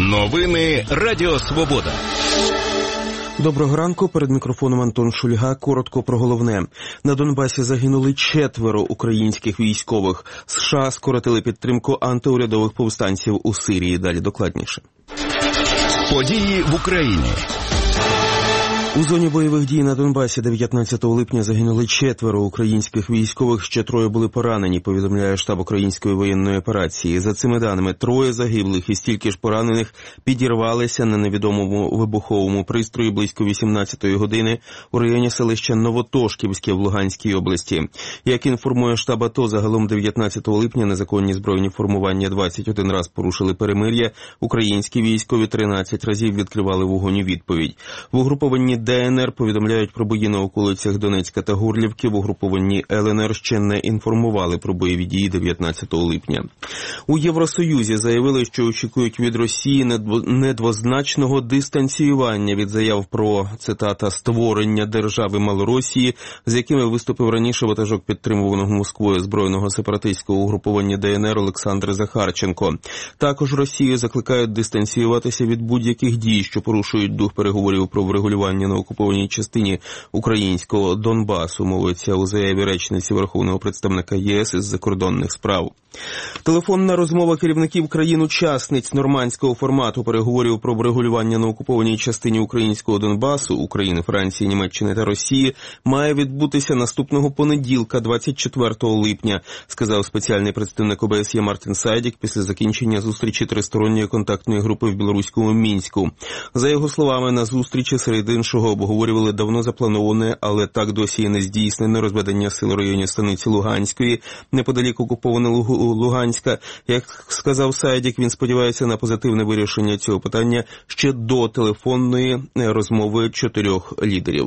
Новини Радіо Свобода. Доброго ранку. Перед мікрофоном Антон Шульга. Коротко про головне. На Донбасі загинули 4 українських військових. США скоротили підтримку антиурядових повстанців у Сирії. Далі докладніше. Події в Україні. У зоні бойових дій на Донбасі 19 липня загинули 4 українських військових, ще 3 були поранені, повідомляє штаб Української воєнної операції. За цими даними, 3 загиблих і стільки ж поранених підірвалися на невідомому вибуховому пристрої близько 18-ї години у районі селища Новотошківське в Луганській області. Як інформує штаб АТО, загалом 19 липня незаконні збройні формування 21 раз порушили перемир'я, українські військові 13 разів відкривали вогонь у відповідь. В угрупованні ДНР повідомляють про бої на околицях Донецька та Горлівки. В угрупованні ЛНР ще не інформували про бойові дії 19 липня. У Євросоюзі заявили, що очікують від Росії недвозначного дистанціювання від заяв про, цитата, «створення держави Малоросії», з якими виступив раніше ватажок підтримуваного Москвою збройного сепаратистського угруповання ДНР Олександр Захарченко. Також Росію закликають дистанціюватися від будь-яких дій, що порушують дух переговорів про врегулювання на окупованій частині українського Донбасу, мовиться у заяві речниці Верховного представника ЄС із закордонних справ. Телефонна розмова керівників країн-учасниць нормандського формату переговорів про врегулювання на окупованій частині українського Донбасу, України, Франції, Німеччини та Росії, має відбутися наступного понеділка, 24 липня, сказав спеціальний представник ОБСЄ Мартін Сайдік після закінчення зустрічі тристоронньої контактної групи в білоруському Мінську. За його словами, на зустрічі серед іншого обговорювали давно заплановане, але так досі і не здійснене розведення сил у районі станиці Луганської, неподалік окупованого Луганська. Як сказав Сайдік, він сподівається на позитивне вирішення цього питання ще до телефонної розмови 4 лідерів.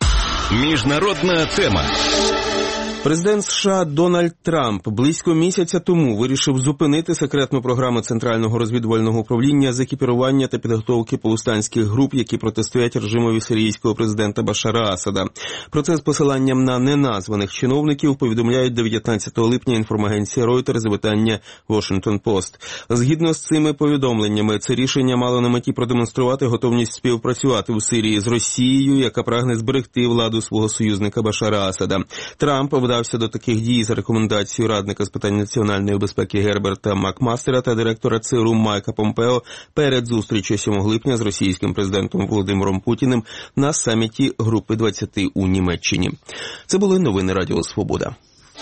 Міжнародна тема. Президент США Дональд Трамп близько місяця тому вирішив зупинити секретну програму Центрального розвідувального управління з екіпірування та підготовки повстанських груп, які протистоять режимові сирійського президента Башара Асада. Про це з посиланням на неназваних чиновників повідомляють 19 липня інформагенція Reuters і видання Washington Post. Згідно з цими повідомленнями, це рішення мало на меті продемонструвати готовність співпрацювати у Сирії з Росією, яка прагне зберегти владу свого союзника Башара Асада. Трамп вдався до таких дій за рекомендацією радника з питань національної безпеки Герберта Макмастера та директора ЦРУ Майка Помпео перед зустрічю 7 липня з російським президентом Володимиром Путіним на саміті Групи 20 у Німеччині. Це були новини Радіо Свобода.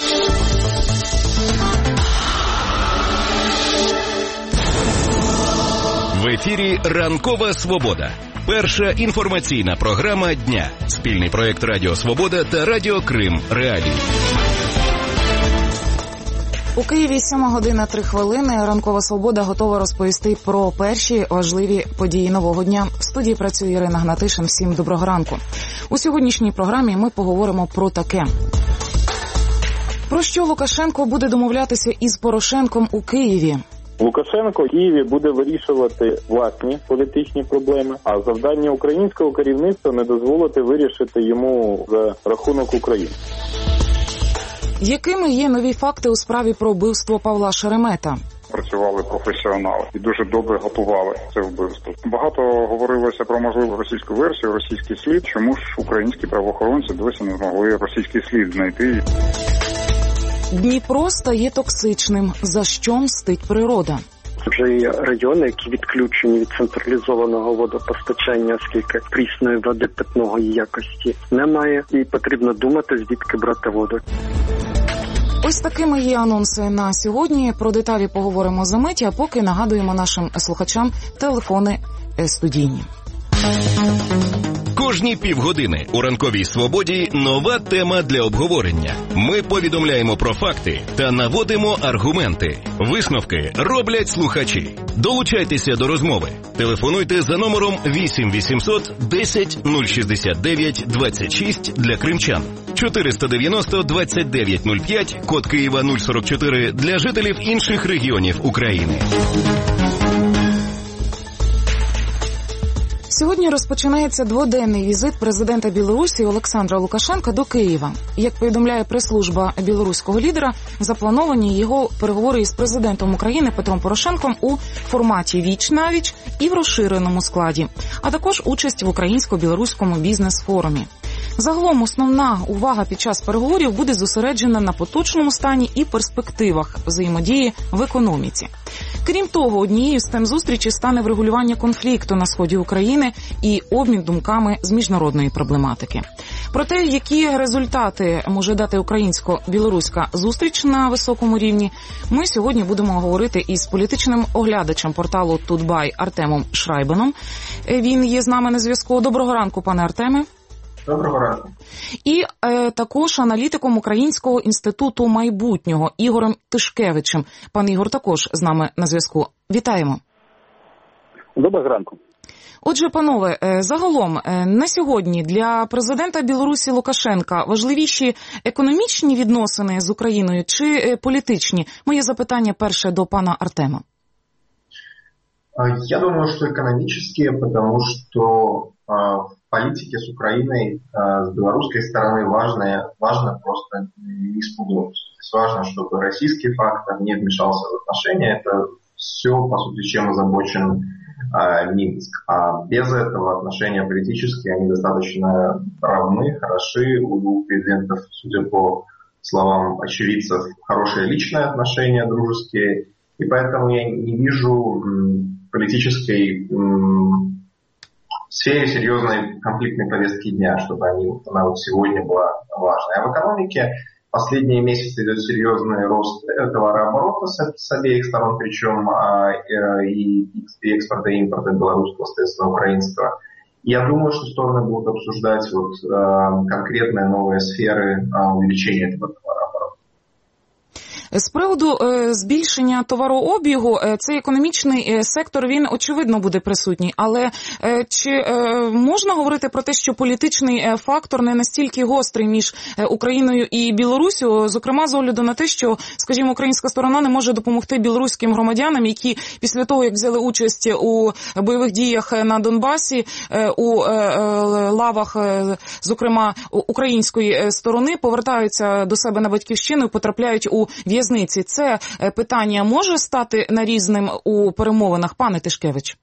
В ефірі «Ранкова Свобода». Перша інформаційна програма дня. Спільний проєкт Радіо Свобода та Радіо Крим Реалії. У Києві 7:03. Ранкова Свобода готова розповісти про перші важливі події нового дня. В студії працює Ірина Гнатишин. Всім доброго ранку. У сьогоднішній програмі ми поговоримо про таке. Про що Лукашенко буде домовлятися із Порошенком у Києві? Лукашенко в Києві буде вирішувати власні політичні проблеми, а завдання українського керівництва не дозволити вирішити йому за рахунок України. Якими є нові факти у справі про вбивство Павла Шеремета? Працювали професіонали і дуже добре готували це вбивство. Багато говорилося про можливу російську версію, російський слід. Чому ж українські правоохоронці досі не змогли російський слід знайти? Дніпро стає токсичним. За що мстить природа? Вже є райони, які відключені від централізованого водопостачання, оскільки прісної води питної якості немає, і потрібно думати, звідки брати воду. Ось такими є анонси на сьогодні. Про деталі поговоримо за мить, а поки нагадуємо нашим слухачам телефони студійні. Кожні півгодини у «Ранковій Свободі» нова тема для обговорення. Ми повідомляємо про факти та наводимо аргументи. Висновки роблять слухачі. Долучайтеся до розмови. Телефонуйте за номером 8 800 10 069 26 для кримчан. 490 29 05, код Києва 044 для жителів інших регіонів України. Сьогодні розпочинається дводенний візит президента Білорусі Олександра Лукашенка до Києва. Як повідомляє прес-служба білоруського лідера, заплановані його переговори із президентом України Петром Порошенком у форматі віч-навіч і в розширеному складі, а також участь в українсько-білоруському бізнес-форумі. Загалом основна увага під час переговорів буде зосереджена на поточному стані і перспективах взаємодії в економіці. Крім того, однією з тем зустрічі стане врегулювання конфлікту на сході України і обмін думками з міжнародної проблематики. Про те, які результати може дати українсько-білоруська зустріч на високому рівні, ми сьогодні будемо говорити із політичним оглядачем порталу Тутбай Артемом Шрайбаном. Він є з нами на зв'язку. Доброго ранку, пане Артеме. Доброго ранку. І також аналітиком Українського інституту майбутнього Ігорем Тишкевичем. Пан Ігор також з нами на зв'язку. Вітаємо. Доброго ранку. Отже, панове, загалом на сьогодні для президента Білорусі Лукашенка важливіші економічні відносини з Україною чи політичні? Моє запитання перше до пана Артема. Я думаю, что экономические, потому что в политике с Украиной, с белорусской стороны важно просто не спугнуть. То есть важно, чтобы российский фактор не вмешался в отношения. Это все, по сути, чем озабочен Минск. А без этого отношения политические, они достаточно равны, хороши. У двух президентов, судя по словам очевидцев, хорошие личные отношения, дружеские. И поэтому я не вижу политической сфере серьезной конфликтной повестки дня, чтобы она вот сегодня была важной. А в экономике последние месяцы идет серьезный рост товарооборота с обеих сторон, причем и экспорта, и импорта белорусского, соответственно, украинского. Я думаю, что стороны будут обсуждать конкретные новые сферы увеличения этого товарооборота. З приводу збільшення товарообігу, цей економічний сектор, він очевидно буде присутній. Але чи можна говорити про те, що політичний фактор не настільки гострий між Україною і Білоруссю, зокрема з огляду на те, що, скажімо, українська сторона не може допомогти білоруським громадянам, які після того, як взяли участь у бойових діях на Донбасі, у лавах, зокрема, української сторони, повертаються до себе на батьківщину і потрапляють у в'язниці. Це питання може стати нарізним у перемовинах, пане Тишкевич?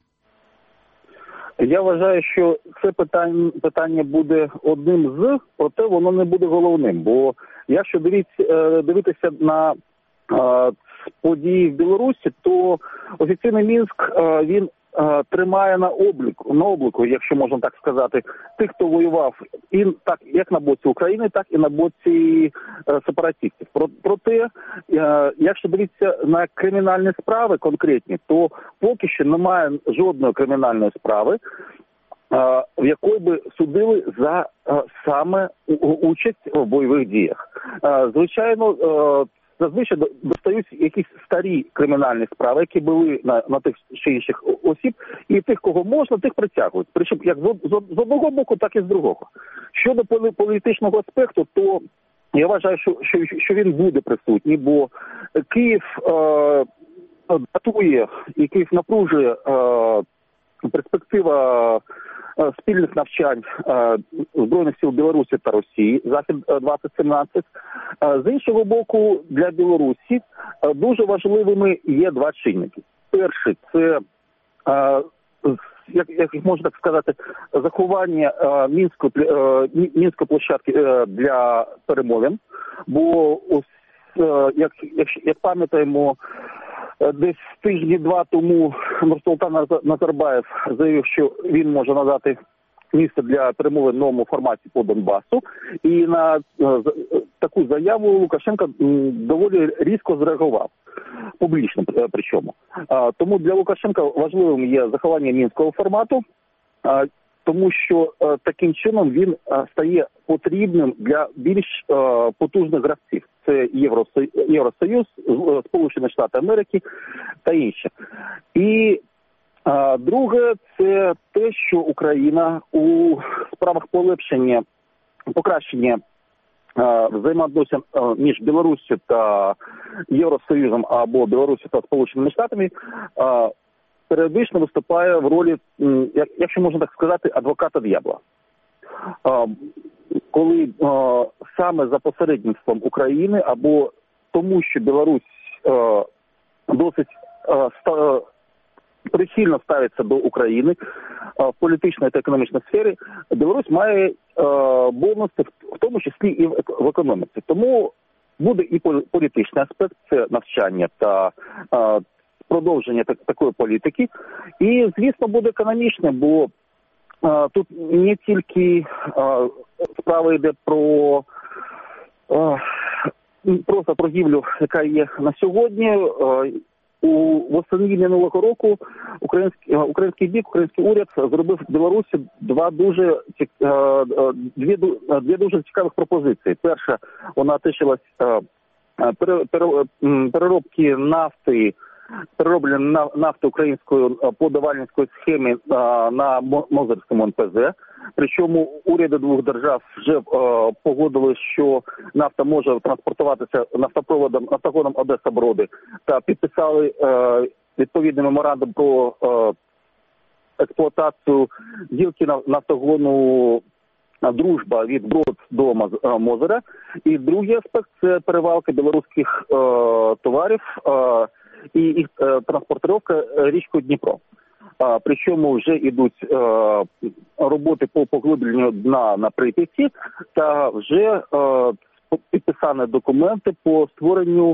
Я вважаю, що це питання буде одним з, проте воно не буде головним. Бо якщо дивитися на події в Білорусі, то офіційний Мінськ, він тримає на обліку, якщо можна так сказати, тих, хто воював і так як на боці України, так і на боці сепаратистів. Проте, якщо дивитися на кримінальні справи конкретні, то поки що немає жодної кримінальної справи, в якої би судили за саме участь в бойових діях. Звичайно, зазвичай достають якісь старі кримінальні справи, які були на тих чи інших осіб, і тих, кого можна, тих притягують. Причому як з одного боку, так і з другого. Щодо політичного аспекту, то я вважаю, що він буде присутній, бо Київ датує і Київ напружує перспектива спільних навчань Збройних сил Білорусі та Росії, Захід-2017. З іншого боку, для Білорусі дуже важливими є два чинники. Перший – це, як можна так сказати, заховання Мінської площадки для перемовин. Бо, як пам'ятаємо, десь тижні-два тому Нурсултан Назарбаєв заявив, що він може надати місце для перемови в новому форматі по Донбасу. І на таку заяву Лукашенко доволі різко зреагував. Публічно причому. Тому для Лукашенка важливим є заховання мінського формату, тому що таким чином він стає потрібним для більш потужних гравців. Це Євросоюз, Сполучені Штати Америки та інші. І друге, це те, що Україна у справах покращення взаємовідносин між Білоруссю та Євросоюзом або Білоруссю та Сполученими Штатами періодично виступає в ролі, якщо можна так сказати, адвоката диявола. Коли саме за посередництвом України або тому, що Білорусь досить прихильно ставиться до України в політичній та економічній сфері, Білорусь має бонуси, в тому числі і в економіці. Тому буде і політичний аспект, це навчання та продовження такої політики. І, звісно, буде економічне, бо тут не тільки справа йде про просто торгівлю, яка є на сьогодні. Восени минулого року український бік, український уряд зробив в Білорусі дві дуже цікавих пропозиції. Перша, вона тишилась переробки нафти, перероблення нафти українською по давальницької схемі на Мозирському НПЗ. Причому уряди двох держав вже погодили, що нафта може транспортуватися нафтопроводом Одеса-Броди, та підписали відповідний меморандум про експлуатацію ділки нафтогону «Дружба» від Брод до Мозира. І другий аспект – це перевалка білоруських товарів і їх транспортировка річкою Дніпро. Причому вже йдуть роботи по поглибленню дна на Прип'яті, та вже підписані документи по створенню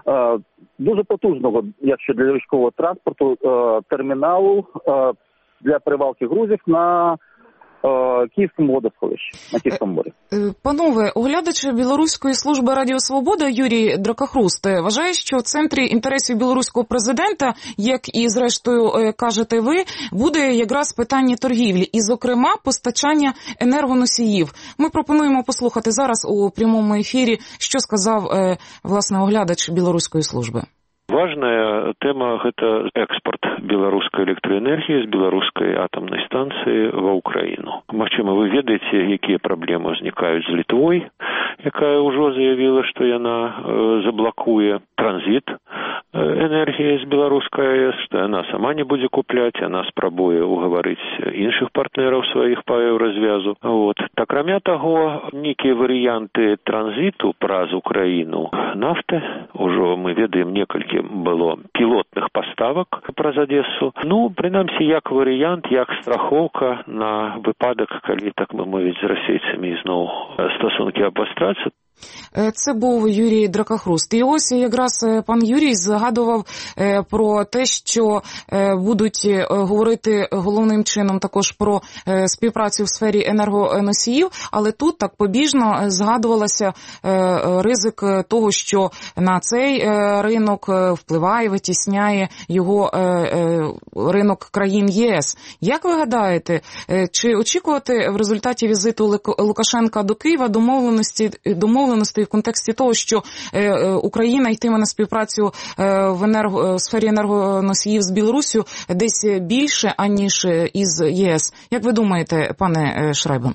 дуже потужного, якщо для військового транспорту, терміналу для перевалки грузів на Київському водосховищі, на Київському морі. Панове, оглядач Білоруської служби Радіо Свобода Юрій Дракохруст вважає, що в центрі інтересів білоруського президента, як і зрештою кажете ви, буде якраз питання торгівлі і, зокрема, постачання енергоносіїв. Ми пропонуємо послухати зараз у прямому ефірі, що сказав, власне, оглядач Білоруської служби. Важная тема – гэта экспорт беларускай электроэнергіі з беларускай атамнай станцыі ва ўкраіну. Магчыма, вы ведаеце, якія праблемы ўзнікаюць з Літвой, якая ўжо заявіла, што яна заблакуе транзіт энергіі з беларускай АЭС, што яна сама не будзе купляць, яна спрабуе угаварыць іншых партнераў сваіх па еўразвязу. Акрамя таго, нейкія варыянты транзіту праз Украіну нафты, ўжо мы ведаем некалькі было пілотных паставак праз Адесу. Прынамсі, як варыянт, як страхоўка на выпадак, калі, так мы мовіць, з расейцамі зноў стасункі абвастраться. Це був Юрій Дракохруст. І ось якраз пан Юрій згадував про те, що будуть говорити головним чином також про співпрацю в сфері енергоносіїв, але тут так побіжно згадувалося ризик того, що на цей ринок впливає, витісняє його ринок країн ЄС. Як ви гадаєте, чи очікувати в результаті візиту Лукашенка до Києва домовленості в контексті того, що Україна йтиме на співпрацю в сфері енергоносіїв з Білоруссю десь більше, аніж із ЄС? Як ви думаєте, пане Шрайбан?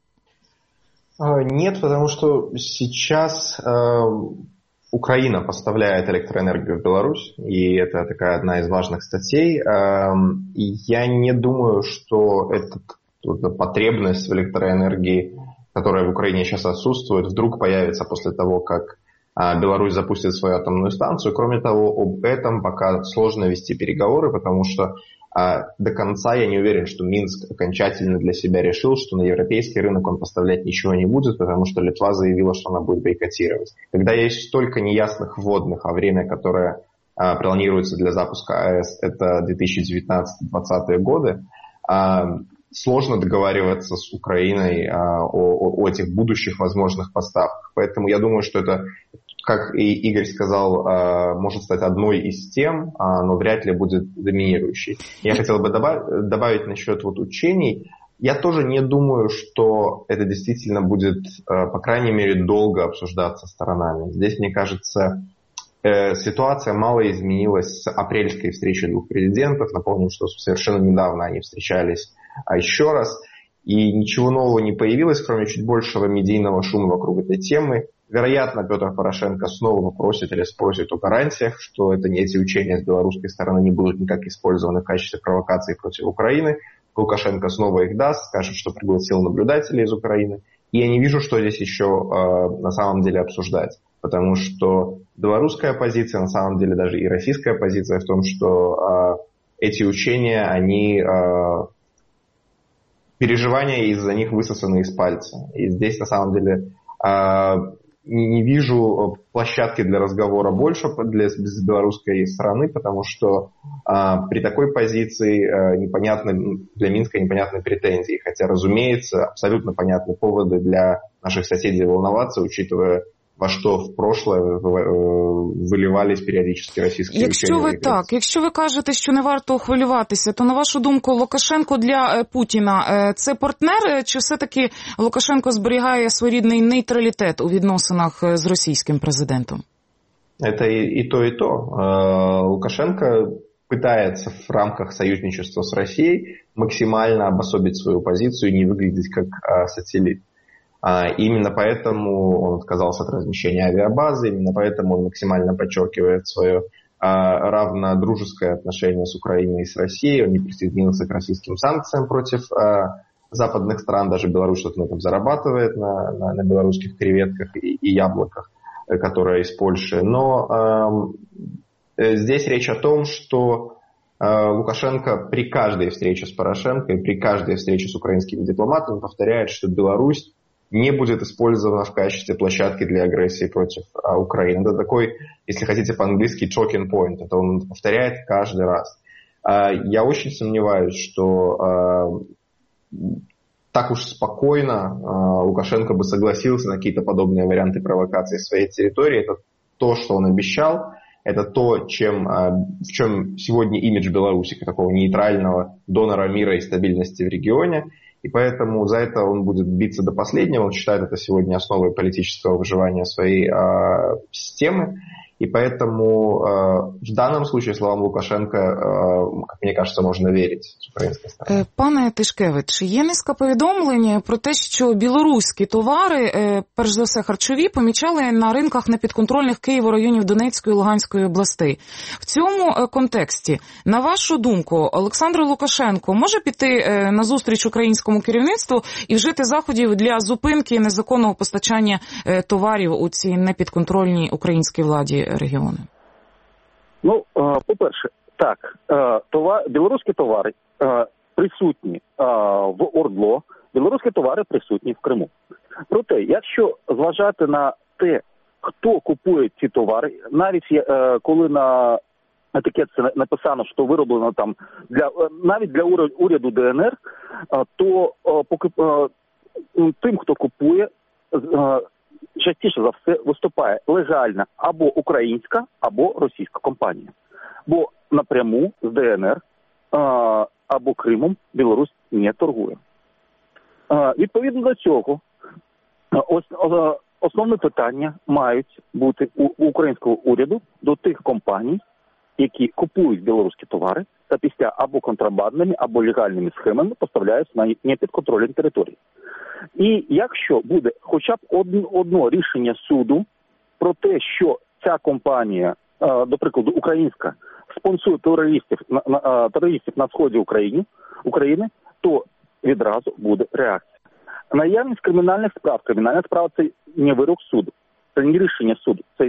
Нет, потому что сейчас Украина поставляет электроэнергию в Беларусь, и это такая одна из важных статей. И я не думаю, что эта потребность в электроэнергии, которая в Украине сейчас отсутствует, вдруг появится после того, как Беларусь запустит свою атомную станцию. Кроме того, об этом пока сложно вести переговоры, потому что до конца я не уверен, что Минск окончательно для себя решил, что на европейский рынок он поставлять ничего не будет, потому что Литва заявила, что она будет бойкотировать. Когда есть столько неясных вводных, а время, которое планируется для запуска АЭС, это 2019-2020 годы, сложно договариваться с Украиной о этих будущих возможных поставках. Поэтому я думаю, что это, как и Игорь сказал, может стать одной из тем, но вряд ли будет доминирующей. Я хотел бы добавить насчет учений. Я тоже не думаю, что это действительно будет, по крайней мере, долго обсуждаться сторонами. Здесь, мне кажется, ситуация мало изменилась с апрельской встречи двух президентов. Напомним, что совершенно недавно они встречались еще раз. И ничего нового не появилось, кроме чуть большего медийного шума вокруг этой темы. Вероятно, Петр Порошенко снова попросит или спросит о гарантиях, что эти учения с белорусской стороны не будут никак использованы в качестве провокации против Украины. Лукашенко снова их даст, скажет, что пригласил наблюдателей из Украины. И я не вижу, что здесь еще на самом деле обсуждать. Потому что белорусская позиция, на самом деле даже и российская позиция в том, что эти учения, они... переживания из-за них высосаны из пальца. И здесь, на самом деле, не вижу площадки для разговора больше с белорусской стороны, потому что при такой позиции непонятны для Минска непонятны претензии. Хотя, разумеется, абсолютно понятны поводы для наших соседей волноваться, учитывая, во що в прошлое виливались періодично російські учені. Якщо ви кажете, що не варто хвилюватися, то на вашу думку Лукашенко для Путіна це партнер, чи все-таки Лукашенко зберігає своєрідний нейтралітет у відносинах з російським президентом? Это и то, и то. Лукашенко пытается в рамках союзничества с Россией максимально обособить свою позицию и не выглядеть как сателлит. Именно поэтому он отказался от размещения авиабазы, именно поэтому он максимально подчеркивает свое равнодружеское отношение с Украиной и с Россией. Он не присоединился к российским санкциям против западных стран, даже Беларусь что-то на этом зарабатывает, на белорусских креветках и яблоках, которые из Польши. Но здесь речь о том, что Лукашенко при каждой встрече с Порошенко и при каждой встрече с украинскими дипломатами повторяет, что Беларусь не будет использована в качестве площадки для агрессии против Украины. Это такой, если хотите по-английски, talking point. Это он повторяет каждый раз. Я очень сомневаюсь, что так уж спокойно Лукашенко бы согласился на какие-то подобные варианты провокации в своей территории. Это то, что он обещал. Это то, в чем сегодня имидж Беларуси, как такого нейтрального донора мира и стабильности в регионе. И поэтому за это он будет биться до последнего. Он считает это сегодня основой политического выживания своей системы. И поэтому в данном случае словам Лукашенка, как мне кажется, можна вірити з української сторони. Пане Тишкевич, є низка повідомлень про те, що білоруські товари, перш за все харчові, помічали на ринках непідконтрольних Києву районів Донецької і Луганської областей. В цьому контексті, на вашу думку, Олександр Лукашенко може піти на зустріч українському керівництву і вжити заходів для зупинки незаконного постачання товарів у ці непідконтрольній українській владі регіони? Ну, по-перше, так, білоруські товари присутні в ОРДЛО, білоруські товари присутні в Криму. Проте, якщо зважати на те, хто купує ці товари, навіть коли на етикетці написано, що вироблено там навіть для уряду ДНР, то тим, хто купує, частіше за все виступає легальна або українська, або російська компанія. Бо напряму з ДНР або Кримом Білорусь не торгує. Відповідно до цього, основне питання мають бути у українського уряду до тих компаній, які купують білоруські товари та після або контрабандними, або легальними схемами поставляють на непідконтрольні території. І якщо буде хоча б одно рішення суду про те, що ця компанія, до прикладу, українська, спонсує терористів на сході України, то відразу буде реакція. Наявність кримінальних справ. Кримінальна справа – це не вирок суду, це не рішення суду, це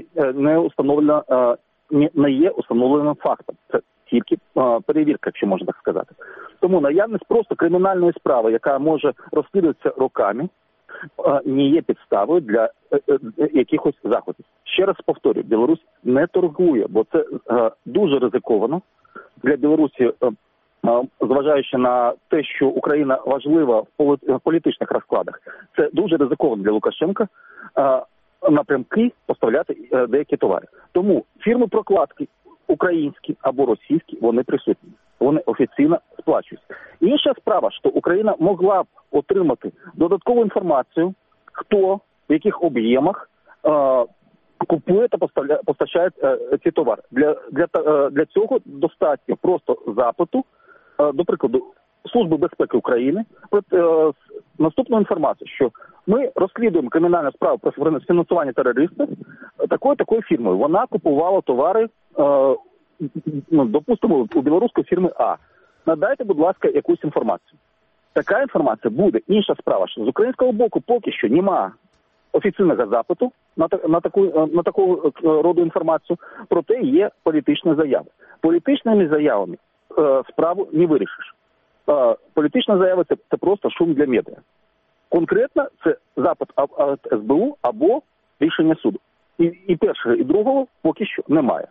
не є установленим фактом. Це тільки перевірка, якщо можна так сказати. Тому наявність просто кримінальної справи, яка може розслідуватися роками, не є підставою для якихось заходів. Ще раз повторюю, Білорусь не торгує, бо це дуже ризиковано для Білорусі, зважаючи на те, що Україна важлива в політичних розкладах. Це дуже ризиковано для Лукашенка напрямки поставляти деякі товари. Тому фірми прокладки українські або російські, вони присутні. Вони офіційно сплачуються. Інша справа, що Україна могла б отримати додаткову інформацію, хто, в яких об'ємах купує та постачає ці товари. Для цього достатньо просто запиту, до прикладу, Служби безпеки України наступну інформацію, що ми розслідуємо кримінальну справу про фінансування терористів такою фірмою. Вона купувала товари, допустимо, у білоруської фірми А. Надайте, будь ласка, якусь інформацію. Така інформація буде. Інша справа, що з українського боку поки що немає офіційного запиту на таку роду інформацію, проте є політичні заяви. Політичними заявами справу не вирішиш. Політична заява – це просто шум для медіа. Конкретно це запит від СБУ або рішення суду. І першого, і другого поки що немає.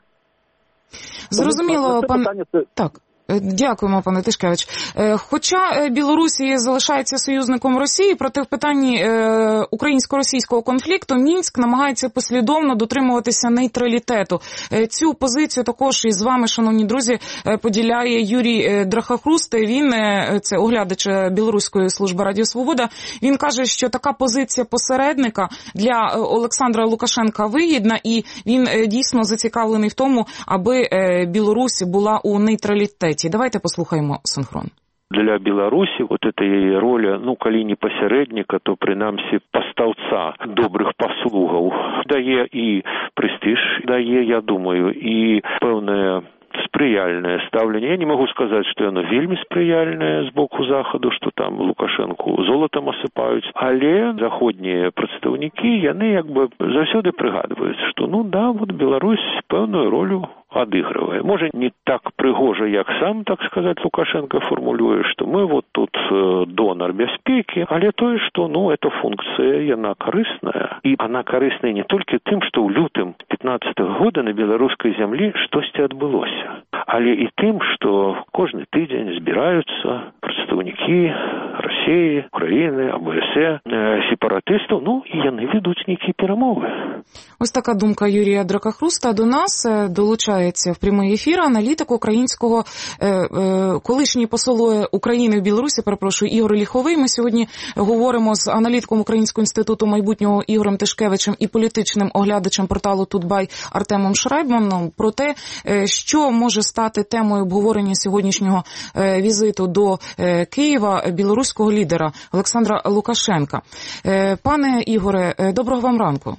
Зрозуміло, Так. Дякуємо, пане Тишкевич. Хоча Білорусі залишається союзником Росії, проте в питанні українсько-російського конфлікту Мінськ намагається послідовно дотримуватися нейтралітету. Цю позицію також із вами, шановні друзі, поділяє Юрій Драхахруст. Він, це оглядач Білоруської служби Радіо Свобода, він каже, що така позиція посередника для Олександра Лукашенка вигідна, і він дійсно зацікавлений в тому, аби Білорусь була у нейтралітеті. Давайте послухаємо синхрон. Для Беларуси вот этой роли, калі не посередника, то принамсі поставца добрых паслугаў дае і прэстыж, дае, я думаю, і пэўнае спрыяльнае стаўленне. Я не могу сказаць, што яно вельмі спрыяльнае з боку Захаду, што там Лукашэнку золатам асыпаюць, але заходнія прадстаўнікі, яны заўсёды прыгадваюць, што Беларусь пэўную ролю адыгрывае. Можа, не так прыгожа, як сам, так сказаць, Лукашенко формулюе, што мы тут донор бяспекі, але тое, што, эта функцыя, яна карысная. І она карысная не толькі тым, што ў лютым 15-го года на беларускай зямлі штосьці адбылося, але і тым, што кожны тыдзень збіраюцца прадстаўнікі Расіі, Украіны, АБС, сепаратыстаў, і яны ведуць нейкія перамовы. Ось така думка Юрія Дракахруста. До нас долучається в прямий ефір аналітик українського, колишній посол України в Білорусі, Ігор Ліховий. Ми сьогодні говоримо з аналітиком Українського інституту майбутнього Ігорем Тишкевичем і політичним оглядачем порталу Тутбай Артемом Шрайбманом про те, що може стати темою обговорення сьогоднішнього візиту до Києва білоруського лідера Олександра Лукашенка. Пане Ігоре, доброго вам ранку.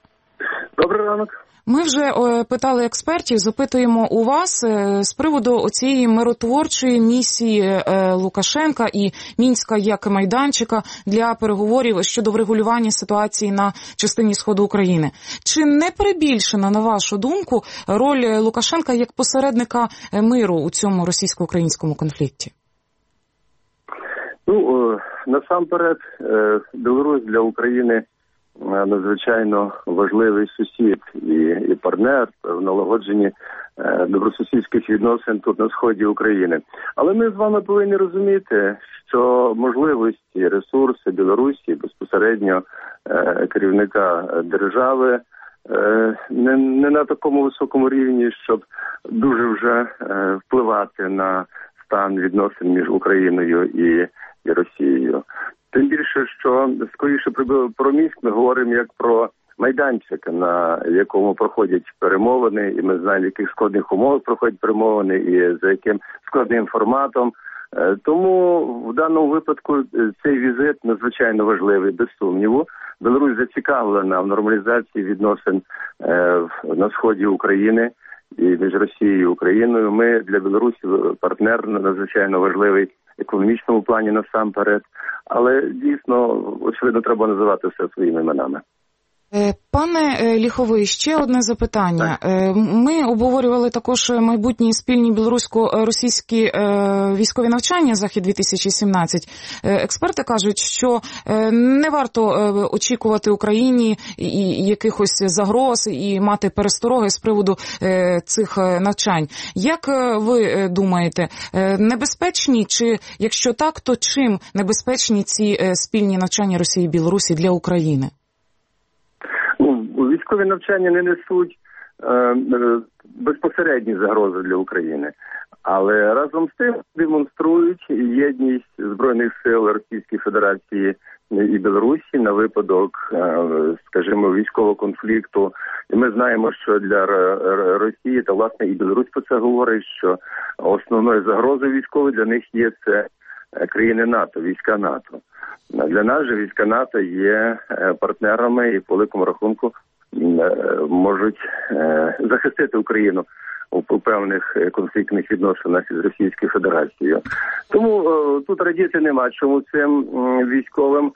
Добрий ранок. Ми вже питали експертів, запитуємо у вас з приводу цієї миротворчої місії Лукашенка і Мінська як майданчика для переговорів щодо врегулювання ситуації на частині Сходу України. Чи не перебільшена, на вашу думку, роль Лукашенка як посередника миру у цьому російсько-українському конфлікті? Насамперед, Білорусь для України надзвичайно важливий сусід і партнер в налагодженні добросусідських відносин тут на сході України. Але ми з вами повинні розуміти, що можливості, ресурси Білорусі, безпосередньо керівника держави, не на такому високому рівні, щоб дуже вже впливати на стан відносин між Україною і Росією. Тим більше, що скоріше про Мінськ ми говоримо як про майданчик, на якому проходять перемовини, і ми знаємо, в яких складних умовах проходять перемовини, і за яким складним форматом. Тому в даному випадку цей візит надзвичайно важливий, без сумніву. Білорусь зацікавлена в нормалізації відносин на сході України і між Росією і Україною. Ми для Білорусі партнер надзвичайно важливий в економічному плані насамперед. Але дійсно, очевидно, треба називати все своїми іменами. Пане Ліховий, ще одне запитання. Ми обговорювали також майбутні спільні білорусько-російські військові навчання «Захід-2017». Експерти кажуть, що не варто очікувати Україні якихось загроз і мати перестороги з приводу цих навчань. Як ви думаєте, небезпечні, чи якщо так, то чим небезпечні ці спільні навчання Росії і Білорусі для України? Військові навчання не несуть безпосередні загрози для України, але разом з тим демонструють єдність Збройних сил Російської Федерації і Білорусі на випадок, скажімо, військового конфлікту. І ми знаємо, що для Росії, та власне і Білорусь про це говорить, що основною загрозою військовою для них є це країни НАТО, війська НАТО. Для нас же війська НАТО є партнерами і по великому рахунку можуть захистити Україну у певних конфліктних відносинах із Російською Федерацією. Тому тут радіти нема чому цим військовим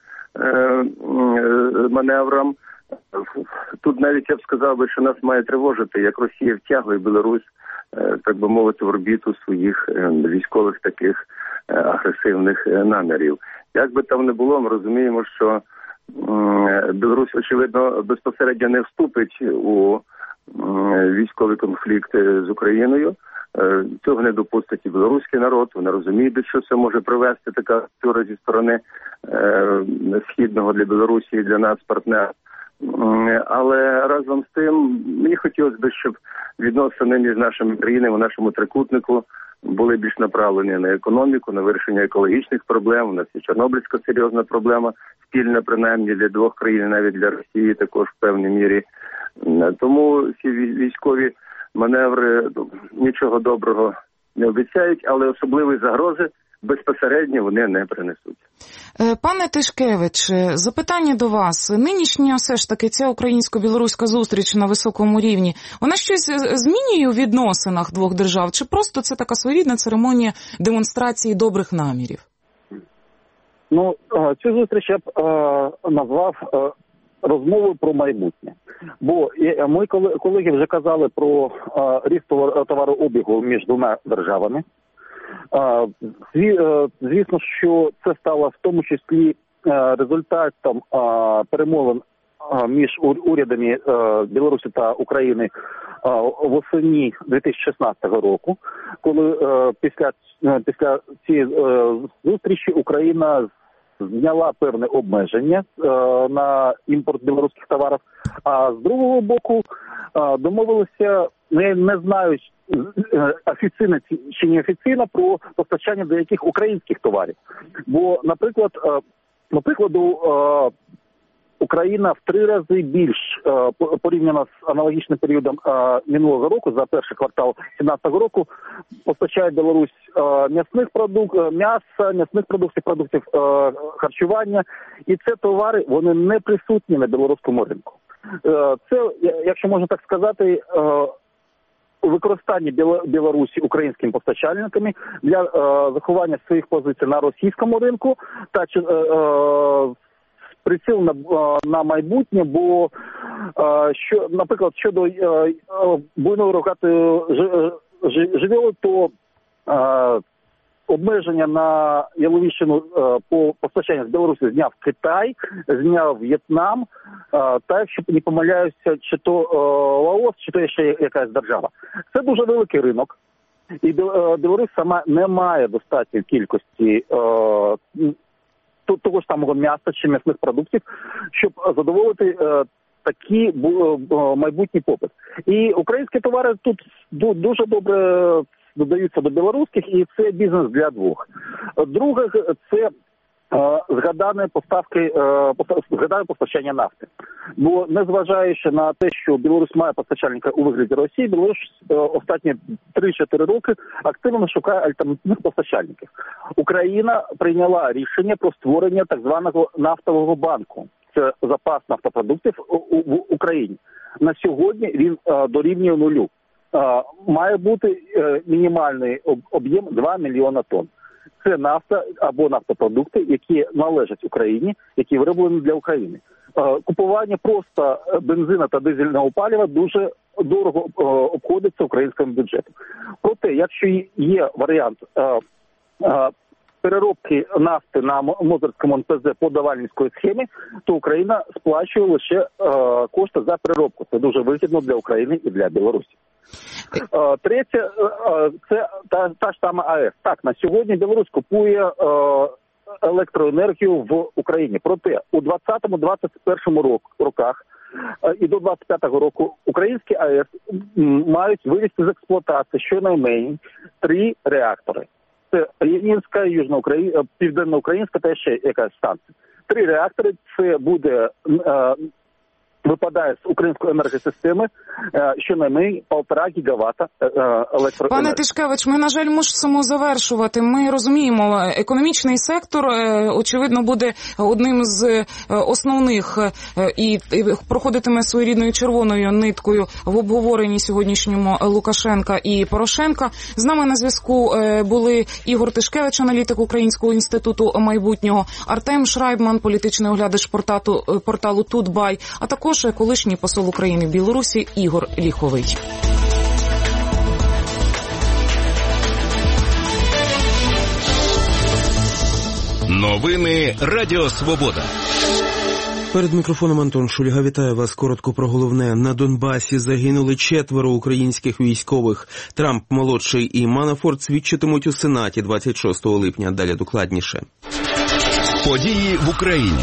маневрам. Тут навіть я б сказав би, що нас має тривожити, як Росія втягує Білорусь, так би мовити, в орбіту своїх військових таких агресивних намірів. Як би там не було, ми розуміємо, що Білорусь, очевидно, безпосередньо не вступить у військовий конфлікт з Україною. Цього не допустить і білоруський народ. Вони розуміють, до чого це може привести така структура зі сторони східного для Білорусі і для нас партнера. Але разом з тим мені хотілося б, щоб відносини між нашими країнами, у нашому трикутнику були більш направлені на економіку, на вирішення екологічних проблем. У нас є Чорнобильська серйозна проблема, спільна принаймні для двох країн, навіть для Росії також в певній мірі. Тому ці військові маневри нічого доброго не обіцяють, але особливої загрози безпосередньо вони не принесуть. Пане Тишкевич, запитання до вас. Нинішня все ж таки ця українсько-білоруська зустріч на високому рівні, вона щось змінює у відносинах двох держав? Чи просто це така своєрідна церемонія демонстрації добрих намірів? Ну, цю зустріч я б назвав розмовою про майбутнє. Бо ми, колеги, вже казали про ріст товарообігу між двома державами. Звісно, що це стало в тому числі результатом перемовин між урядами Білорусі та України восени 2016 року, коли після цієї зустрічі Україна зняла певне обмеження на імпорт білоруських товарів, а з другого боку домовилися, не знаю, офіційно чи не офіційно, про постачання деяких українських товарів. Бо, наприклад, Україна в 3 рази більш порівняно з аналогічним періодом минулого року, за перший квартал 2017 року, постачає Білорусь м'ясних продуктів харчування. І це товари, вони не присутні на білоруському ринку. Це, якщо можна так сказати, використання Білорусі українськими постачальниками для заховання своїх позицій на російському ринку та приціл на майбутнє, бо, наприклад, щодо буйної рогатої живої, то обмеження на яловичину по постачанню з Білорусі зняв Китай, зняв В'єтнам, та, якщо не помиляюся, чи то Лаос, чи то ще якась держава. Це дуже великий ринок, і Білорусь сама не має достатньої кількості того ж самого м'яса чи м'ясних продуктів, щоб задоволити такий майбутній попит. І українські товари тут дуже добре додаються до білоруських, і це бізнес для двох. Друге, це згадане постачання нафти. Бо, незважаючи на те, що Білорусь має постачальника у вигляді Росії, Білорусь останні 3-4 роки активно шукає альтернативних постачальників. Україна прийняла рішення про створення так званого нафтового банку. Це запас нафтопродуктів в Україні. На сьогодні він дорівнює 0. Має бути мінімальний об'єм 2 мільйона тонн. Це нафта або нафтопродукти, які належать Україні, які вироблені для України. Купування просто бензину та дизельного палива дуже дорого обходиться українському бюджету. Проте, якщо є варіант переробки нафти на Мозерському НПЗ по давальницької схемі, то Україна сплачує лише кошти за переробку. Це дуже вигідно для України і для Білорусі. Третє, це та ж сама АЕС. Так, на сьогодні Білорусь купує електроенергію в Україні. Проте у 2020-2021 роках і до 2025 року українські АЕС мають вивести з експлуатації щонайменше 3 реактори. Це Рівненська, Південноукраїнська та ще якась станція. 3 реактори – це буде випадає з української енергосистеми щонайменше 1,5 гігавата електроенергії. Пане Тишкевич, ми, на жаль, мусимо завершувати. Ми розуміємо, економічний сектор, очевидно, буде одним з основних і проходитиме своєрідною червоною ниткою в обговоренні сьогоднішньому Лукашенка і Порошенка. З нами на зв'язку були Ігор Тишкевич, аналітик Українського інституту майбутнього, Артем Шрайбман, політичний оглядач порталу Тутбай, а також колишній посол України в Білорусі Ігор Ліховий. Новини Радіо Свобода. Перед мікрофоном Антон Шульга. Вітаю вас. Коротко про головне. На Донбасі загинули 4 українських військових. Трамп-молодший і Манафорт свідчитимуть у Сенаті 26 липня. Далі докладніше. Події в Україні.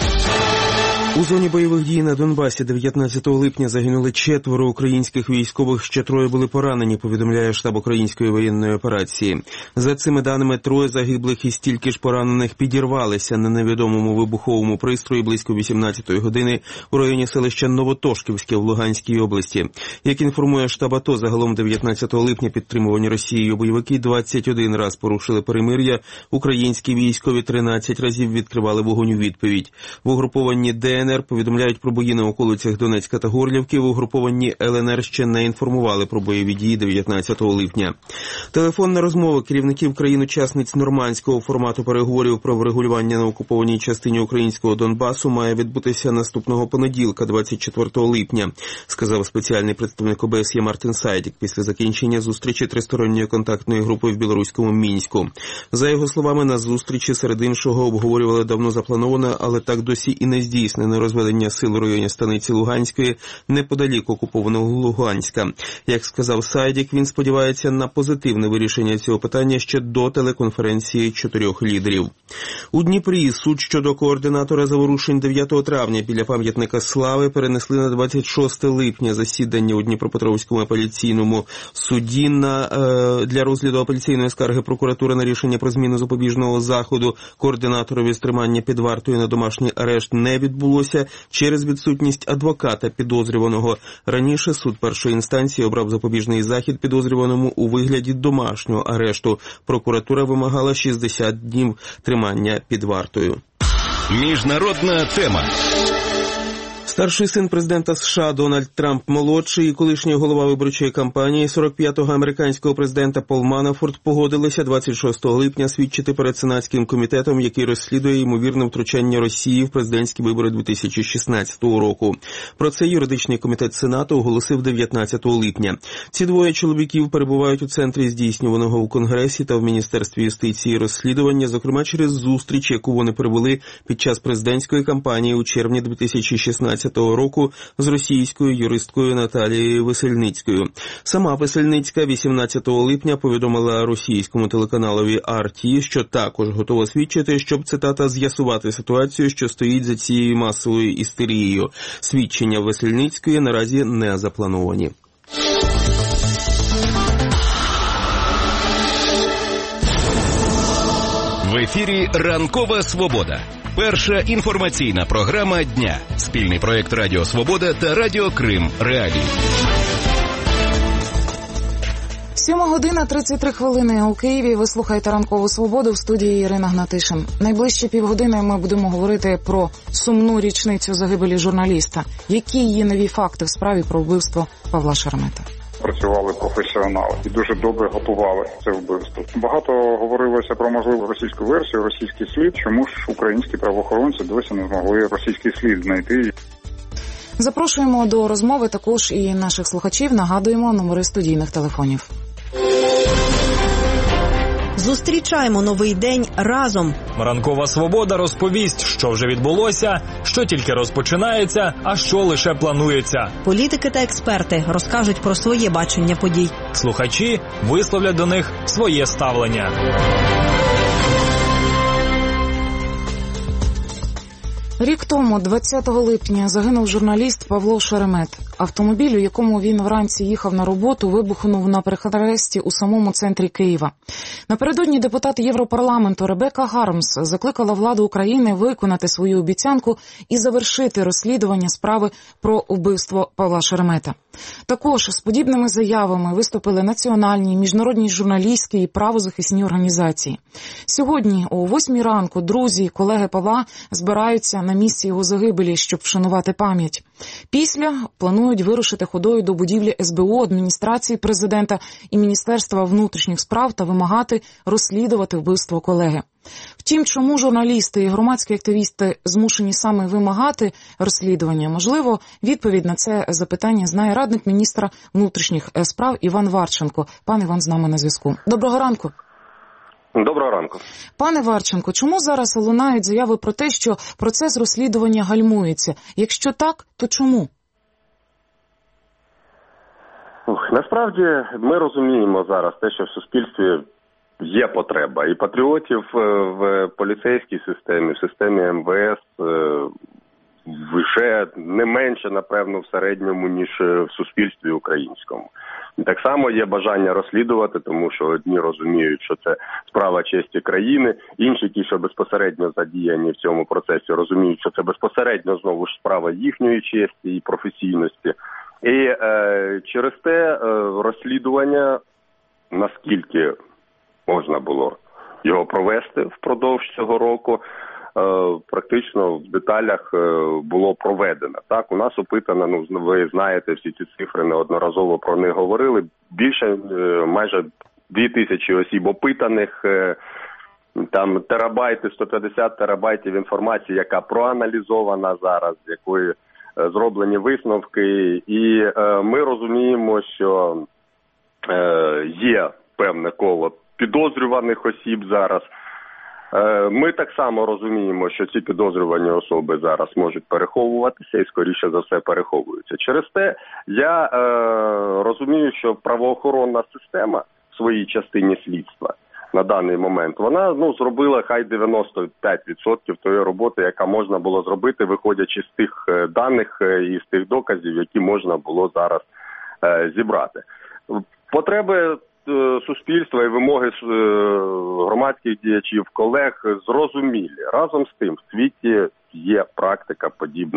У зоні бойових дій на Донбасі 19 липня загинули 4 українських військових, ще 3 були поранені, повідомляє штаб української воєнної операції. За цими даними, 3 загиблих і стільки ж поранених підірвалися на невідомому вибуховому пристрої близько 18-ї години у районі селища Новотошківське в Луганській області. Як інформує штаб АТО, загалом 19 липня підтримувані Росією бойовики 21 раз порушили перемир'я, українські військові 13 разів відкривали вогонь у відповідь. В угрупованні ДНР повідомляють про бої на околицях Донецька та Горлівки. В угрупованні ЛНР ще не інформували про бойові дії 19 липня. Телефонна розмова керівників країн-учасниць нормандського формату переговорів про врегулювання на окупованій частині українського Донбасу має відбутися наступного понеділка, 24 липня, сказав спеціальний представник ОБСЄ Мартін Сайдік після закінчення зустрічі тристоронньої контактної групи в білоруському Мінську. За його словами, на зустрічі серед іншого обговорювали давно заплановане, але так досі і не здійснене розведення сил у районі станиці Луганської неподалік окупованого Луганська. Як сказав Сайдік, він сподівається на позитивне вирішення цього питання ще до телеконференції 4 лідерів. У Дніпрі суд щодо координатора заворушень 9 травня біля пам'ятника Слави перенесли на 26 липня. Засідання у Дніпропетровському апеляційному суді для розгляду апеляційної скарги прокуратури на рішення про зміну запобіжного заходу координаторові з тримання під вартою на домашній арешт не відбулося через відсутність адвоката підозрюваного. Раніше суд першої інстанції обрав запобіжний захід підозрюваному у вигляді домашнього арешту. Прокуратура вимагала 60 днів тримання під вартою. Міжнародна тема. Старший син президента США Дональд Трамп-молодший і колишній голова виборчої кампанії 45-го американського президента Пол Манафорт погодилися 26 липня свідчити перед Сенатським комітетом, який розслідує ймовірне втручання Росії в президентські вибори 2016 року. Про це юридичний комітет Сенату оголосив 19 липня. Ці двоє чоловіків перебувають у центрі здійснюваного у Конгресі та в Міністерстві юстиції розслідування, зокрема через зустріч, яку вони провели під час президентської кампанії у червні 2016 року з російською юристкою Наталією Весельницькою. Сама Весельницька 18 липня повідомила російському телеканалові RT, що також готова свідчити, щоб, цитата, з'ясувати ситуацію, що стоїть за цією масовою істерією. Свідчення Весельницької наразі не заплановані. В ефірі «Ранкова свобода». Перша інформаційна програма дня. Спільний проєкт Радіо Свобода та Радіо Крим Реалії. 7:33 у Києві. Ви слухаєте «Ранкову свободу», в студії Ірина Гнатишин. Найближчі півгодини ми будемо говорити про сумну річницю загибелі журналіста. Які є нові факти в справі про вбивство Павла Шеремета? Працювали професіонали і дуже добре готували це вбивство. Багато говорилося про можливу російську версію, російський слід. Чому ж українські правоохоронці досі не змогли російський слід знайти? Запрошуємо до розмови також і наших слухачів. Нагадуємо номери студійних телефонів. Зустрічаємо новий день разом. Ранкова свобода розповість, що вже відбулося, що тільки розпочинається, а що лише планується. Політики та експерти розкажуть про своє бачення подій. Слухачі висловлять до них своє ставлення. Рік тому, 20 липня, загинув журналіст Павло Шеремет. Автомобіль, у якому він вранці їхав на роботу, вибухнув на перехресті у самому центрі Києва. Напередодні депутат Європарламенту Ребека Хармс закликала владу України виконати свою обіцянку і завершити розслідування справи про вбивство Павла Шеремета. Також з подібними заявами виступили національні, міжнародні журналістські і правозахисні організації. Сьогодні о 8 ранку друзі і колеги Павла збираються на місці його загибелі, щоб вшанувати пам'ять. Після планують вирушити ходою до будівлі СБУ, адміністрації президента і Міністерства внутрішніх справ та вимагати розслідувати вбивство колеги. Втім, чому журналісти і громадські активісти змушені саме вимагати розслідування? Можливо, відповідь на це запитання знає радник міністра внутрішніх справ Іван Варченко. Пан Іван з нами на зв'язку. Доброго ранку. Доброго ранку. Пане Варченко, чому зараз лунають заяви про те, що процес розслідування гальмується? Якщо так, то чому? Насправді ми розуміємо зараз те, що в суспільстві є потреба. І патріотів в поліцейській системі, в системі МВС вже не менше, напевно, в середньому, ніж в суспільстві українському. І так само є бажання розслідувати, тому що одні розуміють, що це справа честі країни, інші, ті, що безпосередньо задіяні в цьому процесі, розуміють, що це безпосередньо знову ж справа їхньої честі і професійності. І через те розслідування, наскільки можна було його провести впродовж цього року, практично в деталях було проведено. Так, у нас опитано, ви знаєте всі ці цифри, неодноразово про них говорили, більше, майже 2000 осіб опитаних, там терабайти, 150 терабайтів інформації, яка проаналізована зараз, з якої зроблені висновки, і ми розуміємо, що є певне коло підозрюваних осіб зараз. Ми так само розуміємо, що ці підозрювані особи зараз можуть переховуватися і, скоріше за все, переховуються. Через те я розумію, що правоохоронна система в своїй частині слідства на даний момент, вона зробила хай 95% тої роботи, яка можна було зробити, виходячи з тих даних і з тих доказів, які можна було зараз зібрати. Потреби суспільства і вимоги громадських діячів, колег зрозумілі. Разом з тим, в світі є практика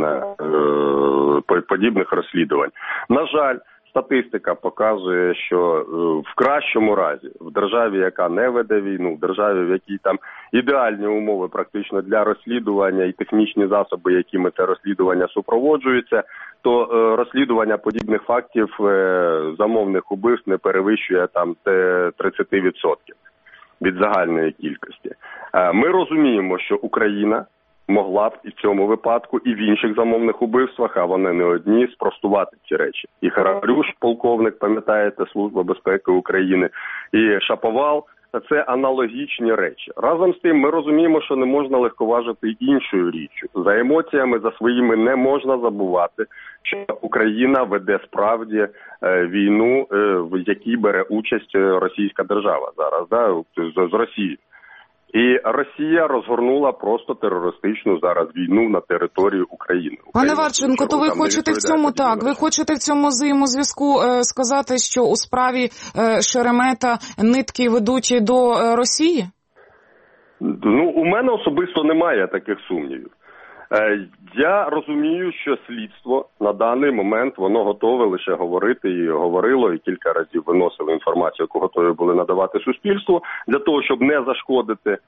подібних розслідувань. На жаль, статистика показує, що в кращому разі, в державі, яка не веде війну, в державі, в якій там ідеальні умови практично для розслідування і технічні засоби, якими це розслідування супроводжується, то розслідування подібних фактів замовних убивств не перевищує там 30% від загальної кількості. Ми розуміємо, що Україна могла б і в цьому випадку, і в інших замовних убивствах, а вони не одні, спростувати ці речі. І Харабрюш, полковник, пам'ятаєте, Служба безпеки України, і Шаповал – це аналогічні речі. Разом з тим, ми розуміємо, що не можна легковажити іншою річчю. За емоціями, за своїми не можна забувати, що Україна веде справді війну, в якій бере участь російська держава зараз, з Росією. І Росія розгорнула просто терористичну зараз війну на території України. Пане Варченко, то ви хочете в цьому ви хочете в цьому взаємозв'язку сказати, що у справі Шеремета нитки ведуть до Росії? У мене особисто немає таких сумнівів. Я розумію, що слідство на даний момент, воно готове лише говорити і говорило, і кілька разів виносило інформацію, яку готові були надавати суспільству, для того, щоб не зашкодити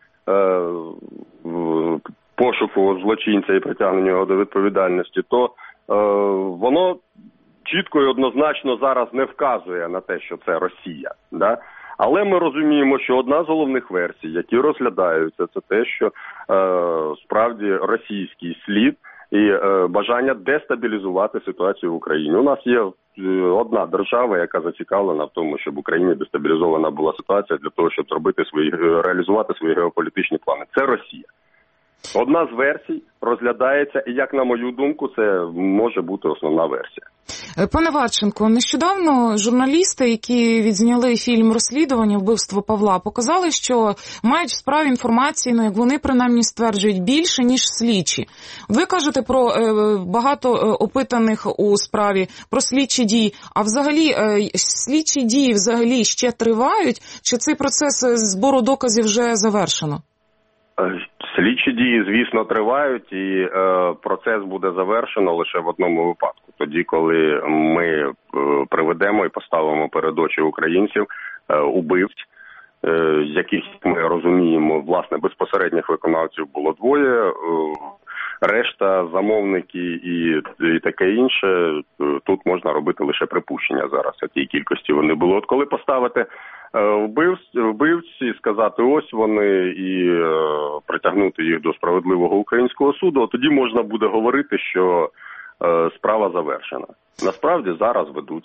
пошуку злочинця і притягнення його до відповідальності, то воно чітко і однозначно зараз не вказує на те, що це Росія, да? Але ми розуміємо, що одна з головних версій, які розглядаються, це те, що справді російський слід і бажання дестабілізувати ситуацію в Україні. У нас є одна держава, яка зацікавлена в тому, щоб в Україні дестабілізована була ситуація для того, щоб реалізувати свої геополітичні плани. Це Росія. Одна з версій розглядається, і, як на мою думку, це може бути основна версія. Пане Варченко, нещодавно журналісти, які відзняли фільм розслідування вбивства Павла, показали, що мають в справі інформаційну, як вони принаймні стверджують, більше, ніж слідчі. Ви кажете про багато опитаних у справі, про слідчі дії. А взагалі, слідчі дії взагалі ще тривають? Чи цей процес збору доказів вже завершено? Слідчі дії, звісно, тривають, і процес буде завершено лише в одному випадку. Тоді, коли ми приведемо і поставимо перед очі українців убивць, яких ми розуміємо, власне, безпосередніх виконавців було двоє, решта замовники і таке інше, тут можна робити лише припущення зараз, в якій кількості вони були. От коли поставити вбивці, сказати ось вони і притягнути їх до справедливого українського суду, тоді можна буде говорити, що справа завершена. Насправді зараз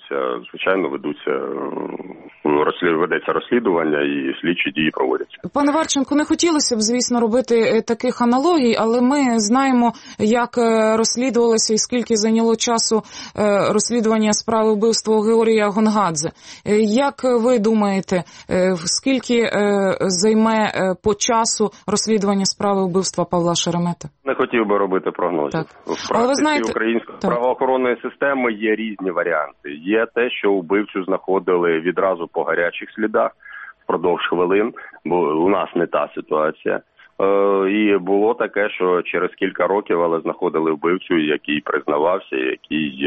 ведеться розслідування і слідчі дії проводяться. Пане Варченко, не хотілося б, звісно, робити таких аналогій, але ми знаємо, як розслідувалося і скільки зайняло часу розслідування справи вбивства Георгія Гонгадзе. Як ви думаєте, скільки займе по часу розслідування справи вбивства Павла Шеремета? Не хотів би робити прогнозів. В практиці української правоохоронної системи є різні варіанти. Є те, що вбивцю знаходили відразу по гарячих слідах впродовж хвилин, бо у нас не та ситуація. І було таке, що через кілька років, але знаходили вбивцю, який признавався, який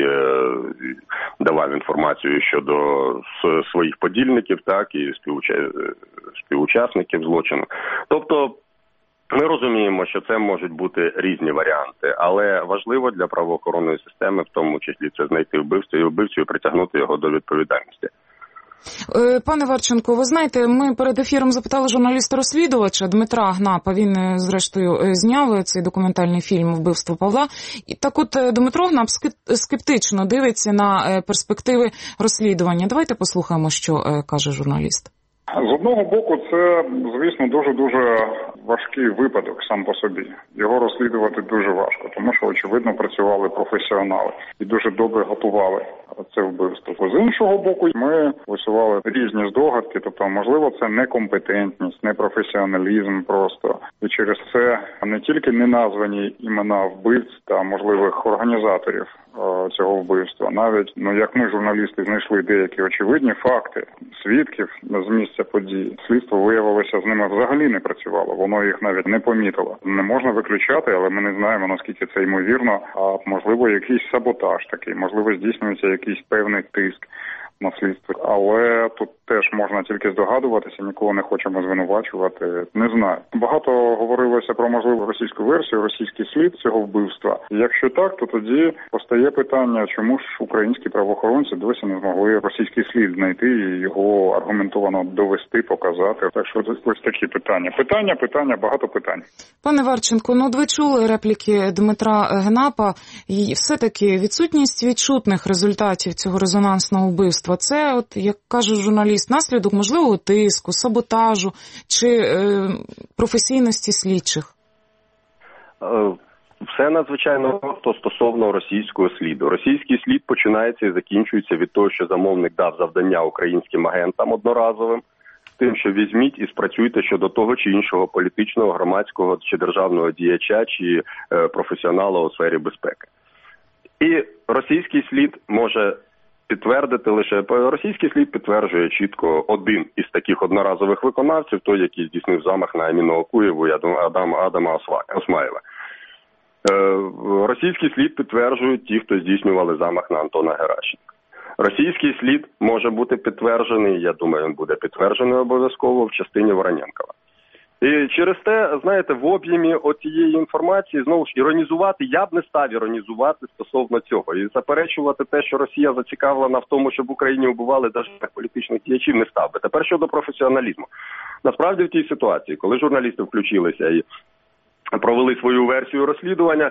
давав інформацію щодо своїх подільників, так, і співучасників злочину. Тобто, ми розуміємо, що це можуть бути різні варіанти, але важливо для правоохоронної системи, в тому числі, це знайти вбивцю і притягнути його до відповідальності. Пане Варченко, ви знаєте, ми перед ефіром запитали журналіста-розслідувача Дмитра Гнапа, він, зрештою, зняв цей документальний фільм «Вбивство Павла». І так от Дмитро Гнап скептично дивиться на перспективи розслідування. Давайте послухаємо, що каже журналіст. З одного боку, це, звісно, дуже-дуже важкий випадок сам по собі. Його розслідувати дуже важко, тому що, очевидно, працювали професіонали і дуже добре готували це вбивство. З іншого боку, ми висували різні здогадки, тобто, можливо, це некомпетентність, непрофесіоналізм просто. І через це не тільки неназвані імена вбивць та можливих організаторів цього вбивства, навіть, як ми, журналісти, знайшли деякі очевидні факти свідків з місця події. Слідство виявилося, з ними взагалі не працювало, воно їх навіть не помітило. Не можна виключати, але ми не знаємо, наскільки це ймовірно, а можливо якийсь саботаж такий, можливо здійснюється якийсь певний тиск на слідство. Але тут теж можна тільки здогадуватися, нікого не хочемо звинувачувати. Не знаю. Багато говорилося про можливу російську версію, російський слід цього вбивства. І якщо так, то тоді постає питання, чому ж українські правоохоронці досі не змогли російський слід знайти і його аргументовано довести, показати. Так що ось такі питання. Питання, багато питань. Пане Варченко, ви чули репліки Дмитра Гнапа. І все-таки відсутність відчутних результатів цього резонансного вбивства. Це, от, як каже журналіст, наслідок можливого тиску, саботажу чи професійності слідчих? Все надзвичайно просто стосовно російського сліду. Російський слід починається і закінчується від того, що замовник дав завдання українським агентам одноразовим, з тим, що візьміть і спрацюйте щодо того чи іншого політичного, громадського чи державного діяча, чи професіонала у сфері безпеки. І російський слід може підтвердити лише, російський слід підтверджує чітко один із таких одноразових виконавців, той, який здійснив замах на Аміну Окуєву і Адама Осмаєва. Російський слід підтверджують ті, хто здійснювали замах на Антона Геращенка. Російський слід може бути підтверджений, я думаю, він буде підтверджений обов'язково в частині Вороненкова. І через те, знаєте, в об'ємі оцієї інформації, знову ж, іронізувати, я б не став іронізувати стосовно цього. І заперечувати те, що Росія зацікавлена в тому, щоб в Україні вбивали навіть політичних діячів, не став би. Тепер щодо професіоналізму. Насправді в тій ситуації, коли журналісти включилися і провели свою версію розслідування,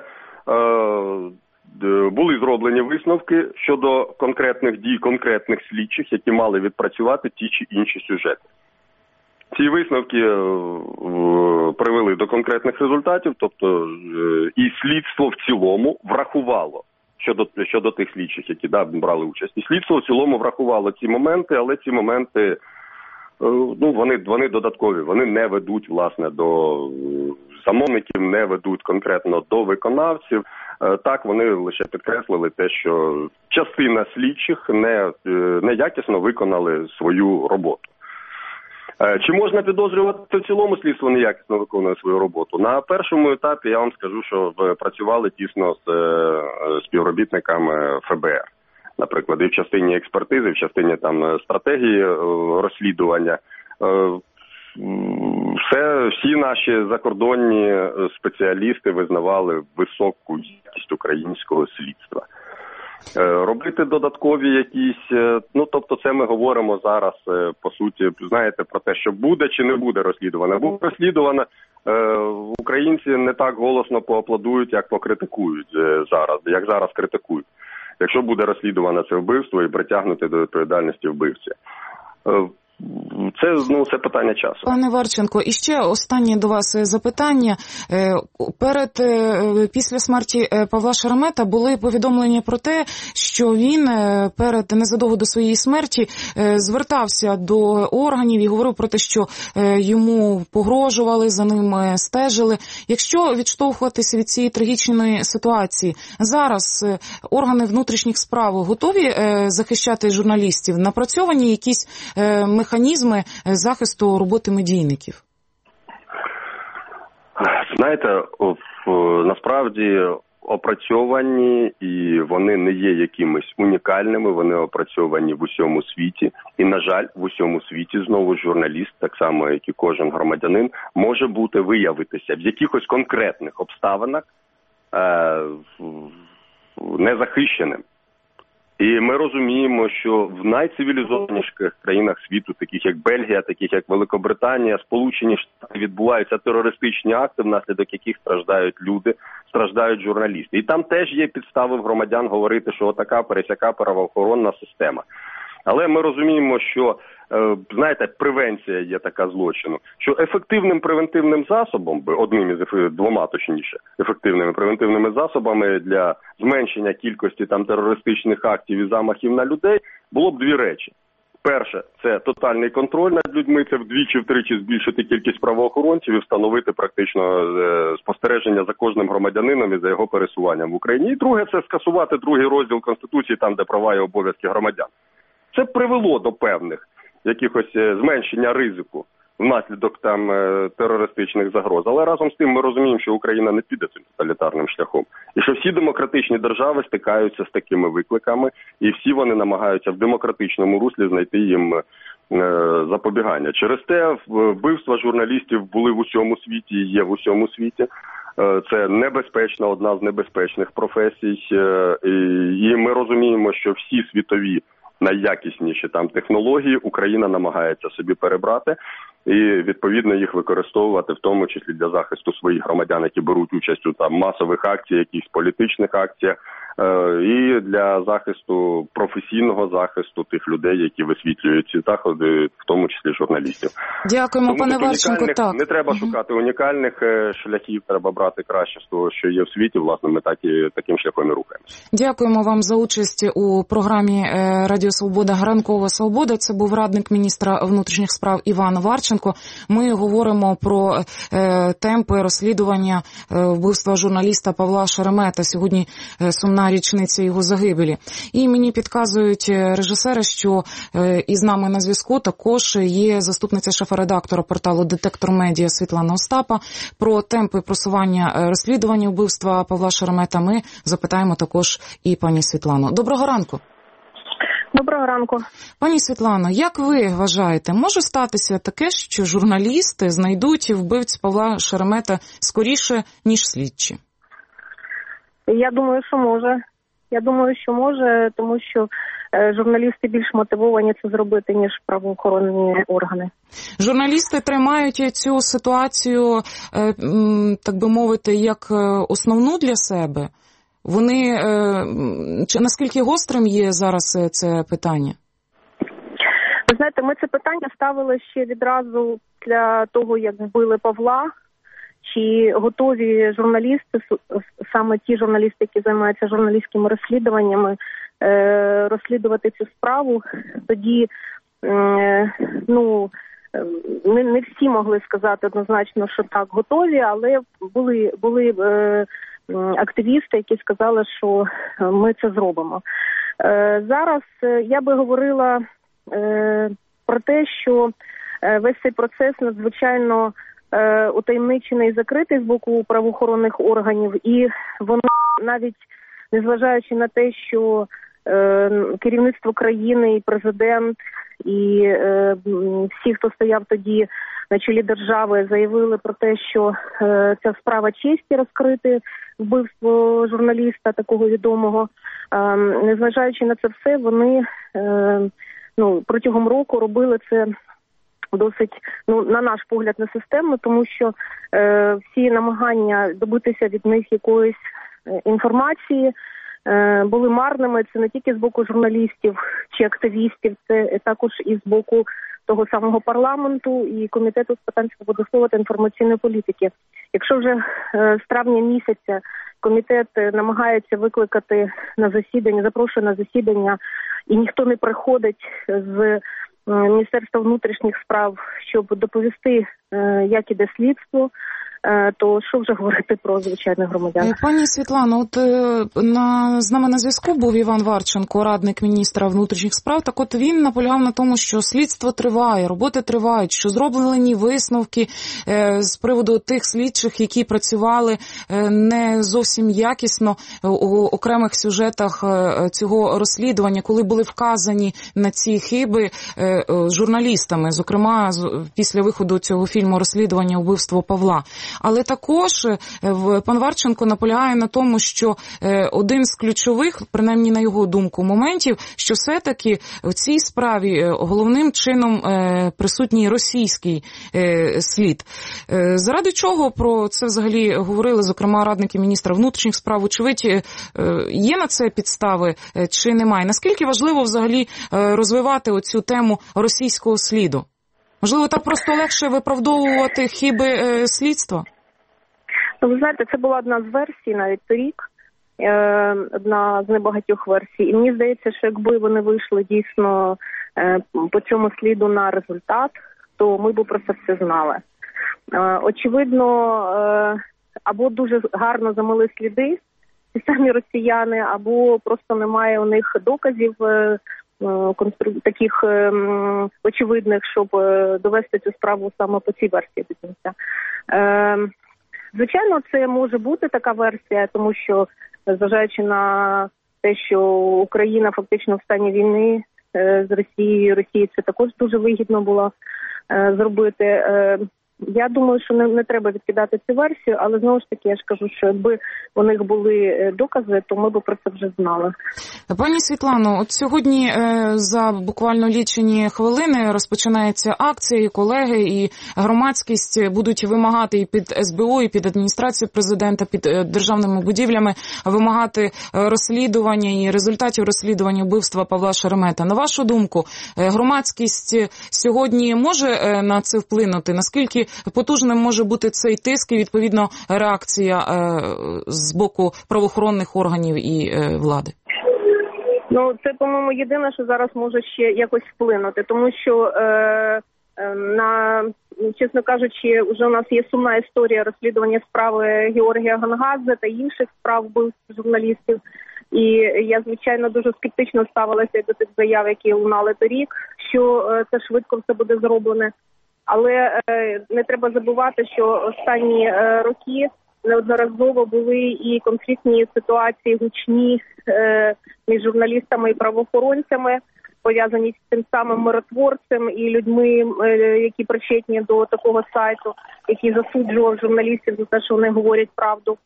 були зроблені висновки щодо конкретних дій, конкретних слідчих, які мали відпрацювати ті чи інші сюжети. Ці висновки привели до конкретних результатів, тобто і слідство в цілому врахувало щодо тих слідчих, які брали участь. І слідство в цілому врахувало ці моменти, але ці моменти, вони додаткові, вони не ведуть, власне, до замовників, не ведуть конкретно до виконавців. Так, вони лише підкреслили те, що частина слідчих неякісно виконали свою роботу. Чи можна підозрювати в цілому слідство неякісно виконує свою роботу? На першому етапі я вам скажу, що працювали тісно з співробітниками ФБР. Наприклад, і в частині експертизи, в частині стратегії розслідування. Всі наші закордонні спеціалісти визнавали високу якість українського слідства. Робити додаткові якісь, тобто це ми говоримо зараз, по суті, знаєте, про те, що буде чи не буде розслідувано. Буде розслідувано, українці не так голосно поаплодують, як покритикують зараз, як зараз критикують. Якщо буде розслідувано це вбивство і притягнути до відповідальності вбивця. Це питання часу. Пане Варченко, і ще останнє до вас запитання. Після смерті Павла Шеремета були повідомлення про те, що він незадовго до своєї смерті звертався до органів і говорив про те, що йому погрожували, за ним стежили. Якщо відштовхуватися від цієї трагічної ситуації, зараз органи внутрішніх справ готові захищати журналістів? Напрацьовані якісь механізми захисту роботи медійників? Знаєте, насправді опрацьовані, і вони не є якимись унікальними, вони опрацьовані в усьому світі. І, на жаль, в усьому світі знову журналіст, так само, як і кожен громадянин, може виявитися в якихось конкретних обставинах незахищеним. І ми розуміємо, що в найцивілізованіших країнах світу, таких як Бельгія, таких як Великобританія, Сполучені Штати, відбуваються терористичні акти, внаслідок яких страждають люди, страждають журналісти. І там теж є підстави в громадян говорити, що отака пересяка правоохоронна система. Але ми розуміємо, що, знаєте, превенція є така злочину, що ефективним превентивним засобом, ефективними превентивними засобами для зменшення кількості терористичних актів і замахів на людей було б дві речі. Перше, це тотальний контроль над людьми, це вдвічі-втричі збільшити кількість правоохоронців і встановити практично спостереження за кожним громадянином і за його пересуванням в Україні. І друге, це скасувати другий розділ Конституції, там, де права і обов'язки громадян. Це привело до певних якихось зменшення ризику внаслідок терористичних загроз. Але разом з тим ми розуміємо, що Україна не піде цим тоталітарним шляхом. І що всі демократичні держави стикаються з такими викликами, і всі вони намагаються в демократичному руслі знайти їм запобігання. Через те вбивства журналістів були в усьому світі і є в усьому світі. Це небезпечна, одна з небезпечних професій. І ми розуміємо, що всі світові найякісніші технології Україна намагається собі перебрати і, відповідно, їх використовувати, в тому числі для захисту своїх громадян, які беруть участь у масових акціях, якихось політичних акціях, і для захисту, професійного захисту тих людей, які висвітлюють ці заходи, в тому числі журналістів. Дякуємо, тому пане Варченко. Так. Не треба шукати унікальних шляхів, треба брати краще з того, що є в світі. Власне, ми таким шляхом і рухаємося. Дякуємо вам за участь у програмі Радіо Свобода «Ранкова свобода». Це був радник міністра внутрішніх справ Іван Варченко. Ми говоримо про темпи розслідування вбивства журналіста Павла Шеремета. Сьогодні сумна річниця його загибелі. І мені підказують режисери, що із нами на зв'язку також є заступниця шефа-редактора порталу «Детектор Медіа» Світлана Остапа. Про темпи просування розслідування вбивства Павла Шеремета ми запитаємо також і пані Світлану. Доброго ранку. Доброго ранку. Пані Світлано, як ви вважаєте, може статися таке, що журналісти знайдуть вбивць Павла Шеремета скоріше, ніж слідчі? Я думаю, що може, тому що журналісти більш мотивовані це зробити, ніж правоохоронні органи. Журналісти тримають цю ситуацію, так би мовити, як основну для себе. Наскільки гострим є зараз це питання? Ви знаєте, ми це питання ставили ще відразу для того, як вбили Павла. Чи готові журналісти, саме ті журналісти, які займаються журналістськими розслідуваннями, розслідувати цю справу? Тоді, не всі могли сказати однозначно, що так, готові, але були активісти, які сказали, що ми це зробимо. Зараз я би говорила про те, що весь цей процес надзвичайно утаємничений і закритий з боку правоохоронних органів, і воно навіть, незважаючи на те, що керівництво країни і президент, і всі, хто стояв тоді на чолі держави, заявили про те, що ця справа честі розкрити вбивство журналіста такого відомого. Незважаючи на це все, вони протягом року робили це досить, на наш погляд, несистемно, тому що всі намагання добитися від них якоїсь інформації були марними. Це не тільки з боку журналістів чи активістів, це також і з боку того самого парламенту і комітету з питань свободи слова та інформаційної політики. Якщо вже з травня місяця комітет намагається викликати на засідання, запрошує на засідання, і ніхто не приходить з Міністерства внутрішніх справ, щоб доповісти, як іде слідство, то що вже говорити про звичайних громадян? Пані Світлано, от з нами на зв'язку був Іван Варченко, радник міністра внутрішніх справ. Так от він наполягав на тому, що слідство триває, роботи тривають, що зроблені висновки з приводу тих слідчих, які працювали не зовсім якісно у окремих сюжетах цього розслідування, коли були вказані на ці хиби журналістами, зокрема після виходу цього фільму «Розслідування вбивства Павла». Але також пан Варченко наполягає на тому, що один з ключових, принаймні на його думку, моментів, що все-таки в цій справі головним чином присутній російський слід. Заради чого про це взагалі говорили, зокрема, радники міністра внутрішніх справ? Очевидь, є на це підстави чи немає? Наскільки важливо взагалі розвивати оцю тему російського сліду? Можливо, так просто легше виправдовувати хиби слідства? Ви знаєте, це була одна з версій навіть торік, одна з небагатьох версій. І мені здається, що якби вони вийшли дійсно по цьому сліду на результат, то ми б про це все знали. Очевидно, або дуже гарно замили сліди ці самі росіяни, або просто немає у них доказів таких очевидних, щоб довести цю справу саме по цій версії до кінця. Звичайно, це може бути така версія, тому що, зважаючи на те, що Україна фактично в стані війни з Росією, Росії це також дуже вигідно було зробити. Я думаю, що не треба відкидати цю версію, але знову ж таки, я ж кажу, що якби у них були докази, то ми б про це вже знали. Пані Світлано, от сьогодні за буквально лічені хвилини розпочинається акція, і колеги, і громадськість будуть вимагати і під СБУ, і під адміністрацією президента, під державними будівлями вимагати розслідування і результатів розслідування вбивства Павла Шеремета. На вашу думку, громадськість сьогодні може на це вплинути? Наскільки потужним може бути цей тиск і, відповідно, реакція з боку правоохоронних органів і влади? Це, по-моєму, єдине, що зараз може ще якось вплинути, тому що, чесно кажучи, вже у нас є сумна історія розслідування справи Георгія Гонгадзе та інших справ вбивств журналістів. І я, звичайно, дуже скептично ставилася до тих заяв, які лунали торік, що це швидко все буде зроблене. Але не треба забувати, що останні роки неодноразово були і конфліктні ситуації гучні між журналістами і правоохоронцями, пов'язані з тим самим миротворцем і людьми, які причетні до такого сайту, який засуджував журналістів за те, що вони говорять правду.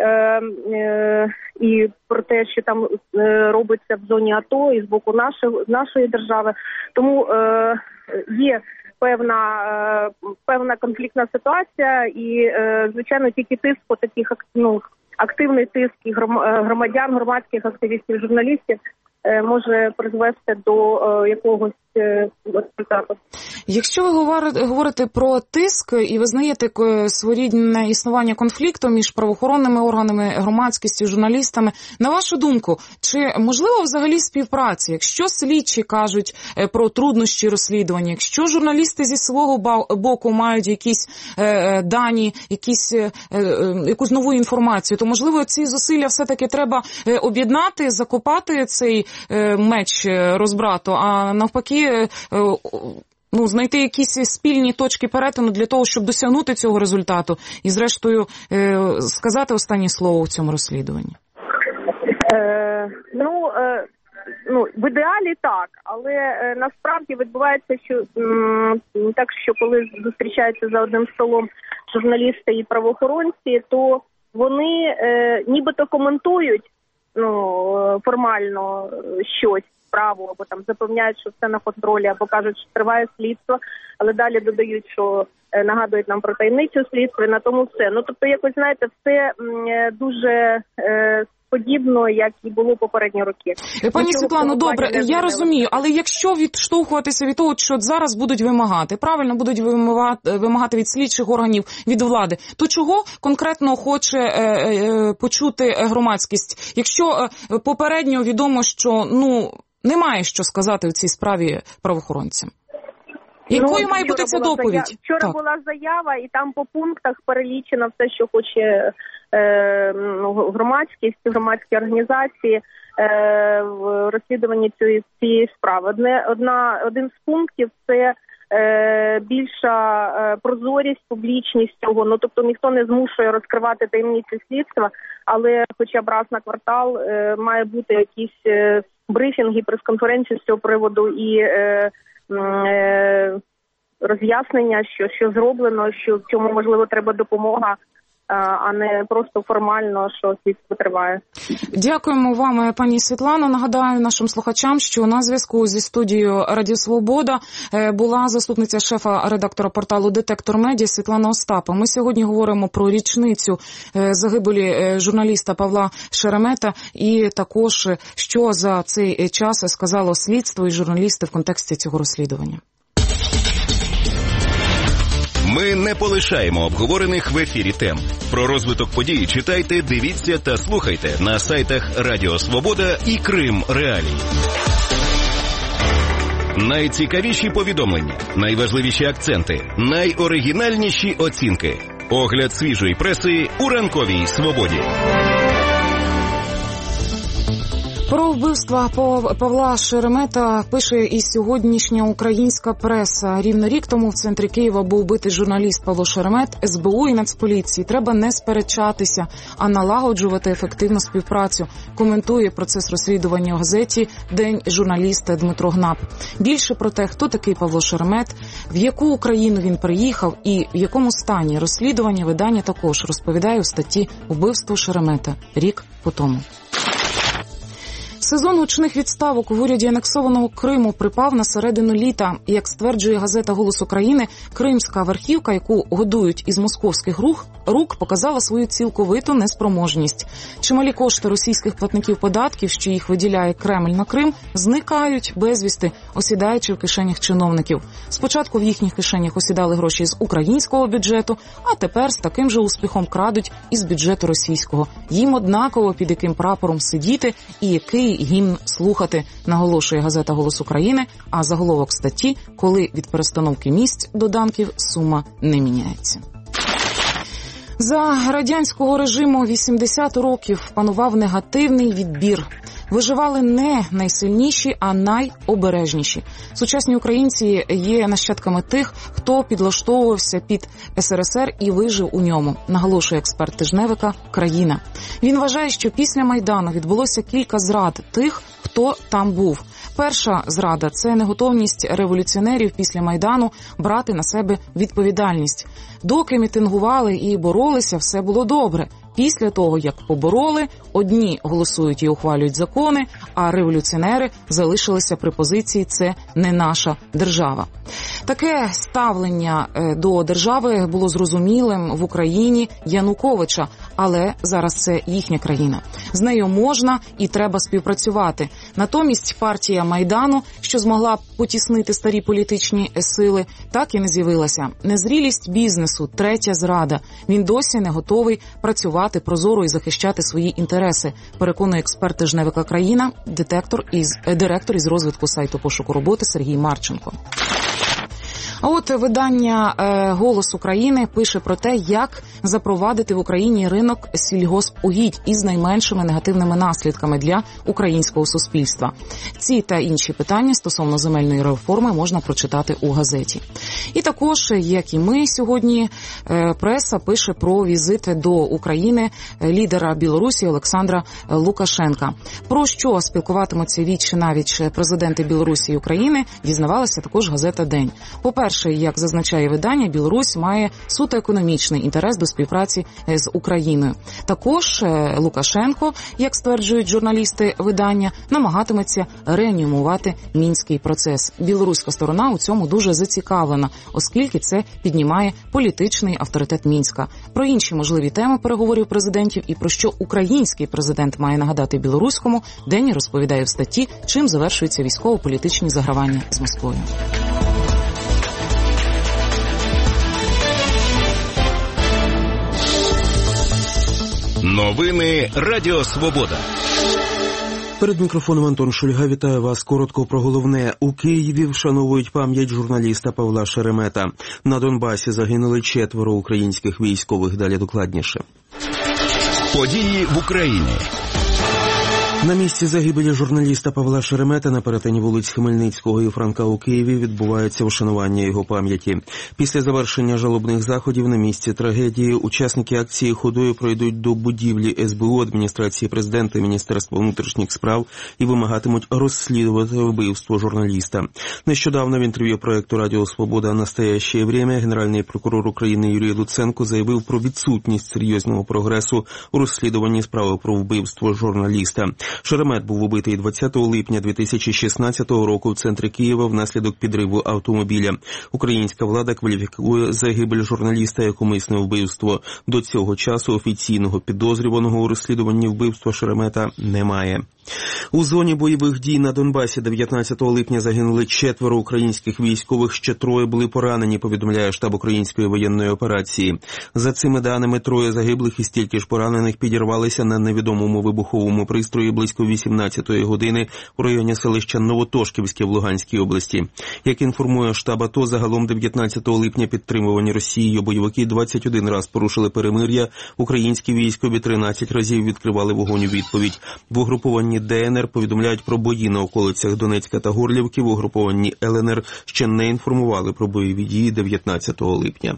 І про те, що там робиться в зоні АТО і з боку нашої держави. Тому є певна конфліктна ситуація і, звичайно, тільки тиск по таких, активний тиск і громадян, громадських активістів, журналістів може призвести до якогось результату. Якщо ви говорите про тиск і визнаєте своєрідне існування конфлікту між правоохоронними органами, громадськістю, журналістами, на вашу думку, чи можливо взагалі співпраця? Якщо слідчі кажуть про труднощі розслідування, якщо журналісти зі свого боку мають якісь дані, якусь нову інформацію, то можливо ці зусилля все-таки треба об'єднати, закопати цей меч розбрату, а навпаки знайти якісь спільні точки перетину для того, щоб досягнути цього результату і, зрештою, сказати останнє слово у цьому розслідуванні? В ідеалі так, але насправді відбувається, що коли зустрічаються за одним столом журналісти і правоохоронці, то вони нібито коментують формально щось, справу, або там запевняють, що все на контролі, або кажуть, що триває слідство, але далі додають, що нагадують нам про таємницю слідства, на тому все. Тобто, якось, знаєте, все дуже подібно, як і було попередні роки. Пані Світлано, добре, я розумію, але якщо відштовхуватися від того, що зараз будуть вимагати, правильно будуть вимагати від слідчих органів, від влади, то чого конкретно хоче почути громадськість? Якщо попередньо відомо, що немає що сказати в цій справі правоохоронцям. Якою має бути ця доповідь? Вчора була заява, і там по пунктах перелічено все, що хоче громадськість, громадські організації в розслідуванні цієї справи. Один з пунктів – це більша прозорість, публічність цього. Тобто ніхто не змушує розкривати таємниці слідства, але хоча б раз на квартал має бути якісь брифінги, прес-конференції з цього приводу і роз'яснення, що зроблено, що в цьому, можливо, треба допомога, а не просто формально, що слідство триває. Дякуємо вам, пані Світлано. Нагадаю нашим слухачам, що на зв'язку зі студією Радіо Свобода була заступниця шефа редактора порталу «Детектор Медіа» Світлана Остапа. Ми сьогодні говоримо про річницю загибелі журналіста Павла Шеремета і також, що за цей час сказало слідство і журналісти в контексті цього розслідування. Ми не полишаємо обговорених в ефірі тем. Про розвиток подій читайте, дивіться та слухайте на сайтах Радіо Свобода і Крим Реалії. Найцікавіші повідомлення, найважливіші акценти, найоригінальніші оцінки. Огляд свіжої преси у ранковій Свободі. Про вбивства Павла Шеремета пише і сьогоднішня українська преса. Рівно рік тому в центрі Києва був убитий журналіст Павло Шеремет. СБУ і Нацполіції треба не сперечатися, а налагоджувати ефективну співпрацю. Коментує процес розслідування у газеті «День журналіста» Дмитро Гнап. Більше про те, хто такий Павло Шеремет, в яку Україну він приїхав і в якому стані розслідування, видання також розповідає у статті «Вбивство Шеремета. Рік по тому». Сезон гучних відставок в уряді анексованого Криму припав на середину літа. Як стверджує газета «Голос України», кримська верхівка, яку годують із московських рук, показала свою цілковиту неспроможність. Чималі кошти російських платників податків, що їх виділяє Кремль на Крим, зникають безвісти, осідаючи в кишенях чиновників. Спочатку в їхніх кишенях осідали гроші з українського бюджету, а тепер з таким же успіхом крадуть із бюджету російського. Їм однаково під яким прапором сидіти і який гімн слухати, наголошує газета «Голос України», а заголовок статті «Коли від перестановки місць до данків сума не міняється». За радянського режиму 80 років панував негативний відбір. Виживали не найсильніші, а найобережніші. Сучасні українці є нащадками тих, хто підлаштовувався під СРСР і вижив у ньому, наголошує експерт тижневика «Країна». Він вважає, що після Майдану відбулося кілька зрад тих, хто там був. Перша зрада – це неготовність революціонерів після Майдану брати на себе відповідальність. Доки мітингували і боролися, все було добре. Після того, як побороли, одні голосують і ухвалюють закони, а революціонери залишилися при позиції «це не наша держава». Таке ставлення до держави було зрозумілим в Україні Януковича, але зараз це їхня країна. З нею можна і треба співпрацювати. Натомість партія Майдану, що змогла потіснити старі політичні сили, так і не з'явилася. Незрілість бізнесу – третя зрада. Він досі не готовий працювати прозоро і захищати свої інтереси, переконує експерт «Жневика Країна», директор із розвитку сайту пошуку роботи Сергій Марченко. А от видання «Голос України» пише про те, як запровадити в Україні ринок сільгоспугідь із найменшими негативними наслідками для українського суспільства. Ці та інші питання стосовно земельної реформи можна прочитати у газеті. І також, як і ми сьогодні, преса пише про візит до України лідера Білорусі Олександра Лукашенка. Про що спілкуватимуться віч навіч президенти Білорусі і України, дізнавалася також газета «День». По-перше, як зазначає видання, Білорусь має суто економічний інтерес до співпраці з Україною. Також Лукашенко, як стверджують журналісти видання, намагатиметься реанімувати мінський процес. Білоруська сторона у цьому дуже зацікавлена, оскільки це піднімає політичний авторитет Мінська. Про інші можливі теми переговорів президентів і про що український президент має нагадати білоруському, День розповідає в статті, чим завершуються військово-політичні загравання з Москвою. Новини Радіо Свобода. Перед мікрофоном Антон Шульга. Вітаю вас. Коротко про головне. У Києві вшановують пам'ять журналіста Павла Шеремета. На Донбасі загинули 4 українських військових. Далі докладніше. Події в Україні. На місці загибелі журналіста Павла Шеремета на перетині вулиць Хмельницького і Франка у Києві відбувається вшанування його пам'яті. Після завершення жалобних заходів на місці трагедії учасники акції ходою пройдуть до будівлі СБУ, адміністрації президента і Міністерства внутрішніх справ і вимагатимуть розслідувати вбивство журналіста. Нещодавно в інтерв'ю проєкту «Радіо Свобода. Настоящее время» генеральний прокурор України Юрій Луценко заявив про відсутність серйозного прогресу у розслідуванні справи про вбивство журналіста. Шеремет був убитий 20 липня 2016 року в центрі Києва внаслідок підриву автомобіля. Українська влада кваліфікує загибель журналіста як умисне вбивство. До цього часу офіційного підозрюваного у розслідуванні вбивства Шеремета немає. У зоні бойових дій на Донбасі 19 липня загинули 4 українських військових, ще 3 були поранені, повідомляє штаб української воєнної операції. За цими даними, 3 загиблих і стільки ж поранених підірвалися на невідомому вибуховому пристрої близько 18-ї години у районі селища Новотошківське в Луганській області. Як інформує штаб АТО, загалом 19 липня підтримувані Росією бойовики 21 раз порушили перемир'я, українські військові 13 разів відкривали вогонь у відповідь. В угрупованні ДНР повідомляють про бої на околицях Донецька та Горлівки, в угрупованні ЛНР ще не інформували про бойові дії 19 липня.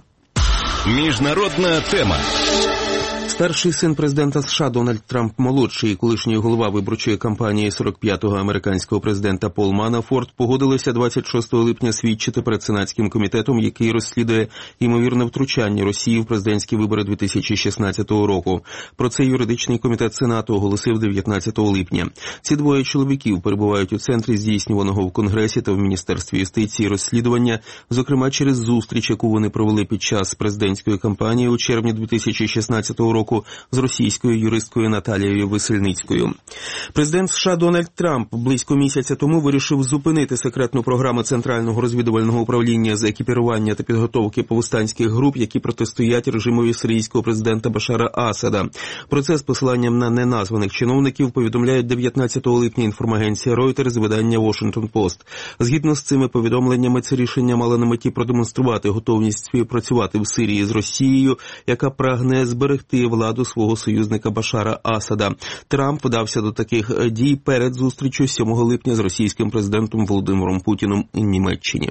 Міжнародна тема. Старший син президента США Дональд Трамп-молодший і колишній голова виборчої кампанії 45-го американського президента Пол Манафорт погодилися 26 липня свідчити перед Сенатським комітетом, який розслідує ймовірне втручання Росії в президентські вибори 2016 року. Про це юридичний комітет Сенату оголосив 19 липня. Ці 2 чоловіків перебувають у центрі здійснюваного в Конгресі та в Міністерстві юстиції розслідування, зокрема через зустріч, яку вони провели під час президентської кампанії у червні 2016 року з російською юристкою Наталією Весельницькою. Президент США Дональд Трамп близько місяця тому вирішив зупинити секретну програму Центрального розвідувального управління з екіпірування та підготовки повстанських груп, які протистоять режимові сирійського президента Башара Асада. Про це з посиланням на неназваних чиновників повідомляють 19 липня інформагенція Reuters, видання Washington Post. Згідно з цими повідомленнями, це рішення мало на меті продемонструвати готовність співпрацювати в Сирії з Росією, яка прагне зберегти владу свого союзника Башара Асада. Трамп вдався до таких дій перед зустрічю 7 липня з російським президентом Володимиром Путіним у Німеччині.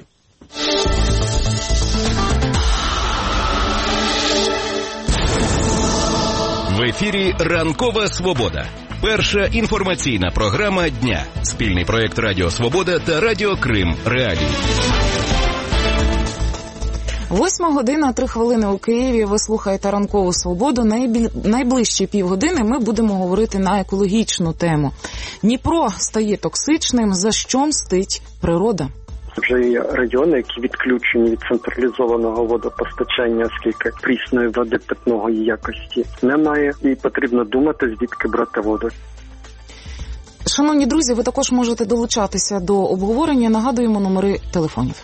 В ефірі «Ранкова свобода». Перша інформаційна програма дня. Спільний проєкт Радіо Свобода та Радіо Крим Реалії. 8:03 у Києві. Ви слухаєте «Ранкову свободу». Найближчі півгодини ми будемо говорити на екологічну тему. Дніпро стає токсичним. За що мстить природа? Вже є райони, які відключені від централізованого водопостачання, оскільки прісної води питної якості немає, і потрібно думати, звідки брати воду. Шановні друзі, ви також можете долучатися до обговорення. Нагадуємо номери телефонів.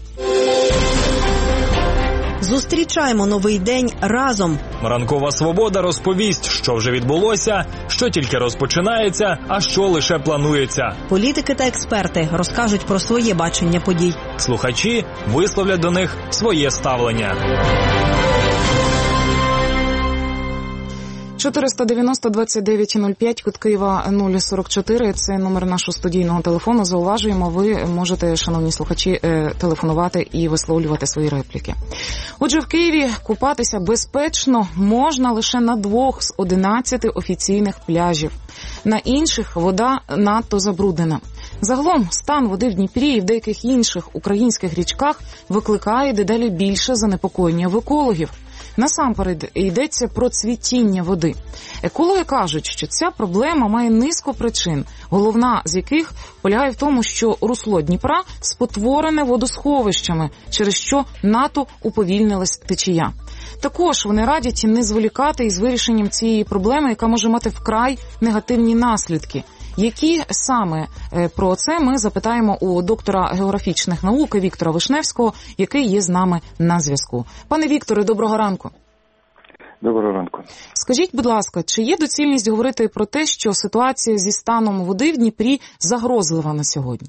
Зустрічаємо новий день разом. Ранкова свобода розповість, що вже відбулося, що тільки розпочинається, а що лише планується. Політики та експерти розкажуть про своє бачення подій. Слухачі висловлять до них своє ставлення. 490-29-05, код Києва 044, це номер нашого студійного телефону. Зауважуємо, ви можете, шановні слухачі, телефонувати і висловлювати свої репліки. Отже, в Києві купатися безпечно можна лише на 2 з 11 офіційних пляжів. На інших вода надто забруднена. Загалом, стан води в Дніпрі і в деяких інших українських річках викликає дедалі більше занепокоєння в екологів. Насамперед йдеться про цвітіння води. Екологи кажуть, що ця проблема має низку причин, головна з яких полягає в тому, що русло Дніпра спотворене водосховищами, через що надто уповільнилась течія. Також вони радять не зволікати із вирішенням цієї проблеми, яка може мати вкрай негативні наслідки. Які саме про це ми запитаємо у доктора географічних наук Віктора Вишневського, який є з нами на зв'язку. Пане Вікторе, доброго ранку. Доброго ранку. Скажіть, будь ласка, чи є доцільність говорити про те, що ситуація зі станом води в Дніпрі загрозлива на сьогодні?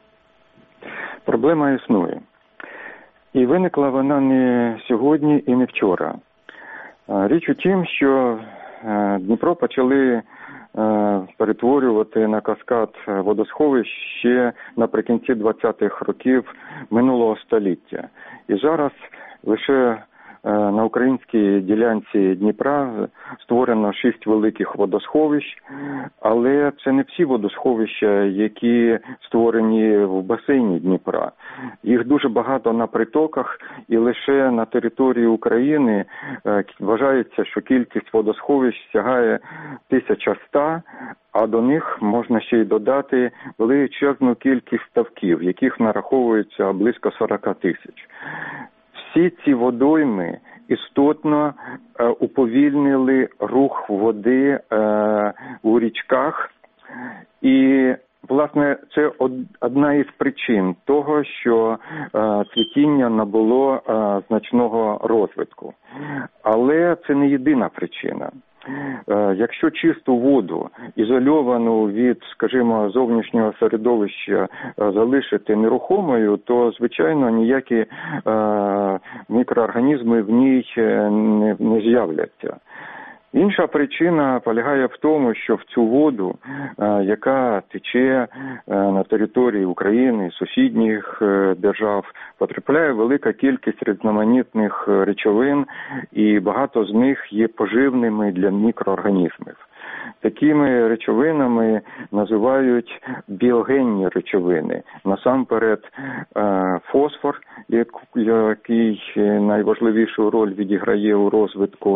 Проблема існує. І виникла вона не сьогодні і не вчора. Річ у тім, що Дніпро почали перетворювати на каскад водосховищ ще наприкінці 20-х років минулого століття. І зараз лише на українській ділянці Дніпра створено 6 великих водосховищ, але це не всі водосховища, які створені в басейні Дніпра. Їх дуже багато на притоках, і лише на території України вважається, що кількість водосховищ сягає 1100, а до них можна ще й додати величезну кількість ставків, яких нараховується близько 40 тисяч. Всі ці водойми істотно уповільнили рух води у річках, і, власне, це одна із причин того, що цвітіння набуло значного розвитку. Але це не єдина причина. Якщо чисту воду, ізольовану від, скажімо, зовнішнього середовища, залишити нерухомою, то, звичайно, ніякі мікроорганізми в ній не з'являться. Інша причина полягає в тому, що в цю воду, яка тече на території України, сусідніх держав, потрапляє велика кількість різноманітних речовин, і багато з них є поживними для мікроорганізмів. Такими речовинами називають біогенні речовини. Насамперед фосфор, який найважливішу роль відіграє у розвитку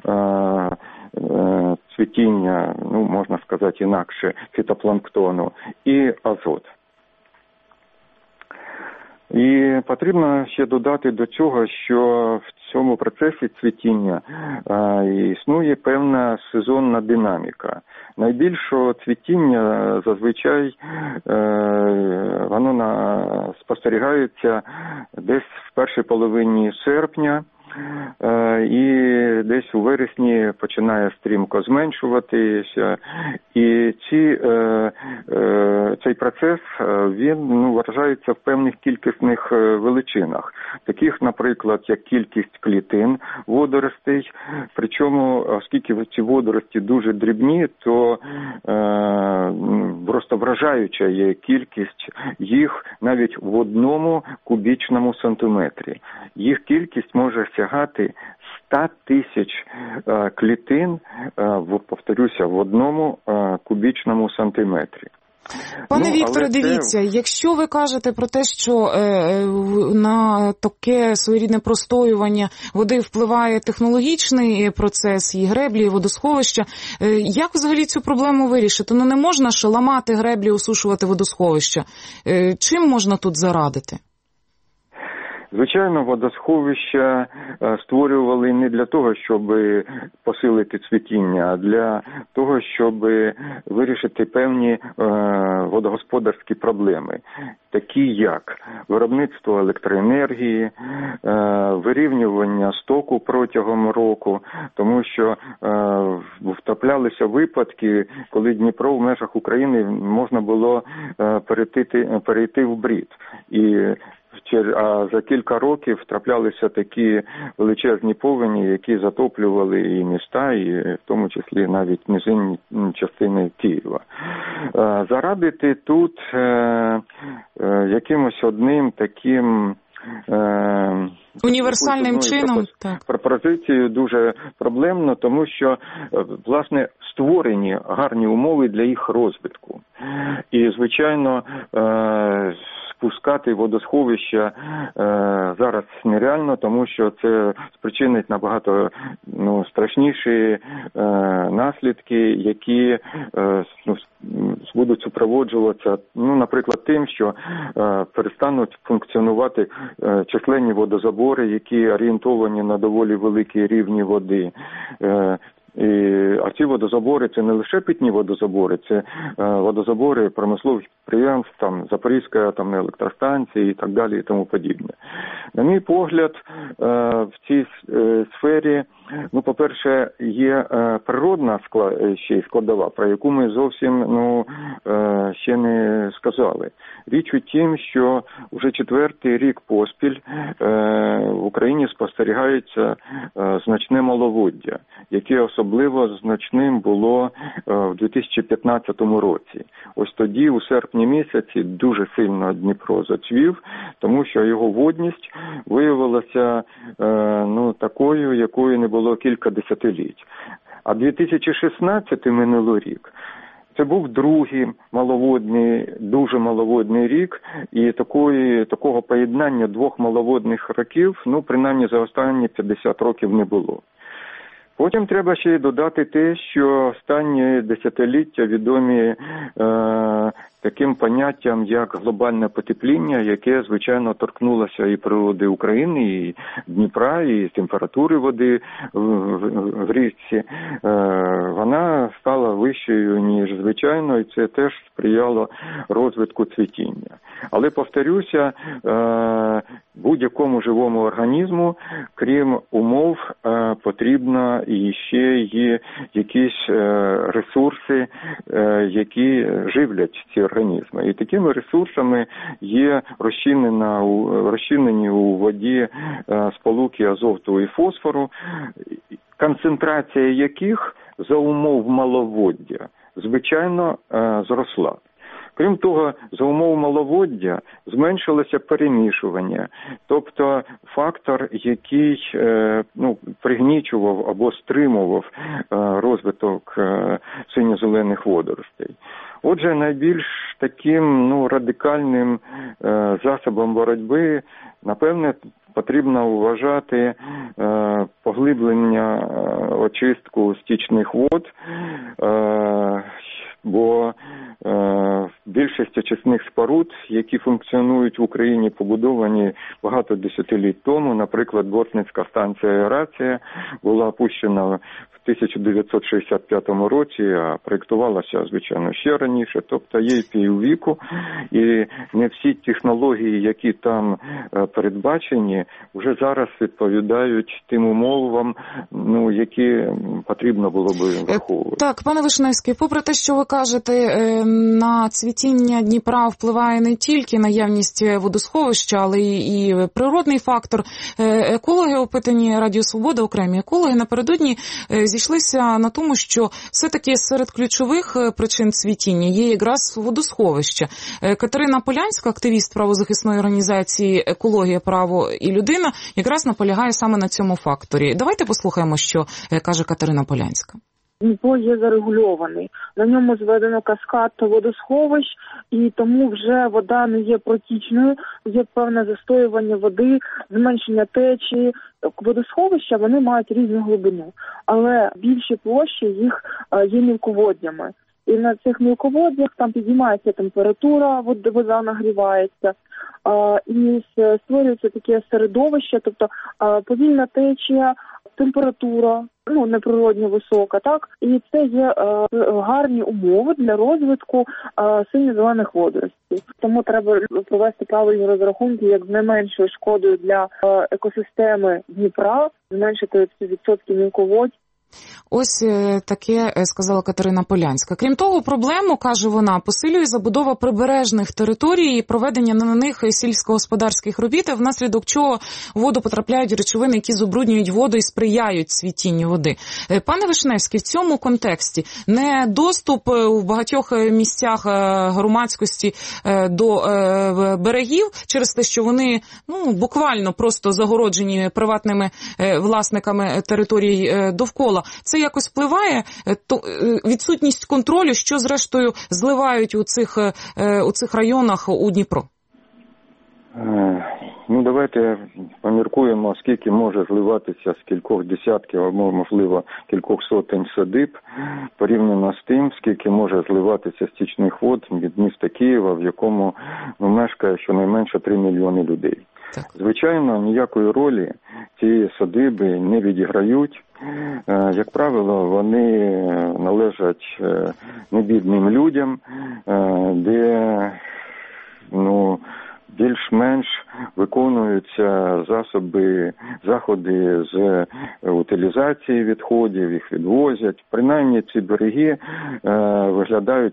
цвітіння, можна сказати інакше, фітопланктону, і азот. І потрібно ще додати до цього, що в цьому процесі цвітіння існує певна сезонна динаміка. Найбільше цвітіння зазвичай воно спостерігається десь в першій половині серпня, і десь у вересні починає стрімко зменшуватися. І цей процес, він виражається в певних кількісних величинах, таких, наприклад, як кількість клітин водоростей. Причому, оскільки ці водорості дуже дрібні, то просто вражаюча є кількість їх навіть в 1 кубічному сантиметрі. Їх кількість може сягати 100 тисяч клітин, повторюся, в 1 кубічному сантиметрі. Пане Вікторе, дивіться, якщо ви кажете про те, що на таке своєрідне простоювання води впливає технологічний процес, і греблі, і водосховища, як взагалі цю проблему вирішити? Ну не можна ж ламати греблі, осушувати водосховища. Чим можна тут зарадити? Звичайно, водосховища створювали не для того, щоб посилити цвітіння, а для того, щоб вирішити певні водогосподарські проблеми, такі як виробництво електроенергії, вирівнювання стоку протягом року, тому що втраплялися випадки, коли Дніпро в межах України можна було перейти в брід. А за кілька років траплялися такі величезні повені, які затоплювали і міста, і в тому числі навіть низинні частини Києва. Зарадити тут якимось одним таким універсальним чином пропозицією дуже проблемно, тому що, власне, створені гарні умови для їх розвитку. І, звичайно, спускати водосховища зараз нереально, тому що це спричинить набагато страшніші наслідки, які будуть супроводжуватися, наприклад, тим, що перестануть функціонувати численні водозабори, які орієнтовані на доволі великі рівні води. А ці водозабори – це не лише питні водозабори, це водозабори промислових підприємств, Запорізької атомної електростанції і так далі і тому подібне. На мій погляд, в цій сфері, по-перше, є природна ще й складова, про яку ми зовсім ще не сказали. Річ у тім, що вже 4-й рік поспіль в Україні спостерігається значне маловоддя, яке особливо значним було в 2015 році. Ось тоді, у серпні місяці, дуже сильно Дніпро зацвів, тому що його водність виявилася такою, якою не було кілька десятиліть. А 2016 минулий рік це був другий дуже маловодний рік, і такого поєднання двох маловодних років, принаймні за останні 50 років не було. Потім треба ще й додати те, що останні десятиліття відомі таким поняттям, як глобальне потепління, яке, звичайно, торкнулося і природи України, і Дніпра, і температури води в річці. Вона стала вищою, ніж звичайно, і це теж сприяло розвитку цвітіння. Але, повторюся, будь-якому живому організму, крім умов, потрібно і ще є якісь ресурси, які живлять ці організми. І такими ресурсами є розчинені у воді сполуки азоту і фосфору, концентрація яких за умов маловоддя, звичайно, зросла. Крім того, за умов маловоддя зменшилося перемішування, тобто фактор, який пригнічував або стримував розвиток синьо-зелених водоростей. Отже, найбільш таким радикальним засобом боротьби, напевне, потрібно вважати поглиблення очистку стічних вод, бо більшість очисних споруд, які функціонують в Україні, побудовані багато десятиліть тому. Наприклад, Бортницька станція аерація була опущена в 1965 році, а проєктувалася, звичайно, ще раніше, тобто є піввіку, і не всі технології, які там передбачені, вже зараз відповідають тим умовам, які потрібно було би враховувати. Так, пане Вишневський, попри те, що ви кажете, на цвітіння Дніпра впливає не тільки наявність водосховища, але і природний фактор. Екологи, опитані Радіо Свобода, окремі екологи, напередодні зійшлися на тому, що все-таки серед ключових причин цвітіння є якраз водосховища. Катерина Полянська, активіст правозахисної організації «Екологія, право і людина», якраз наполягає саме на цьому факторі. Давайте послухаємо, що каже Катерина Полянська. Дніпро є зарегульований. На ньому зведено каскад водосховищ, і тому вже вода не є протічною, є певне застоювання води, зменшення течії. Водосховища, вони мають різну глибину, але більші площі їх є мілководдями. І на цих мілководдях там підіймається температура, вода нагрівається, і створюється таке середовище, тобто повільна течія, температура, неприродньо висока, так? І це є гарні умови для розвитку синьо-зелених водоростей. Тому треба провести правильні розрахунки, як з найменшою шкодою для екосистеми Дніпра, зменшити ці відсотки мілководь. Ось таке сказала Катерина Полянська. Крім того, проблему, каже вона, посилює забудова прибережних територій і проведення на них сільськогосподарських робіт, внаслідок чого в воду потрапляють речовини, які забруднюють воду і сприяють цвітінню води. Пане Вишневський, в цьому контексті недоступ в багатьох місцях громадськості до берегів через те, що вони буквально просто загороджені приватними власниками територій довкола. Це якось впливає, відсутність контролю, що зрештою зливають у цих районах у Дніпро? Давайте поміркуємо, скільки може зливатися з кількох десятків, або, можливо, кількох сотень садиб, порівняно з тим, скільки може зливатися стічних вод від міста Києва, в якому мешкає щонайменше 3 мільйони людей. Звичайно, ніякої ролі ці садиби не відіграють. Як правило, вони належать небідним людям, де більш-менш виконуються заходи з утилізації відходів, їх відвозять. Принаймні ці береги виглядають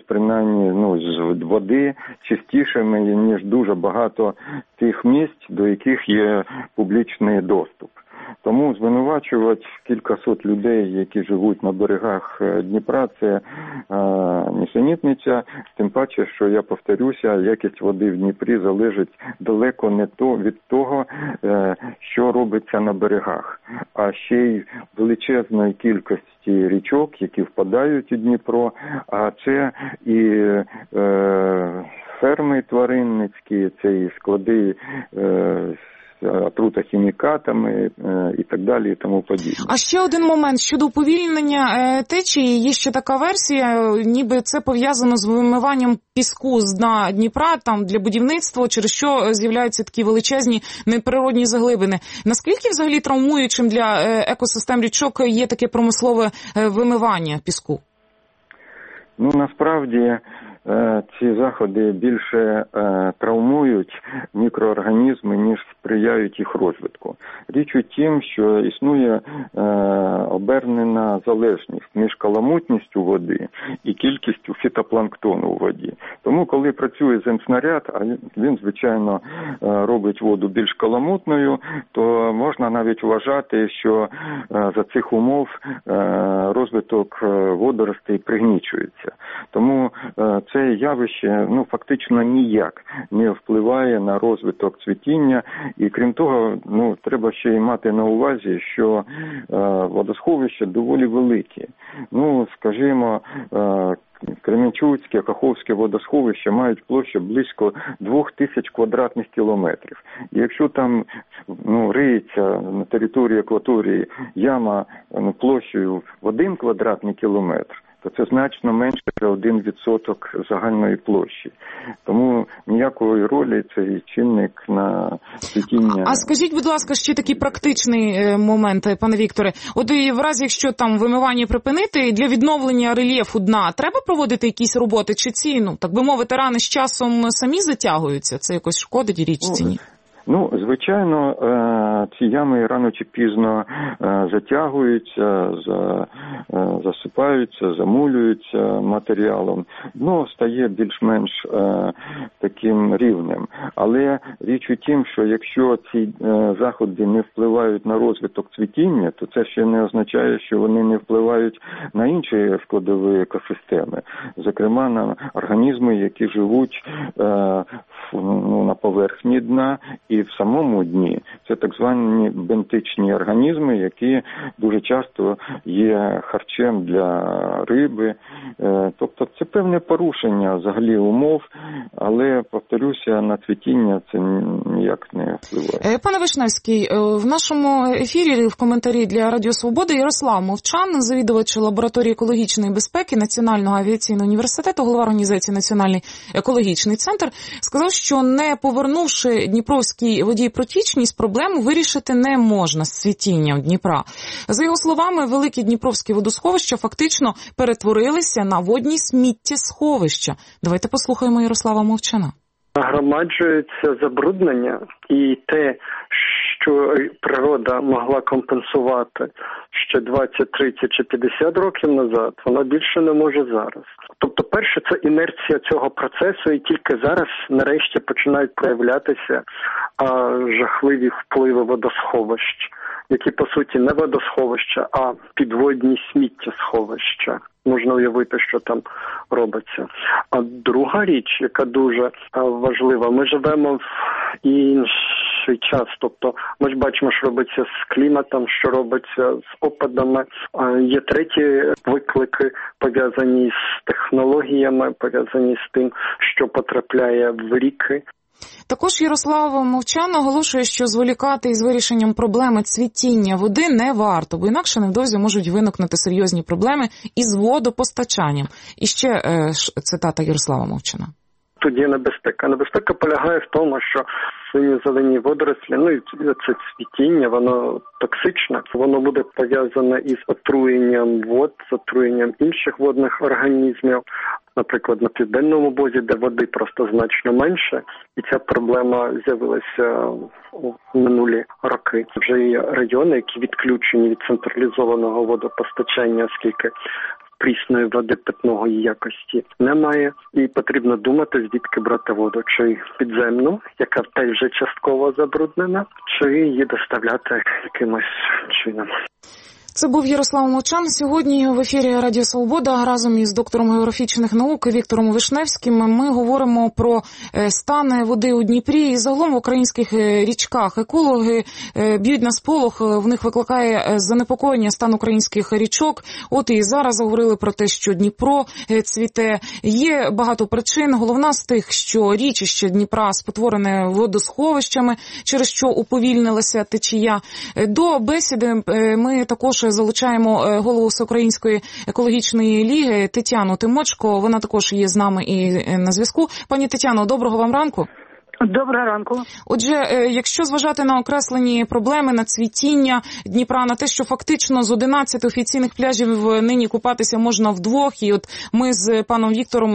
з води чистішими, ніж дуже багато тих місць, до яких є публічний доступ. Тому звинувачувати кількасот людей, які живуть на берегах Дніпра, це нісенітниця. Тим паче, що, я повторюся, якість води в Дніпрі залежить далеко не від того, що робиться на берегах, а ще й величезної кількості річок, які впадають у Дніпро, а це і ферми тваринницькі, це і склади отрута хімікатами і так далі і тому подібне. А ще один момент щодо уповільнення течії. Є ще така версія, ніби це пов'язано з вимиванням піску з дна Дніпра там для будівництва, через що з'являються такі величезні неприродні заглибини. Наскільки взагалі травмуючим для екосистем річок є таке промислове вимивання піску? Насправді ці заходи більше травмують мікроорганізми, ніж сприяють їх розвитку. Річ у тім, що існує обернена залежність між каламутністю води і кількістю фітопланктону у воді. Тому, коли працює земснаряд, а він, звичайно, робить воду більш каламутною, то можна навіть вважати, що за цих умов розвиток водоростей пригнічується. Тому це явище фактично ніяк не впливає на розвиток цвітіння. І крім того, треба ще й мати на увазі, що водосховища доволі великі. Скажімо, Кременчуцьке, Каховське водосховище мають площу близько 2000 квадратних кілометрів. І якщо там риється на території акваторії яма площею в 1 квадратний кілометр, то це значно менше за 1% загальної площі. Тому ніякої ролі цей чинник на цвітіння. А скажіть, будь ласка, ще такий практичний момент, пане Вікторе. От і в разі, якщо там вимивання припинити, для відновлення рельєфу дна треба проводити якісь роботи? Чи ці, так би мовити, рани з часом самі затягуються? Це якось шкодить річці, ні? Звичайно, ці ями рано чи пізно затягуються, засипаються, замулюються матеріалом. Дно стає більш-менш таким рівнем. Але річ у тім, що якщо ці заходи не впливають на розвиток цвітіння, то це ще не означає, що вони не впливають на інші складові екосистеми. Зокрема, на організми, які живуть в на поверхні дна і в самому дні. Це так звані бентичні організми, які дуже часто є харчем для риби. Тобто це певне порушення взагалі умов, але, повторюся, на цвітіння це ніяк не впливає. Пане Вишневський, в нашому ефірі в коментарі для Радіо Свобода Ярослав Мовчан, завідувач лабораторії екологічної безпеки Національного авіаційного університету, голова організації Національний екологічний центр, сказав, що не повернувши Дніпровській воді протічність, проблему вирішити не можна з цвітінням Дніпра. За його словами, великі дніпровські водосховища фактично перетворилися на водні сміттєсховища. Давайте послухаємо Ярослава Мовчана. Нагромаджується забруднення, і те, що природа могла компенсувати ще 20, 30 чи 50 років назад, вона більше не може зараз. Тобто, перше, це інерція цього процесу, і тільки зараз, нарешті, починають проявлятися жахливі впливи водосховищ, які, по суті, не водосховища, а підводні сміттєсховища. Можна уявити, що там робиться. А друга річ, яка дуже важлива, ми живемо в інший час. Тобто ми ж бачимо, що робиться з кліматом, що робиться з опадами. Є треті виклики, пов'язані з технологіями, пов'язані з тим, що потрапляє в ріки. Також Ярослав Мовчан наголошує, що зволікати із вирішенням проблеми цвітіння води не варто, бо інакше невдовзі можуть виникнути серйозні проблеми із водопостачанням. І ще цитата Ярослава Мовчана. Тут є небезпека. Небезпека полягає в тому, що синьо-зелені водорослі, і це цвітіння, воно токсичне, воно буде пов'язане із отруєнням вод, з отруєнням інших водних організмів. Наприклад, на південному бозі, де води просто значно менше, і ця проблема з'явилася у минулі роки. Вже є райони, які відключені від централізованого водопостачання, оскільки прісної води питної якості немає, і потрібно думати, звідки брати воду, чи підземну, яка теж вже частково забруднена, чи її доставляти якимось чином. Це був Ярослав Мовчан. Сьогодні в ефірі Радіо Свобода разом із доктором географічних наук Віктором Вишневським ми говоримо про стан води у Дніпрі і загалом в українських річках. Екологи б'ють на сполох, в них викликає занепокоєння стан українських річок. От і зараз говорили про те, що Дніпро цвіте. Є багато причин. Головна з тих, що річище Дніпра спотворене водосховищами, через що уповільнилася течія. До бесіди ми також залучаємо голову Всеукраїнської екологічної ліги Тетяну Тимочко. Вона також є з нами і на зв'язку. Пані Тетяно, доброго вам ранку. Доброго ранку. Отже, якщо зважати на окреслені проблеми, на цвітіння Дніпра, на те, що фактично з 11 офіційних пляжів нині купатися можна вдвох, і от ми з паном Віктором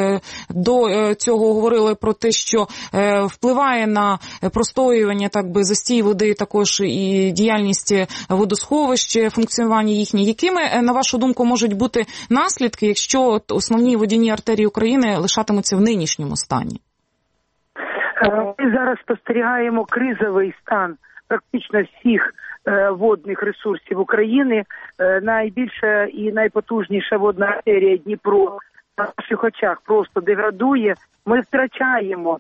до цього говорили про те, що впливає на простоювання, так би, застій води, також і діяльність водосховищ, функціонування їхнє. Якими, на вашу думку, можуть бути наслідки, якщо основні водяні артерії України лишатимуться в нинішньому стані? Ми зараз спостерігаємо кризовий стан практично всіх водних ресурсів України. Найбільша і найпотужніша водна артерія Дніпро на наших очах просто деградує. Ми втрачаємо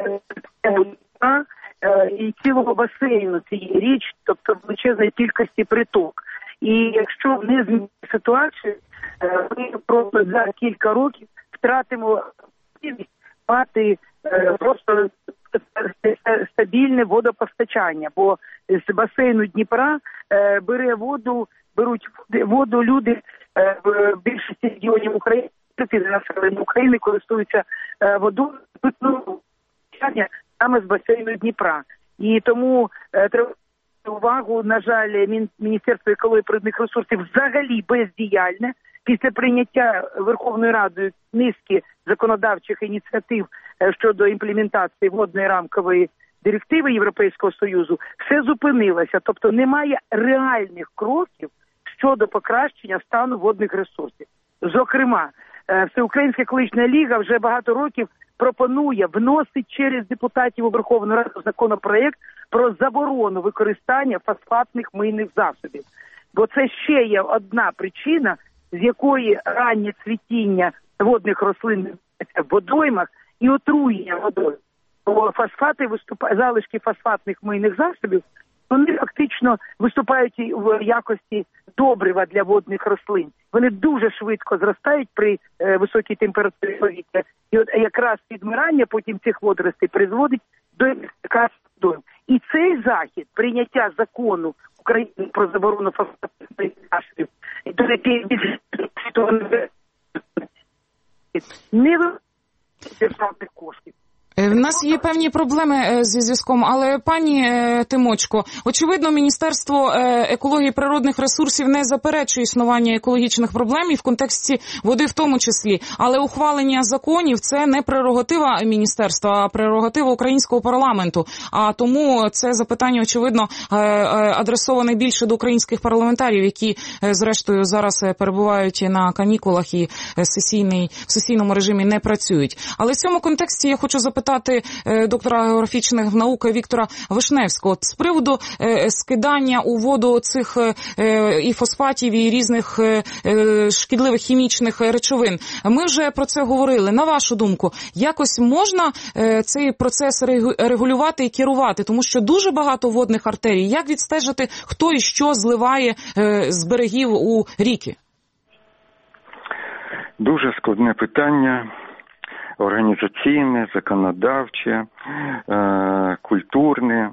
і цілого басейну цієї річки, тобто величезної кількості приток. І якщо не змінити ситуацію, ми просто за кілька років втратимо можливість мати просто стабільне водопостачання, бо з басейну Дніпра беруть воду люди в більшості регіонів України, населення України користуються водою питною саме з басейну Дніпра. І тому треба увагу, на жаль, Міністерство екології і природних ресурсів взагалі бездіяльне. Після прийняття Верховною Радою низки законодавчих ініціатив щодо імплементації водної рамкової директиви Європейського Союзу, все зупинилося. Тобто немає реальних кроків щодо покращення стану водних ресурсів. Зокрема, Всеукраїнська екологічна ліга вже багато років пропонує, вносить через депутатів у Верховну Раду законопроект про заборону використання фосфатних мийних засобів. Бо це ще є одна причина, з якої раннє цвітіння водних рослин в водоймах і отруєння водою. Бо фосфати залишки фосфатних мийних засобів, вони фактично виступають в якості добрива для водних рослин. Вони дуже швидко зростають при високій температурі повітря. І от якраз підмирання потім цих водоростей призводить до інтоксикації водою. І цей захід, прийняття закону України про заборону фосфатних мийних засобів, не державних коштів. В нас є певні проблеми зі зв'язком, але пані Тимочко, очевидно, Міністерство екології і природних ресурсів не заперечує існування екологічних проблем і в контексті води в тому числі, але ухвалення законів – це не прерогатива міністерства, а прерогатива українського парламенту. А тому це запитання, очевидно, адресоване більше до українських парламентарів, які, зрештою, зараз перебувають на канікулах і в сесійному режимі не працюють. Але в цьому контексті я хочу запитати доктора географічних наук Віктора Вишневського з приводу скидання у воду цих і фосфатів, і різних шкідливих хімічних речовин. Ми вже про це говорили. На вашу думку, якось можна цей процес регулювати і керувати? Тому що дуже багато водних артерій. Як відстежити, хто і що зливає з берегів у ріки? Дуже складне питання. Організаційне, законодавче, культурне.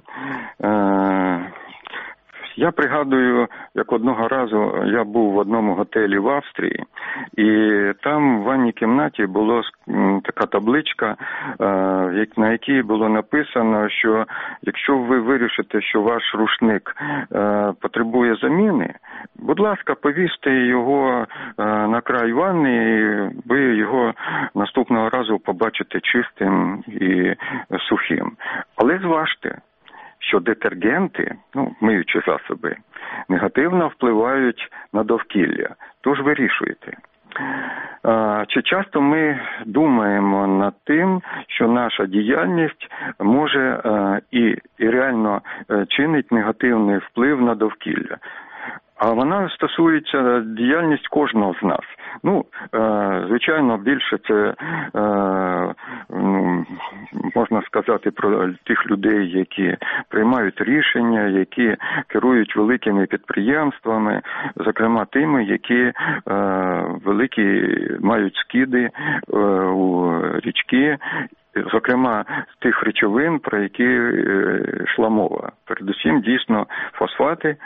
Я пригадую, як одного разу я був в одному готелі в Австрії, і там в ванній кімнаті була така табличка, на якій було написано, що якщо ви вирішите, що ваш рушник потребує заміни, будь ласка, повісьте його на край ванни, і ви його наступного разу побачите чистим і сухим. Але зважте, що детергенти, миючі засоби, негативно впливають на довкілля. Тож вирішуйте. Чи часто ми думаємо над тим, що наша діяльність може і реально чинить негативний вплив на довкілля? А вона стосується діяльність кожного з нас. Звичайно, більше це можна сказати про тих людей, які приймають рішення, які керують великими підприємствами, зокрема тими, які великі мають скиди у річки, зокрема тих речовин, про які йшла мова. Передусім, дійсно, фосфати,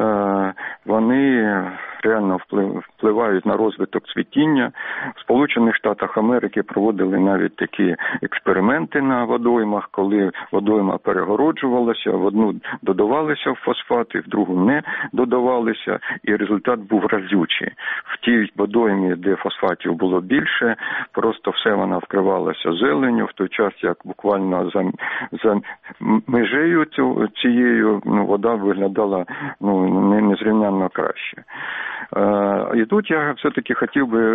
вони реально впливають на розвиток цвітіння. В Сполучених Штатах Америки проводили навіть такі експерименти на водоймах, коли водойма перегороджувалася, в одну додавалися фосфати, в другу не додавалися, і результат був разючий. В тій водоймі, де фосфатів було більше, просто все вона вкривалася зеленню, в той час, як буквально за межею цією вода виглядала незрівнянно краще. І тут я все-таки хотів би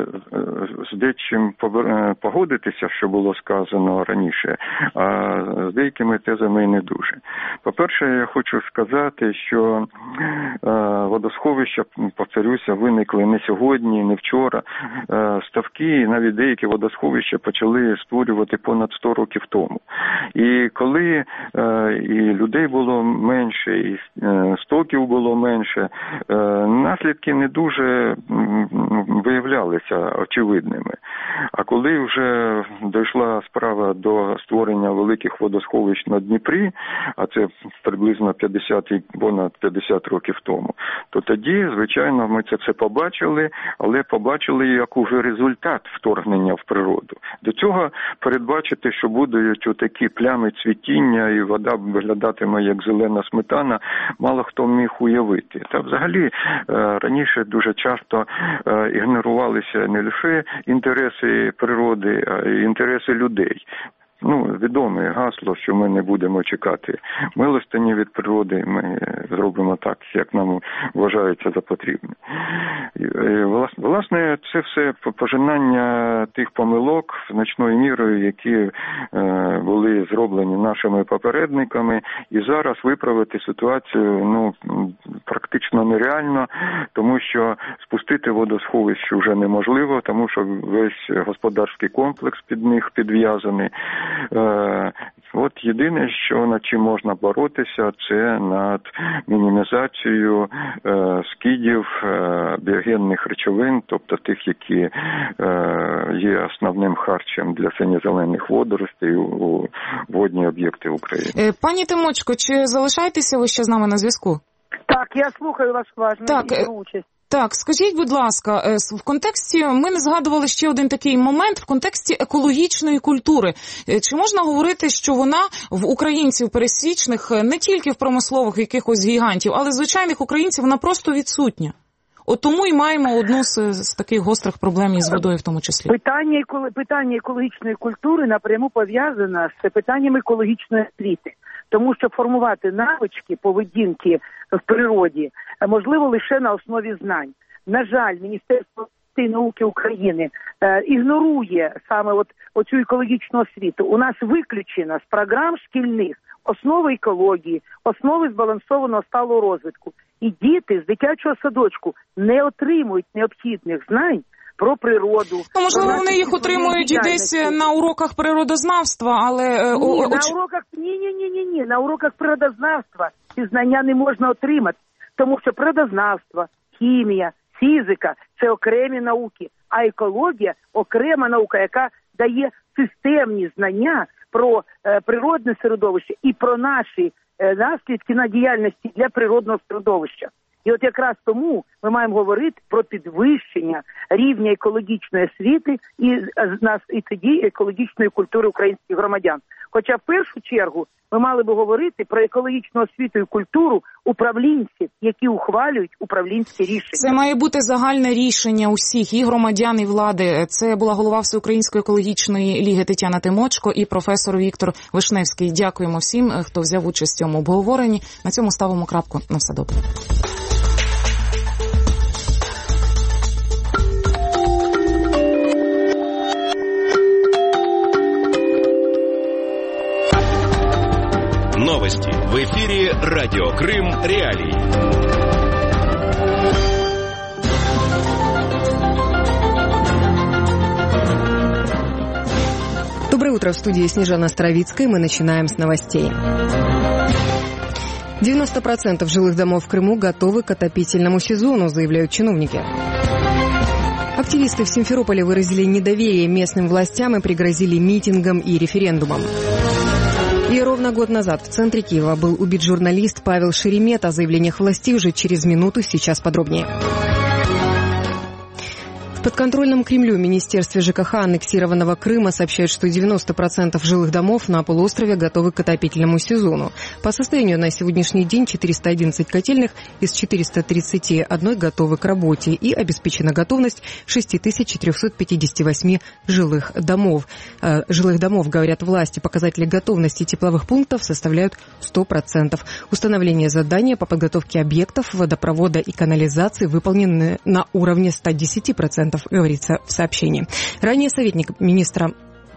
з деяким погодитися, що було сказано раніше, а з деякими тезами і не дуже. По-перше, я хочу сказати, що водосховища, повторюся, виникли не сьогодні, не вчора. Ставки і навіть деякі водосховища почали створювати понад 100 років тому. І коли і людей було менше, і стоків було менше, наслідки не дуже виявлялися очевидними. А коли вже дійшла справа до створення великих водосховищ на Дніпрі, а це приблизно понад 50 років тому, то тоді, звичайно, ми це все побачили, але побачили як уже результат вторгнення в природу. До цього передбачити, що будуть отакі плями цвітіння і вода виглядатиме як зелена сметана, мало хто міг уявити. Та взагалі раніше дуже часто ігнорувалися не лише інтереси природи, а й інтереси людей. Відоме гасло, що ми не будемо чекати милостині від природи, ми зробимо так, як нам вважається за потрібне. Власне, це все пожинання тих помилок значною мірою, які були зроблені нашими попередниками, і зараз виправити ситуацію практично нереально, тому що спустити водосховище вже неможливо, тому що весь господарський комплекс під них підв'язаний. От єдине, що над чим можна боротися, це над мінімізацією скидів біогенних речовин, тобто тих, які є основним харчем для синьо-зелених водоростей у водні об'єкти України. Пані Тимочко, чи залишаєтеся ви ще з нами на зв'язку? Так, я слухаю вас уважно. Так, скажіть, будь ласка, в контексті, ми не згадували ще один такий момент, в контексті екологічної культури. Чи можна говорити, що вона в українців пересічних, не тільки в промислових якихось гігантів, але звичайних українців, вона просто відсутня? От тому і маємо одну з таких гострих проблем із водою в тому числі. Питання екологічної культури напряму пов'язане з питанням екологічної освіти. Тому що формувати навички поведінки в природі можливо лише на основі знань. На жаль, Міністерство науки України ігнорує саме оцю екологічну освіту. У нас виключено з програм шкільних основи екології, основи збалансованого сталого розвитку. І діти з дитячого садочку не отримують необхідних знань про природу. Можливо, вони їх отримують десь на уроках природознавства, але... Ні, на уроках природознавства ці знання не можна отримати, тому що природознавство, хімія, фізика – це окремі науки, а екологія – окрема наука, яка дає системні знання про природне середовище і про наші наслідки на діяльності для природного середовища. І от якраз тому ми маємо говорити про підвищення рівня екологічної освіти і тоді екологічної культури українських громадян. Хоча в першу чергу ми мали би говорити про екологічну освіту і культуру управлінців, які ухвалюють управлінські рішення. Це має бути загальне рішення усіх, і громадян, і влади. Це була голова Всеукраїнської екологічної ліги Тетяна Тимочко і професор Віктор Вишневський. Дякуємо всім, хто взяв участь у цьому обговоренні. На цьому ставимо крапку. На все добре. Новости. В эфире Радио Крым Реалии. Доброе утро, в студии Снежана Старовицкая. Мы начинаем с новостей. 90% жилых домов в Крыму готовы к отопительному сезону, заявляют чиновники. Активисты в Симферополе выразили недоверие местным властям и пригрозили митингом и референдумом. И ровно год назад в центре Киева был убит журналист Павел Шеремет. О заявлениях властей уже через минуту, сейчас подробнее. В подконтрольном Кремлю Министерстве ЖКХ аннексированного Крыма сообщают, что 90% жилых домов на полуострове готовы к отопительному сезону. По состоянию на сегодняшний день 411 котельных из 431 готовы к работе и обеспечена готовность 6458 жилых домов. Жилых домов, говорят власти, показатели готовности тепловых пунктов составляют 100%. Установление задания по подготовке объектов водопровода и канализации выполнены на уровне 110%. Говорится в сообщении. Ранее советник министра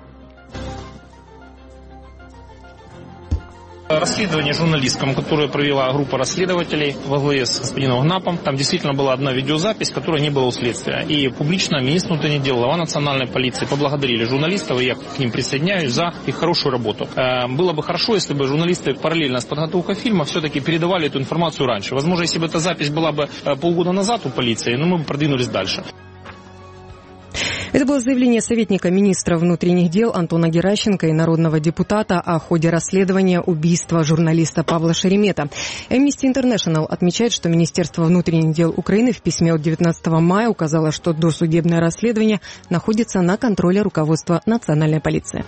расследование журналисткам, которое провела группа расследователей во главе с господином Гнапом. Там действительно была одна видеозапись, которая не была у следствия. И публично министр внутренних дел, глава национальной полиции поблагодарили журналистов, и я к ним присоединяюсь, за их хорошую работу. Было бы хорошо, если бы журналисты параллельно с подготовкой фильма все-таки передавали эту информацию раньше. Возможно, если бы эта запись была бы полгода назад у полиции, но мы бы продвинулись дальше. Это было заявление советника министра внутренних дел Антона Геращенко и народного депутата о ходе расследования убийства журналиста Павла Шеремета. Amnesty International отмечает, что Министерство внутренних дел Украины в письме от 19 мая указало, что досудебное расследование находится на контроле руководства национальной полиции.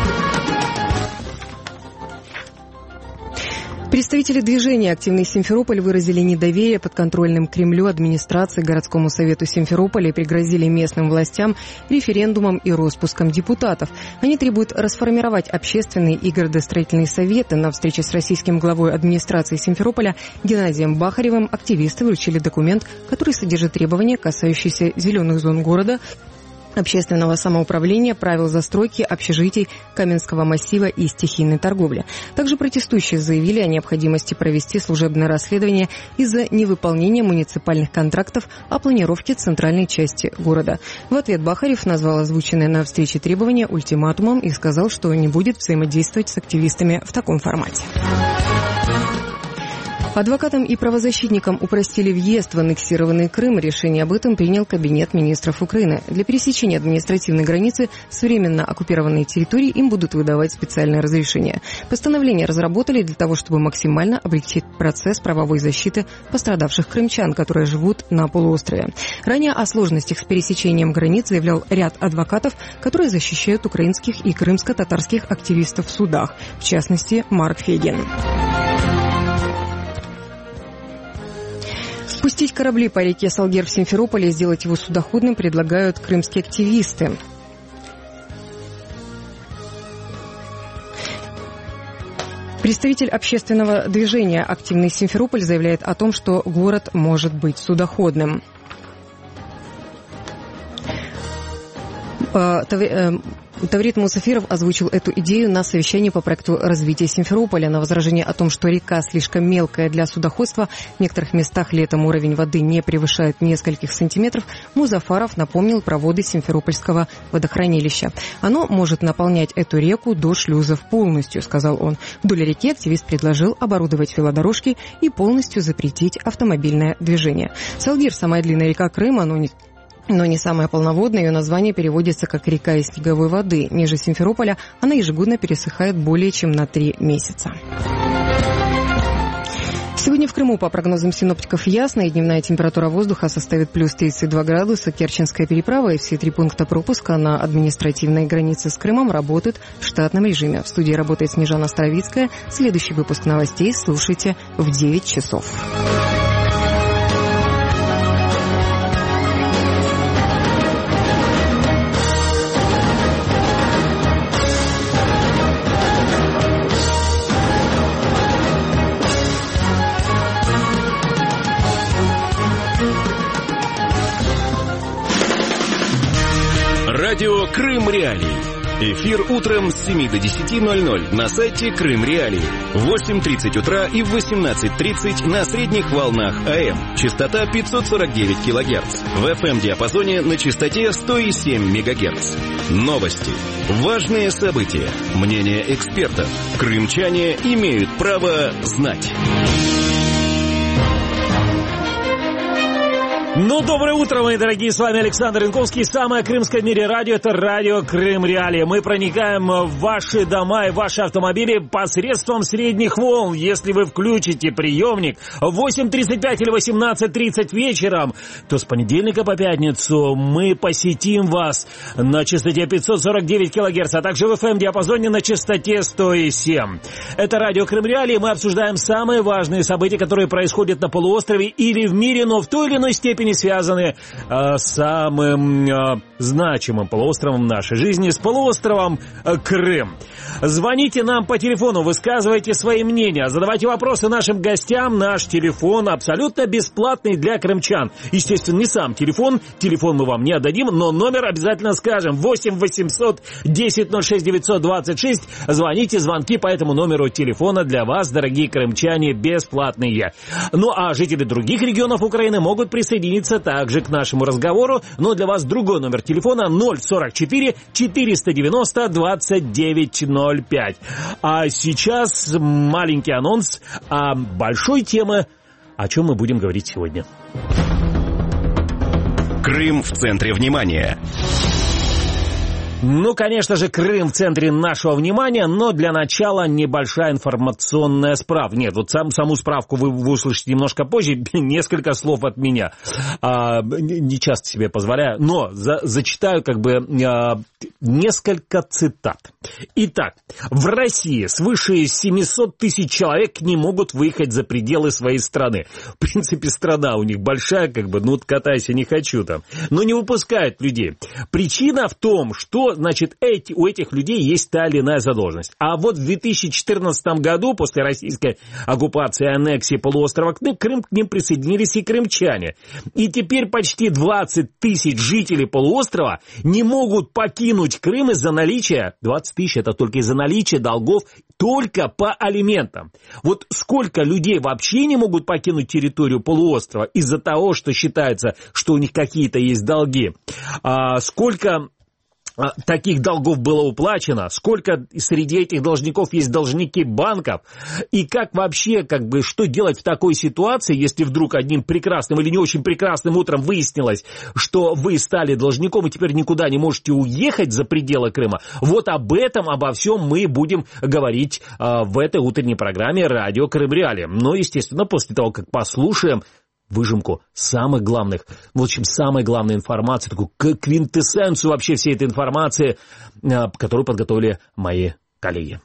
Представители движения «Активный Симферополь» выразили недоверие подконтрольным Кремлю администрации городскому совету Симферополя и пригрозили местным властям референдумом и распуском депутатов. Они требуют расформировать общественные и градостроительные советы. На встрече с российским главой администрации Симферополя Геннадием Бахаревым активисты вручили документ, который содержит требования, касающиеся зеленых зон города, общественного самоуправления, правил застройки, общежитий, Каменского массива и стихийной торговли. Также протестующие заявили о необходимости провести служебное расследование из-за невыполнения муниципальных контрактов о планировке центральной части города. В ответ Бахарев назвал озвученные на встрече требования ультиматумом и сказал, что не будет взаимодействовать с активистами в таком формате. Адвокатам и правозащитникам упростили въезд в аннексированный Крым. Решение об этом принял Кабинет министров Украины. Для пересечения административной границы с временно оккупированной территории им будут выдавать специальное разрешение. Постановление разработали для того, чтобы максимально облегчить процесс правовой защиты пострадавших крымчан, которые живут на полуострове. Ранее о сложностях с пересечением границ заявлял ряд адвокатов, которые защищают украинских и крымско-татарских активистов в судах, в частности, Марк Фейген. Спустить корабли по реке Салгер в Симферополе и сделать его судоходным предлагают крымские активисты. Представитель общественного движения «Активный Симферополь» заявляет о том, что город может быть судоходным. Таврит Мусафиров озвучил эту идею на совещании по проекту развития Симферополя. На возражение о том, что река слишком мелкая для судоходства, в некоторых местах летом уровень воды не превышает нескольких сантиметров, Музафаров напомнил про воды Симферопольского водохранилища. Оно может наполнять эту реку до шлюзов полностью, сказал он. Вдоль реки активист предложил оборудовать велодорожки и полностью запретить автомобильное движение. Салгир – самая длинная река Крыма, но не самая полноводная. Ее название переводится как «река из снеговой воды». Ниже Симферополя она ежегодно пересыхает более чем на 3 месяца. Сегодня в Крыму, по прогнозам синоптиков, ясно, и дневная температура воздуха составит плюс 32 градуса. Керченская переправа и все 3 пункта пропуска на административной границе с Крымом работают в штатном режиме. В студии работает Снежана Стравицкая. Следующий выпуск новостей слушайте в 9 часов. Радио «Крым Реалии». Эфир утром с 7 до 10:00 на сайте Крым Реалии. В 8:30 утра и в 18:30 на средних волнах АМ. Частота 549 кГц. В FM-диапазоне на частоте 107 МГц. Новости. Важные события. Мнения экспертов. Крымчане имеют право знать. Ну, доброе утро, мои дорогие, с вами Александр Янковский. Самое крымское в мире радио — это радио «Крым Реалии». Мы проникаем в ваши дома и ваши автомобили посредством средних волн. Если вы включите приемник в 8:35 или 18:30 вечером, то с понедельника по пятницу мы посетим вас на частоте 549 кГц, а также в FM-диапазоне на частоте 107. Это радио «Крым Реалии». Мы обсуждаем самые важные события, которые происходят на полуострове или в мире, но в той или иной степени связаны с самым значимым полуостровом нашей жизни, с полуостровом Крым. Звоните нам по телефону, высказывайте свои мнения, задавайте вопросы нашим гостям. Наш телефон абсолютно бесплатный для крымчан. Естественно, не сам телефон мы вам не отдадим, но номер обязательно скажем. 8 800 10 06 926. Звоните, звонки по этому номеру телефона для вас, дорогие крымчане, бесплатные. Ну а жители других регионов Украины могут присоединиться также к нашему разговору, но для вас другой номер телефона 044 490 2905. А сейчас маленький анонс большой темы, о чем мы будем говорить сегодня. Крым в центре внимания. Ну, конечно же, Крым в центре нашего внимания, но для начала небольшая информационная справка. Нет, вот саму справку вы услышите немножко позже, несколько слов от меня. Не часто себе позволяю, но зачитаю несколько цитат. Итак, в России свыше 700 тысяч человек не могут выехать за пределы своей страны. В принципе, страна у них большая, катайся, не хочу там. Но не выпускают людей. Причина в том, что что, значит, у этих людей есть та или иная задолженность. А вот в 2014 году, после российской оккупации и аннексии полуострова Крым, к ним присоединились и крымчане. И теперь почти 20 тысяч жителей полуострова не могут покинуть Крым из-за наличия, 20 тысяч это только из-за наличия долгов только по алиментам. Вот сколько людей вообще не могут покинуть территорию полуострова из-за того, что считается, что у них какие-то есть долги. Сколько таких долгов было уплачено, сколько среди этих должников есть должники банков, и как вообще, что делать в такой ситуации, если вдруг одним прекрасным или не очень прекрасным утром выяснилось, что вы стали должником и теперь никуда не можете уехать за пределы Крыма. Вот обо всем мы будем говорить в этой утренней программе «Радио Крым Реалии». Но, естественно, после того, как послушаем выжимку самой главной информации, такую квинтэссенцию вообще всей этой информации, которую подготовили мои коллеги.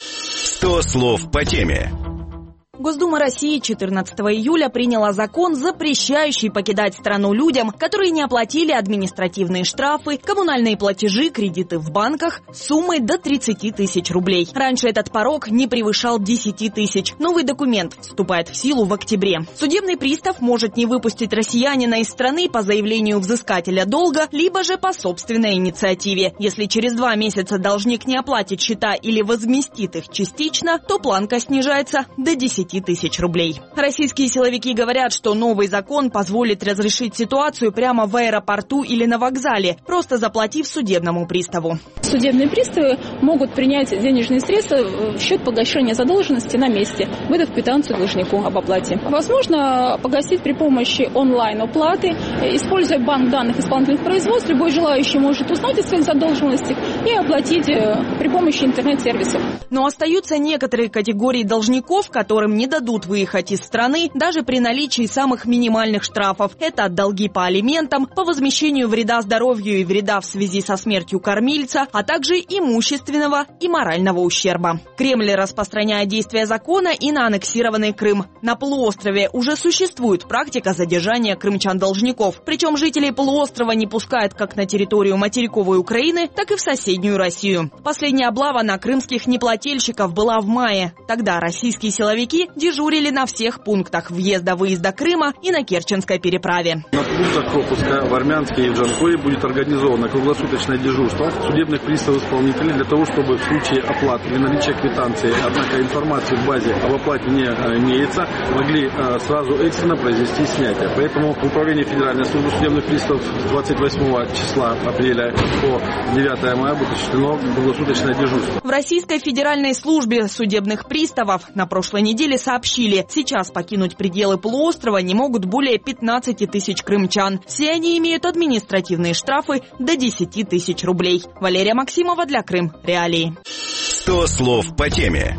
100 слов по теме. Госдума России 14 июля приняла закон, запрещающий покидать страну людям, которые не оплатили административные штрафы, коммунальные платежи, кредиты в банках суммой до 30 тысяч рублей. Раньше этот порог не превышал 10 тысяч. Новый документ вступает в силу в октябре. Судебный пристав может не выпустить россиянина из страны по заявлению взыскателя долга, либо же по собственной инициативе. Если через 2 месяца должник не оплатит счета или возместит их частично, то планка снижается до 10 тысяч рублей. Российские силовики говорят, что новый закон позволит разрешить ситуацию прямо в аэропорту или на вокзале, просто заплатив судебному приставу. Судебные приставы могут принять денежные средства в счет погашения задолженности на месте, выдав квитанцию должнику об оплате. Возможно погасить при помощи онлайн-оплаты, используя банк данных исполнительных производств. Любой желающий может узнать о своих задолженностях и оплатить при помощи интернет-сервисов. Но остаются некоторые категории должников, которым не дадут выехать из страны даже при наличии самых минимальных штрафов. Это долги по алиментам, по возмещению вреда здоровью и вреда в связи со смертью кормильца, а также имущественного и морального ущерба. Кремль распространяет действие закона и на аннексированный Крым. На полуострове уже существует практика задержания крымчан-должников. Причем жителей полуострова не пускают как на территорию материковой Украины, так и в соседнюю Россию. Последняя облава на крымских неплательщиков была в мае. Тогда российские силовики дежурили на всех пунктах въезда-выезда Крыма и на Керченской переправе. На пунктах пропуска в Армянске и в Джанкое будет организовано круглосуточное дежурство судебных приставов-исполнителей для того, чтобы в случае оплаты или наличия квитанции, однако информации в базе об оплате не имеется, могли сразу экстренно произвести снятие. Поэтому в Управлении Федеральной службы судебных приставов с 28 числа апреля по 9 мая будет осуществлено круглосуточное дежурство. В Российской Федеральной службе судебных приставов на прошлой неделе сообщили, сейчас покинуть пределы полуострова не могут более 15 тысяч крымчан. Все они имеют административные штрафы до 10 тысяч рублей. Валерия Максимова для Крым Реалии. 100 слов по теме.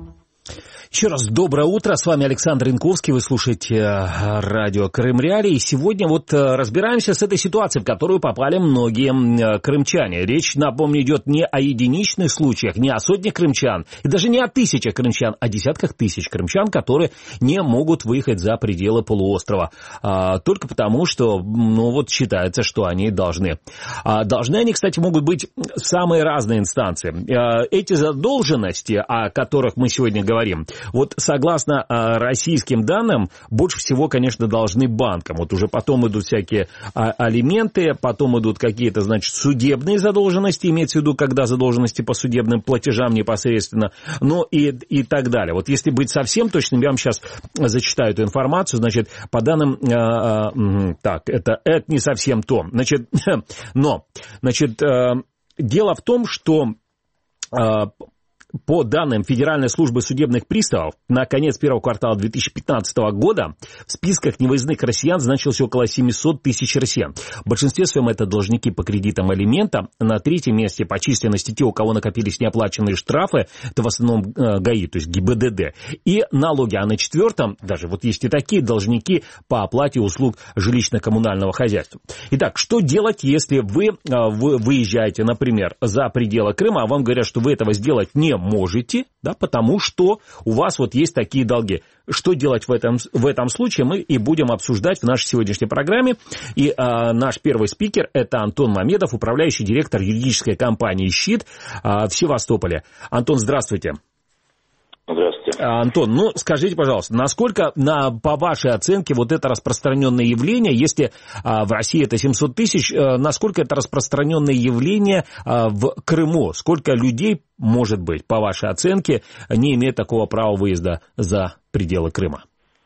Еще раз доброе утро, с вами Александр Инковский, вы слушаете радио Крым Реалии. И сегодня разбираемся с этой ситуацией, в которую попали многие крымчане. Речь, напомню, идет не о единичных случаях, не о сотнях крымчан, и даже не о тысячах крымчан, а десятках тысяч крымчан, которые не могут выехать за пределы полуострова. Только потому, что, считается, что они должны. Должны они, кстати, могут быть самые разные инстанции. Эти задолженности, о которых мы сегодня говорим, согласно российским данным, больше всего, конечно, должны банкам. Уже потом идут всякие алименты, потом идут какие-то, судебные задолженности, имеется в виду, когда задолженности по судебным платежам непосредственно, и так далее. если быть совсем точным, я вам сейчас зачитаю эту информацию, по данным, это не совсем то. Дело в том, что по данным Федеральной службы судебных приставов, на конец первого квартала 2015 года в списках невыездных россиян значилось около 700 тысяч россиян. В большинстве своем это должники по кредитам алимента. На третьем месте по численности те, у кого накопились неоплаченные штрафы, это в основном ГАИ, то есть ГИБДД, и налоги. А на четвертом, даже есть и такие должники по оплате услуг жилищно-коммунального хозяйства. Итак, что делать, если вы выезжаете, например, за пределы Крыма, а вам говорят, что вы этого сделать не можете, да, потому что у вас вот есть такие долги. Что делать в этом случае, мы и будем обсуждать в нашей сегодняшней программе. И наш первый спикер – это Антон Мамедов, управляющий директор юридической компании «Щит» в Севастополе. Антон, здравствуйте. Здравствуйте. Антон, ну скажите, пожалуйста, насколько, по вашей оценке, вот это распространенное явление, если в России это 700 тысяч, насколько это распространенное явление в Крыму? Сколько людей, может быть, по вашей оценке, не имеет такого права выезда за пределы Крыма?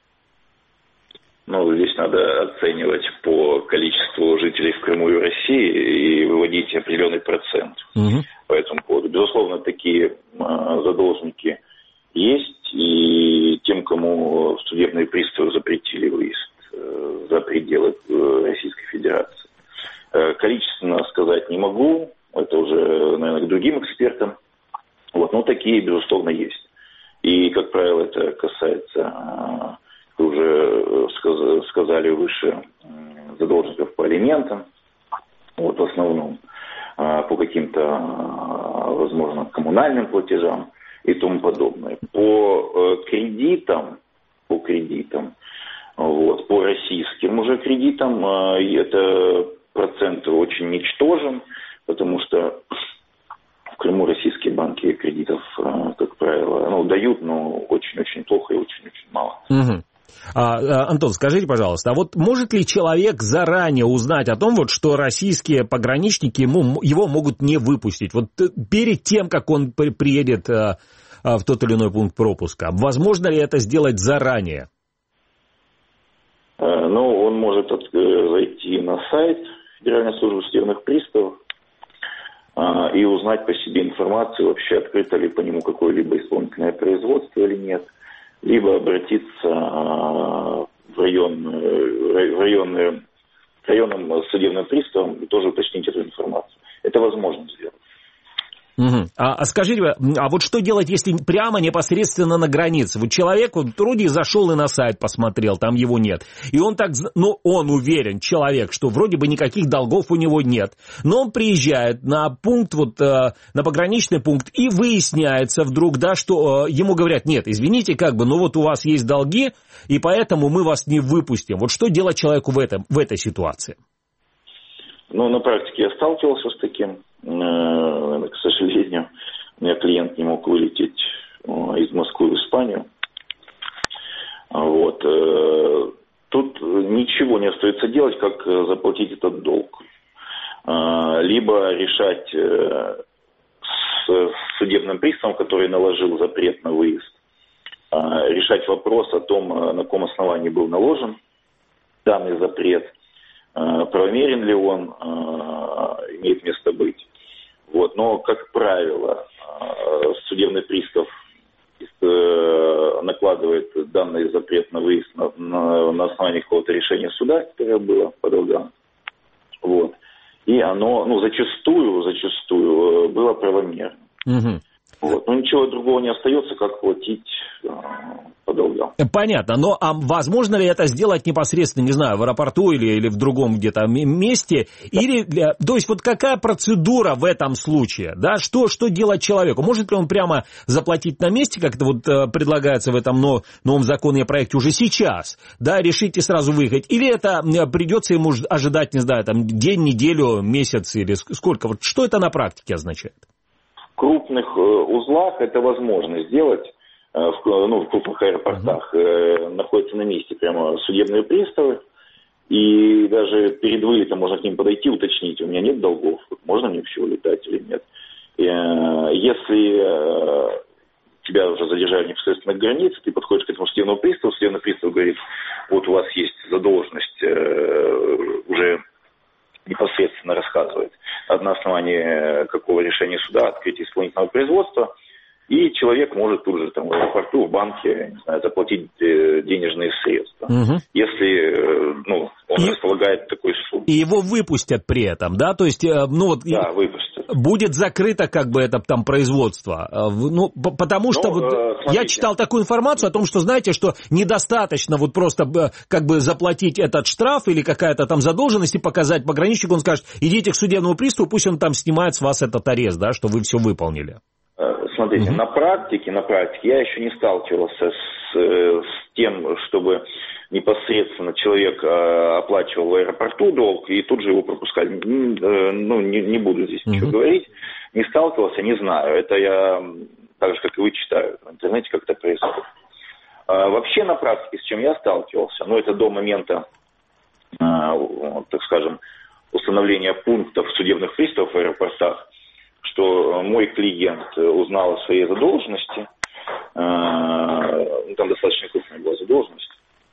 Ну, здесь надо оценивать по количеству жителей в Крыму и в России и выводить определенный процент по этому поводу. Безусловно, такие задолженники есть, и тем, кому судебные приставы запретили выезд за пределы Российской Федерации. Количественно сказать не могу, это уже, наверное, к другим экспертам. Вот, но такие, безусловно, есть. И, как правило, это касается, вы уже сказали выше, задолженников по алиментам, вот, в основном, по каким-то, возможно, коммунальным платежам и тому подобное. По кредитам, вот, по российским уже кредитам, это процент очень ничтожен, потому что в Крыму российские банки кредитов, как правило, дают, но очень-очень плохо и очень-очень мало. Антон, скажите, пожалуйста, а вот может ли человек заранее узнать о том, вот, что российские пограничники его могут не выпустить? Вот перед тем, как он приедет в тот или иной пункт пропуска, возможно ли это сделать заранее? Ну, он может зайти на сайт Федеральной службы судебных приставов и узнать по себе информацию, вообще открыто ли по нему какое-либо исполнительное производство или нет, либо обратиться в районным судебным приставам и тоже уточнить эту информацию. Это возможно сделать. А скажите, а вот что делать, если прямо непосредственно на границе? Вот человек вроде зашел и на сайт посмотрел, там его нет. И он так, он уверен, человек, что вроде бы никаких долгов у него нет. Но он приезжает на пункт, на пограничный пункт, и выясняется вдруг, да, что ему говорят: нет, извините, у вас есть долги, и поэтому мы вас не выпустим. Вот что делать человеку в этой ситуации? На практике я сталкивался с таким. К сожалению, у меня клиент не мог вылететь из Москвы в Испанию. Вот. Тут ничего не остается делать, как заплатить этот долг. Либо решать с судебным приставом, который наложил запрет на выезд, решать вопрос о том, на каком основании был наложен данный запрет, правомерен ли он, имеет место быть. Вот. Но, как правило, судебный пристав накладывает данный запрет на выезд на основании какого-то решения суда, которое было по долгам. Вот. И оно, зачастую было правомерно. Вот. Но ничего другого не остается, как платить по долгам. Понятно, но возможно ли это сделать непосредственно, не знаю, в аэропорту или в другом где-то месте? Или, то есть, вот какая процедура в этом случае? Да? Что делать человеку? Может ли он прямо заплатить на месте, как это предлагается в этом новом законе и проекте уже сейчас? Да, решить и сразу выехать? Или это придется ему ожидать, не знаю, день, неделю, месяц или сколько? Вот что это на практике означает? В крупных узлах это возможно сделать, в крупных аэропортах находятся на месте прямо судебные приставы, и даже перед вылетом можно к ним подойти, уточнить: у меня нет долгов, можно мне вообще улетать или нет. Если тебя уже задержали непосредственно на границе, ты подходишь к этому судебному пристав говорит: вот у вас есть задолженность, уже непосредственно рассказывает, на основании какого решения суда открыть исполнительного производства, и человек может тут же в аэропорту, в банке, не знаю, заплатить денежные средства. Если он располагает такой суммой. И его выпустят при этом, да? То есть, да, выпустят. Будет закрыто это производство. Потому что я читал такую информацию о том, что, знаете, что недостаточно просто заплатить этот штраф или какая-то задолженность и показать пограничнику, он скажет: идите к судебному приставу, пусть он снимает с вас этот арест, да, что вы все выполнили. Смотрите, на практике я еще не сталкивался с тем, чтобы непосредственно человек оплачивал в аэропорту долг и тут же его пропускали. Ну, не буду здесь ничего говорить. Не сталкивался, не знаю. Это я, так же, как и вы, читаю в интернете, как это происходит. Вообще на практике, с чем я сталкивался, это до момента, так скажем, установления пунктов судебных приставов в аэропортах, что мой клиент узнал о своей задолженности, там достаточно крупная была задолженность,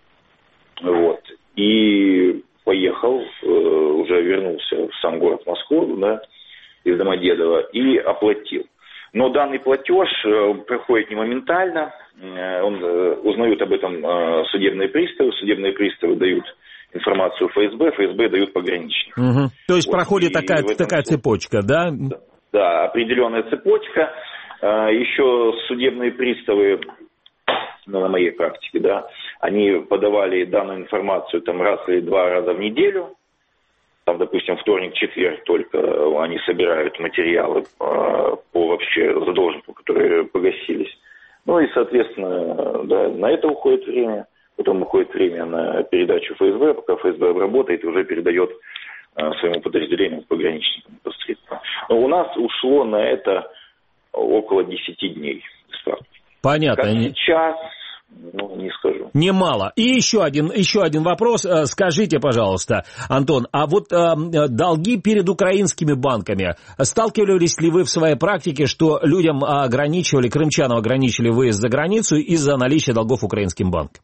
и поехал, уже вернулся в сам город Москву, из Домодедово, и оплатил. Но данный платеж проходит не моментально, узнают об этом судебные приставы дают информацию ФСБ дают пограничникам. То есть проходит такая цепочка, да? Да, определенная цепочка. Еще судебные приставы, на моей практике, они подавали данную информацию раз или два раза в неделю. Там, допустим, вторник, четверг только они собирают материалы по вообще задолженникам, которые погасились. И, соответственно, на это уходит время. Потом уходит время на передачу ФСБ, пока ФСБ обработает и уже передает своему подразделению пограничникам непосредственно. Но у нас ушло на это около 10 дней. Понятно. Как сейчас, не скажу. Немало. И еще один вопрос. Скажите, пожалуйста, Антон, а вот долги перед украинскими банками, сталкивались ли вы в своей практике, что людям крымчанам ограничили выезд за границу из-за наличия долгов украинским банкам?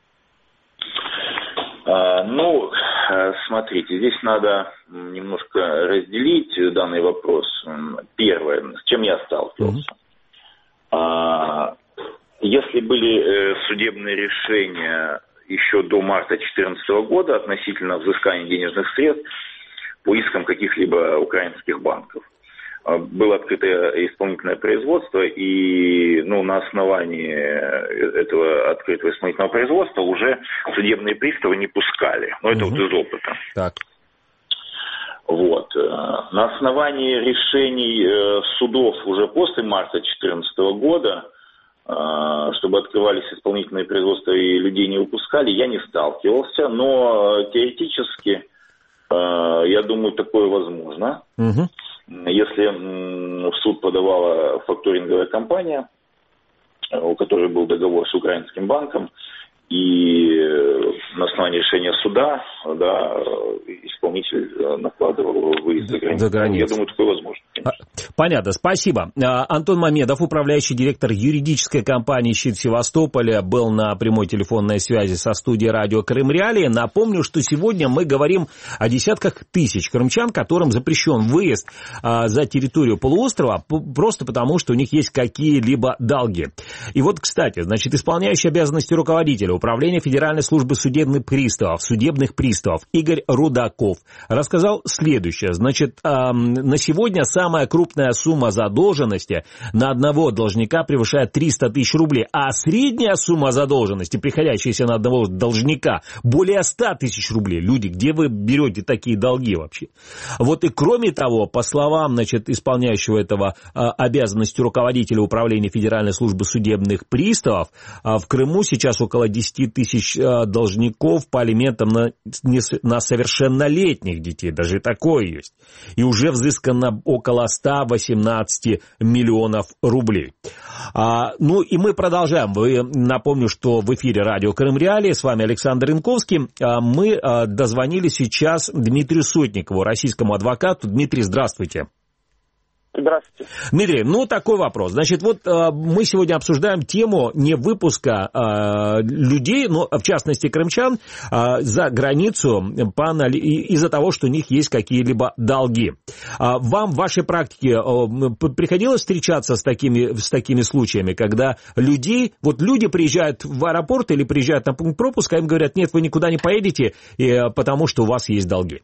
Смотрите, здесь надо немножко разделить данный вопрос. Первое, с чем я сталкивался. Если были судебные решения еще до марта 2014 года относительно взыскания денежных средств по искам каких-либо украинских банков, было открыто исполнительное производство, и на основании этого открытого исполнительного производства уже судебные приставы не пускали. Это из опыта. Так. На основании решений судов уже после марта 2014 года, чтобы открывались исполнительные производства и людей не выпускали, я не сталкивался, но теоретически, я думаю, такое возможно. Если в суд подавала факторинговая компания, у которой был договор с украинским банком, и на основании решения суда, исполнитель накладывал выезд за границу. Я думаю, такое возможно. Понятно, спасибо. Антон Мамедов, управляющий директор юридической компании «Щит Севастополя», был на прямой телефонной связи со студией радио Крым Реалии. Напомню, что сегодня мы говорим о десятках тысяч крымчан, которым запрещен выезд за территорию полуострова просто потому, что у них есть какие-либо долги. И кстати, исполняющий обязанности руководителя Управления Федеральной службы судебных приставов Игорь Рудаков рассказал следующее. На сегодня самая крупная сумма задолженности на одного должника превышает 300 тысяч рублей, а средняя сумма задолженности, приходящаяся на одного должника, более 100 тысяч рублей. Люди, где вы берете такие долги вообще? И кроме того, по словам, исполняющего этого обязанности руководителя Управления Федеральной службы судебных приставов, в Крыму сейчас около 10 тысяч должников по алиментам на совершеннолетних детей. Даже такое есть. И уже взыскано около 118 миллионов рублей. И мы продолжаем. Напомню, что в эфире радио Крым Реалии. С вами Александр Инковский. Мы дозвонились сейчас Дмитрию Сотникову, российскому адвокату. Дмитрий, здравствуйте. Здравствуйте. Дмитрий, такой вопрос. Мы сегодня обсуждаем тему невыпуска людей, в частности крымчан, за границу из-за того, что у них есть какие-либо долги. Вам в вашей практике приходилось встречаться с такими случаями, когда люди приезжают в аэропорт или приезжают на пункт пропуска, им говорят: нет, вы никуда не поедете, потому что у вас есть долги?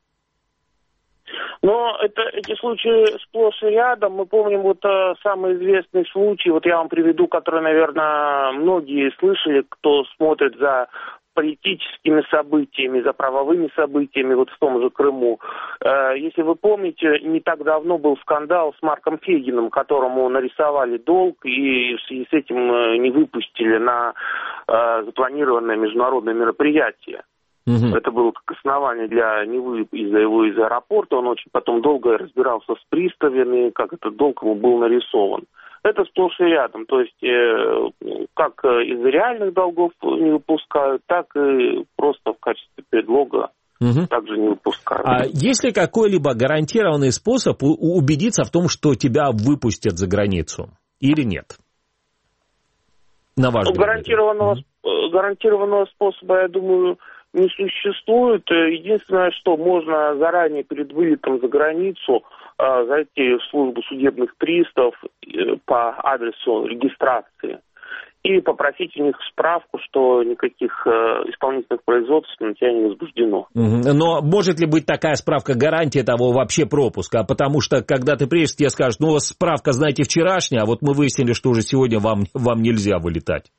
Но эти случаи сплошь и рядом. Мы помним самый известный случай, я вам приведу, который, наверное, многие слышали, кто смотрит за политическими событиями, за правовыми событиями вот в том же Крыму. Если вы помните, не так давно был скандал с Марком Фегиным, которому нарисовали долг и в связи с этим не выпустили на запланированное международное мероприятие. Это было как основание для невыезда его из аэропорта. Он очень потом долго разбирался с приставами, как этот долг ему был нарисован. Это сплошь и рядом. То есть как из реальных долгов не выпускают, так и просто в качестве предлога также не выпускают. А есть ли какой-либо гарантированный способ убедиться в том, что тебя выпустят за границу или нет? На ваш взгляд. Гарантированного способа, я думаю, не существует. Единственное, что можно заранее перед вылетом за границу зайти в службу судебных приставов по адресу регистрации и попросить у них справку, что никаких исполнительных производств на тебя не возбуждено. Но может ли быть такая справка гарантия того вообще пропуска? Потому что, когда ты приедешь, тебе скажут, ну, у вас справка, знаете, вчерашняя, а вот мы выяснили, что уже сегодня вам нельзя вылетать.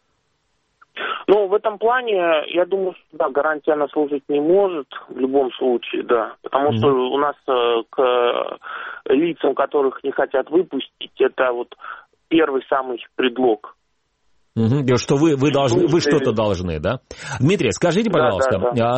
Ну, в этом плане, я думаю, что, да, гарантия она служить не может, в любом случае, да. Потому что у нас к лицам, которых не хотят выпустить, это вот первый самый предлог. Что вы что-то должны, да? Дмитрий, скажите, пожалуйста,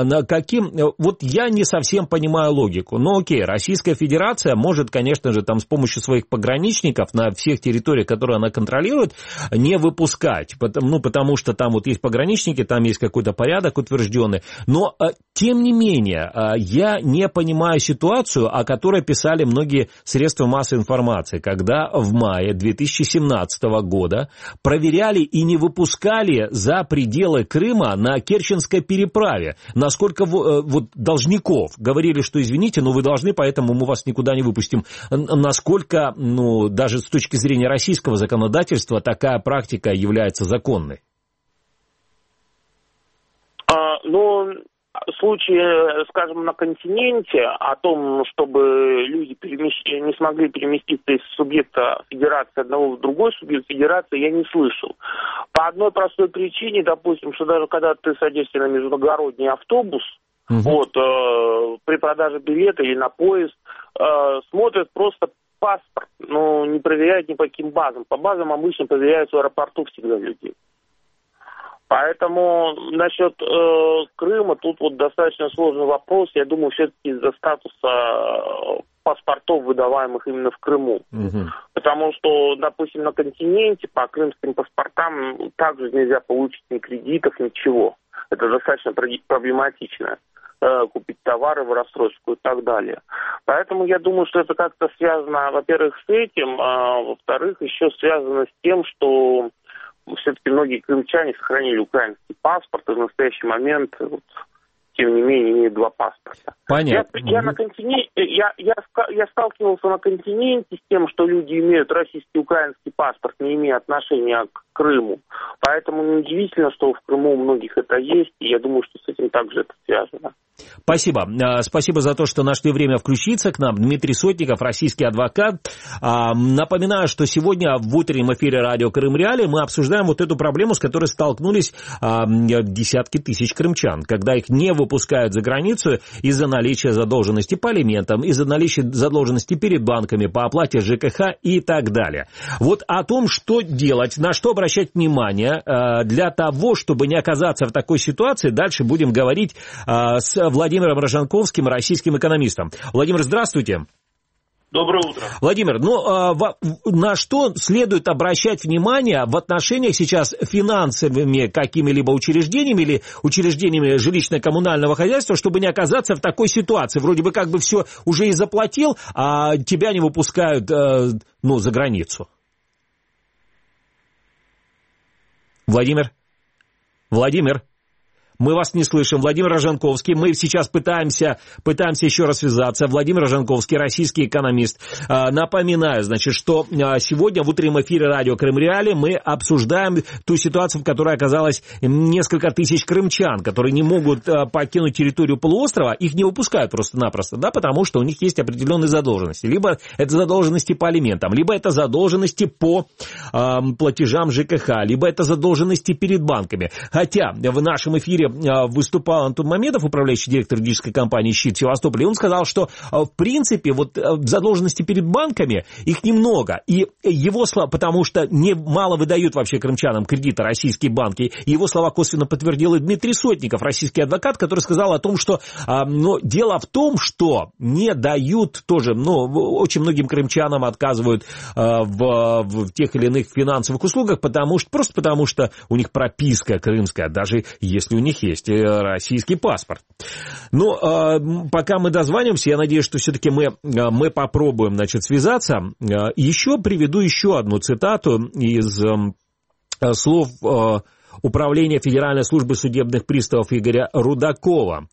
вот я не совсем понимаю логику. Ну, окей, Российская Федерация может, конечно же, там с помощью своих пограничников на всех территориях, которые она контролирует, не выпускать, потому что там вот есть пограничники, там есть какой-то порядок утвержденный. Но, тем не менее, я не понимаю ситуацию, о которой писали многие средства массовой информации, когда в мае 2017 года проверяли и не выпускали за пределы Крыма на Керченской переправе. Насколько вот должников говорили, что извините, но вы должны, поэтому мы вас никуда не выпустим. Насколько, даже с точки зрения российского законодательства, такая практика является законной? Случаи, скажем, на континенте о том, чтобы люди не смогли переместиться из субъекта федерации одного в другой субъект федерации, я не слышал. По одной простой причине, допустим, что даже когда ты садишься на междугородний автобус, при продаже билета или на поезд, смотрят просто паспорт, но не проверяют ни по каким базам. По базам обычно проверяют в аэропорту всегда людей. Поэтому насчет Крыма тут вот достаточно сложный вопрос. Я думаю, все-таки из-за статуса паспортов, выдаваемых именно в Крыму. Потому что, допустим, на континенте по крымским паспортам также нельзя получить ни кредитов, ничего. Это достаточно проблематично. Купить товары в рассрочку и так далее. Поэтому я думаю, что это как-то связано, во-первых, с этим, а во-вторых, еще связано с тем, что все-таки многие крымчане сохранили украинский паспорт, и в настоящий момент, тем не менее, имеют два паспорта. Понятно. Я на континенте, я сталкивался на континенте с тем, что люди имеют российский и украинский паспорт, не имея отношения к Крыму. Поэтому неудивительно, что в Крыму у многих это есть, и я думаю, что с этим также это связано. Спасибо. Спасибо за то, что нашли время включиться к нам. Дмитрий Сотников, российский адвокат. Напоминаю, что сегодня в утреннем эфире радио Крым Реалии мы обсуждаем вот эту проблему, с которой столкнулись десятки тысяч крымчан, когда их не выпускают за границу из-за наличия задолженности по алиментам, из-за наличия задолженности перед банками, по оплате ЖКХ и так далее. Вот о том, что делать, на что обращать внимание для того, чтобы не оказаться в такой ситуации, дальше будем говорить с Владимиром Рожанковским, российским экономистом. Владимир, здравствуйте. Доброе утро. Владимир, на что следует обращать внимание в отношениях сейчас финансовыми какими-либо учреждениями или учреждениями жилищно-коммунального хозяйства, чтобы не оказаться в такой ситуации? Вроде бы как бы все уже и заплатил, а тебя не выпускают за границу. Владимир? Мы вас не слышим. Владимир Рожанковский. Мы сейчас пытаемся еще раз связаться. Владимир Рожанковский, российский экономист. Напоминаю, что сегодня в утреннем эфире радио Крым Реалии мы обсуждаем ту ситуацию, в которой оказалось несколько тысяч крымчан, которые не могут покинуть территорию полуострова. Их не выпускают просто-напросто, потому что у них есть определенные задолженности. Либо это задолженности по алиментам, либо это задолженности по платежам ЖКХ, либо это задолженности перед банками. Хотя в нашем эфире Севастополе выступал Антон Мамедов, управляющий директор юридической компании «Щит» Севастополя, и он сказал, что, в принципе, вот задолженности перед банками, их немного, и его слова, потому что мало выдают вообще крымчанам кредиты российские банки, его слова косвенно подтвердил и Дмитрий Сотников, российский адвокат, который сказал о том, что дело в том, что не дают тоже, очень многим крымчанам отказывают в тех или иных финансовых услугах, просто потому что у них прописка крымская, даже если у них есть российский паспорт. Пока мы дозвонимся, я надеюсь, что все-таки мы попробуем, связаться. Еще приведу еще одну цитату из слов Управления Федеральной службы судебных приставов Игоря Рудакова.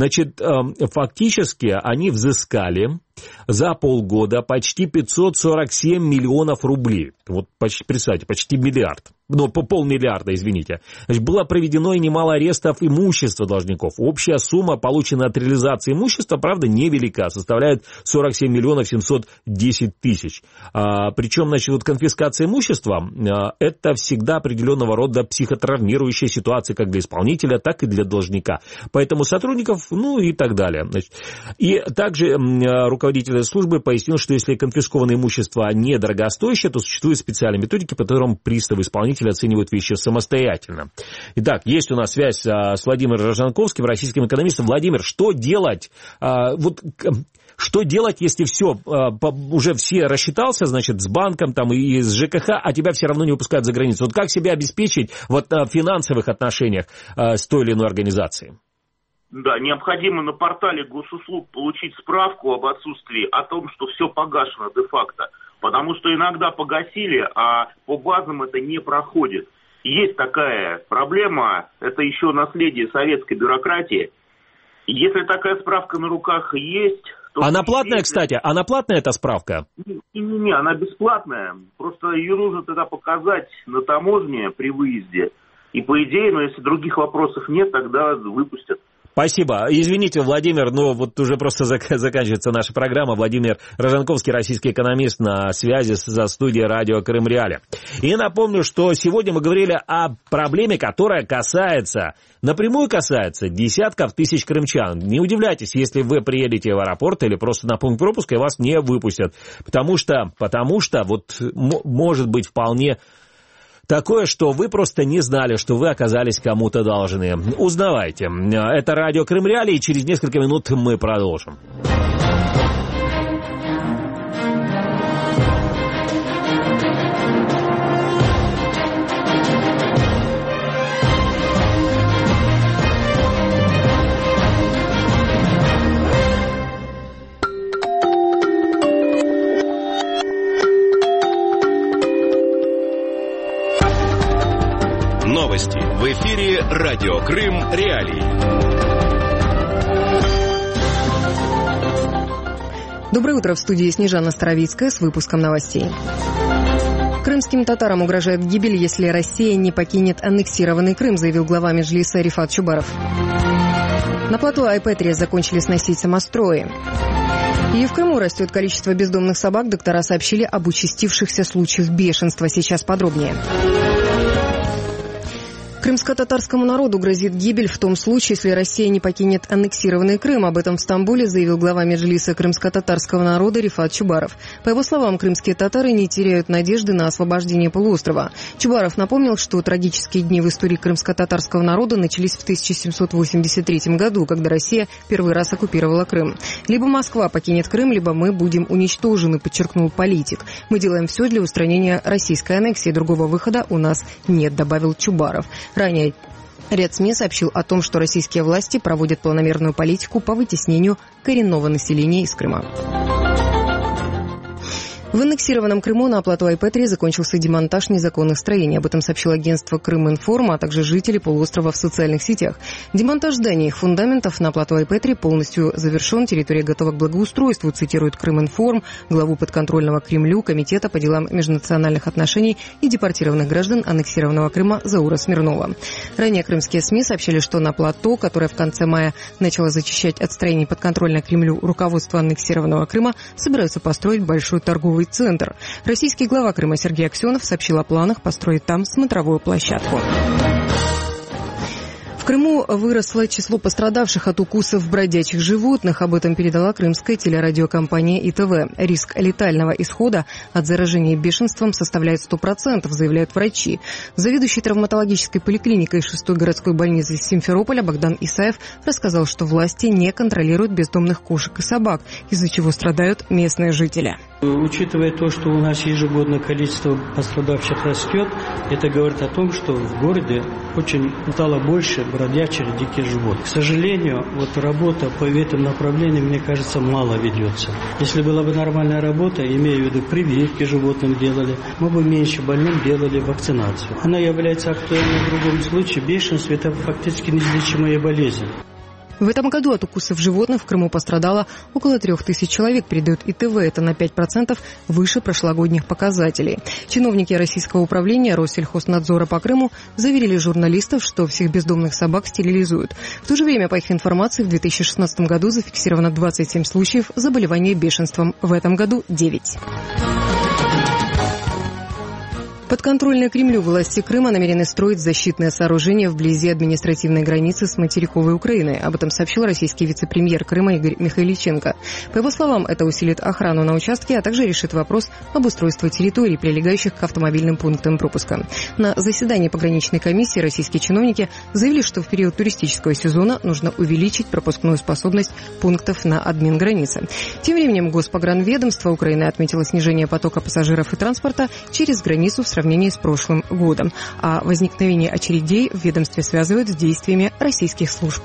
Фактически они взыскали за полгода почти 547 миллионов рублей. Вот представьте, почти миллиард. Полмиллиарда, извините. Было проведено и немало арестов имущества должников. Общая сумма, полученная от реализации имущества, правда, невелика, составляет 47 миллионов 710 тысяч. Причем, конфискация имущества – это всегда определенного рода психотравмирующая ситуация как для исполнителя, так и для должника. Поэтому сотрудников, и так далее. И также руководитель службы пояснил, что если конфискованное имущество недорогостоящее, то существуют специальные методики, по которым приставы-исполнители оценивают вещи самостоятельно. Итак, есть у нас связь с Владимиром Рожанковским, российским экономистом. Владимир, что делать? Что делать, если уже все рассчитался, с банком и с ЖКХ, а тебя все равно не выпускают за границу? Как себя обеспечить в финансовых отношениях с той или иной организацией? Да, необходимо на портале госуслуг получить справку об отсутствии, о том, что все погашено де-факто. Потому что иногда погасили, а по базам это не проходит. Есть такая проблема, это еще наследие советской бюрократии. Если такая справка на руках есть... то она платная, кстати? Она платная, эта справка? Не, она бесплатная. Просто ее нужно тогда показать на таможне при выезде. И по идее, если других вопросов нет, тогда выпустят. Спасибо. Извините, Владимир, уже просто заканчивается наша программа. Владимир Рожанковский, российский экономист, на связи со студией радио Крым Реалии. И напомню, что сегодня мы говорили о проблеме, которая напрямую касается десятков тысяч крымчан. Не удивляйтесь, если вы приедете в аэропорт или просто на пункт пропуска, и вас не выпустят. Потому что может быть вполне такое, что вы просто не знали, что вы оказались кому-то должны. Узнавайте. Это радио Крым Реалии, и через несколько минут мы продолжим. Новости в эфире радио Крым Реалии. Доброе утро, в студии Снежана Старовицкая с выпуском новостей. Крымским татарам угрожает гибель, если Россия не покинет аннексированный Крым, заявил глава Меджлиса Рифат Чубаров. На плато Айпетри закончили сносить самострои. И в Крыму растет количество бездомных собак. Доктора сообщили об участившихся случаях бешенства. Сейчас подробнее. Крымско-татарскому народу грозит гибель в том случае, если Россия не покинет аннексированный Крым. Об этом в Стамбуле заявил глава Меджлиса крымско-татарского народа Рифат Чубаров. По его словам, крымские татары не теряют надежды на освобождение полуострова. Чубаров напомнил, что трагические дни в истории крымско-татарского народа начались в 1783 году, когда Россия первый раз оккупировала Крым. Либо Москва покинет Крым, либо мы будем уничтожены, подчеркнул политик. Мы делаем все для устранения российской аннексии. Другого выхода у нас нет, добавил Чубаров. Ранее ряд СМИ сообщил о том, что российские власти проводят планомерную политику по вытеснению коренного населения из Крыма. В аннексированном Крыму на плато Айпетри закончился демонтаж незаконных строений. Об этом сообщило агентство Крыминформ, а также жители полуострова в социальных сетях. Демонтаж зданий и их фундаментов на плато Айпетри полностью завершен. Территория готова к благоустройству, цитирует Крыминформ, главу подконтрольного Кремлю Комитета по делам межнациональных отношений и депортированных граждан аннексированного Крыма Заура Смирнова. Ранее крымские СМИ сообщили, что на плато, которое в конце мая начало зачищать от строений подконтрольно Кремлю руководство аннексированного Крыма, собираются построить большой торговый центр. Российский глава Крыма Сергей Аксенов сообщил о планах построить там смотровую площадку. В Крыму выросло число пострадавших от укусов бродячих животных. Об этом передала крымская телерадиокомпания ИТВ. Риск летального исхода от заражения бешенством составляет 100%, заявляют врачи. Заведующий травматологической поликлиникой 6-й городской больницы Симферополя Богдан Исаев рассказал, что власти не контролируют бездомных кошек и собак, из-за чего страдают местные жители. Учитывая то, что у нас ежегодно количество пострадавших растет, это говорит о том, что в городе очень стало больше бродячих диких животных. К сожалению, работа по этому направлению, мне кажется, мало ведется. Если была бы нормальная работа, имея в виду прививки животным делали, мы бы меньше больным делали вакцинацию. Она является актуальной в другом случае. Бешенство – это фактически неизлечимая болезнь. В этом году от укусов животных в Крыму пострадало около 3000 человек, передает ИТВ. Это на 5% выше прошлогодних показателей. Чиновники российского управления Россельхознадзора по Крыму заверили журналистов, что всех бездомных собак стерилизуют. В то же время, по их информации, в 2016 году зафиксировано 27 случаев заболевания бешенством. В этом году 9. Подконтрольные Кремлю власти Крыма намерены строить защитное сооружение вблизи административной границы с материковой Украиной. Об этом сообщил российский вице-премьер Крыма Игорь Михайличенко. По его словам, это усилит охрану на участке, а также решит вопрос об устройстве территорий, прилегающих к автомобильным пунктам пропуска. На заседании пограничной комиссии российские чиновники заявили, что в период туристического сезона нужно увеличить пропускную способность пунктов на админгранице. Тем временем Госпогранведомство Украины отметило снижение потока пассажиров и транспорта через границу в сравнении с прошлым годом. А возникновение очередей в ведомстве связывают с действиями российских служб.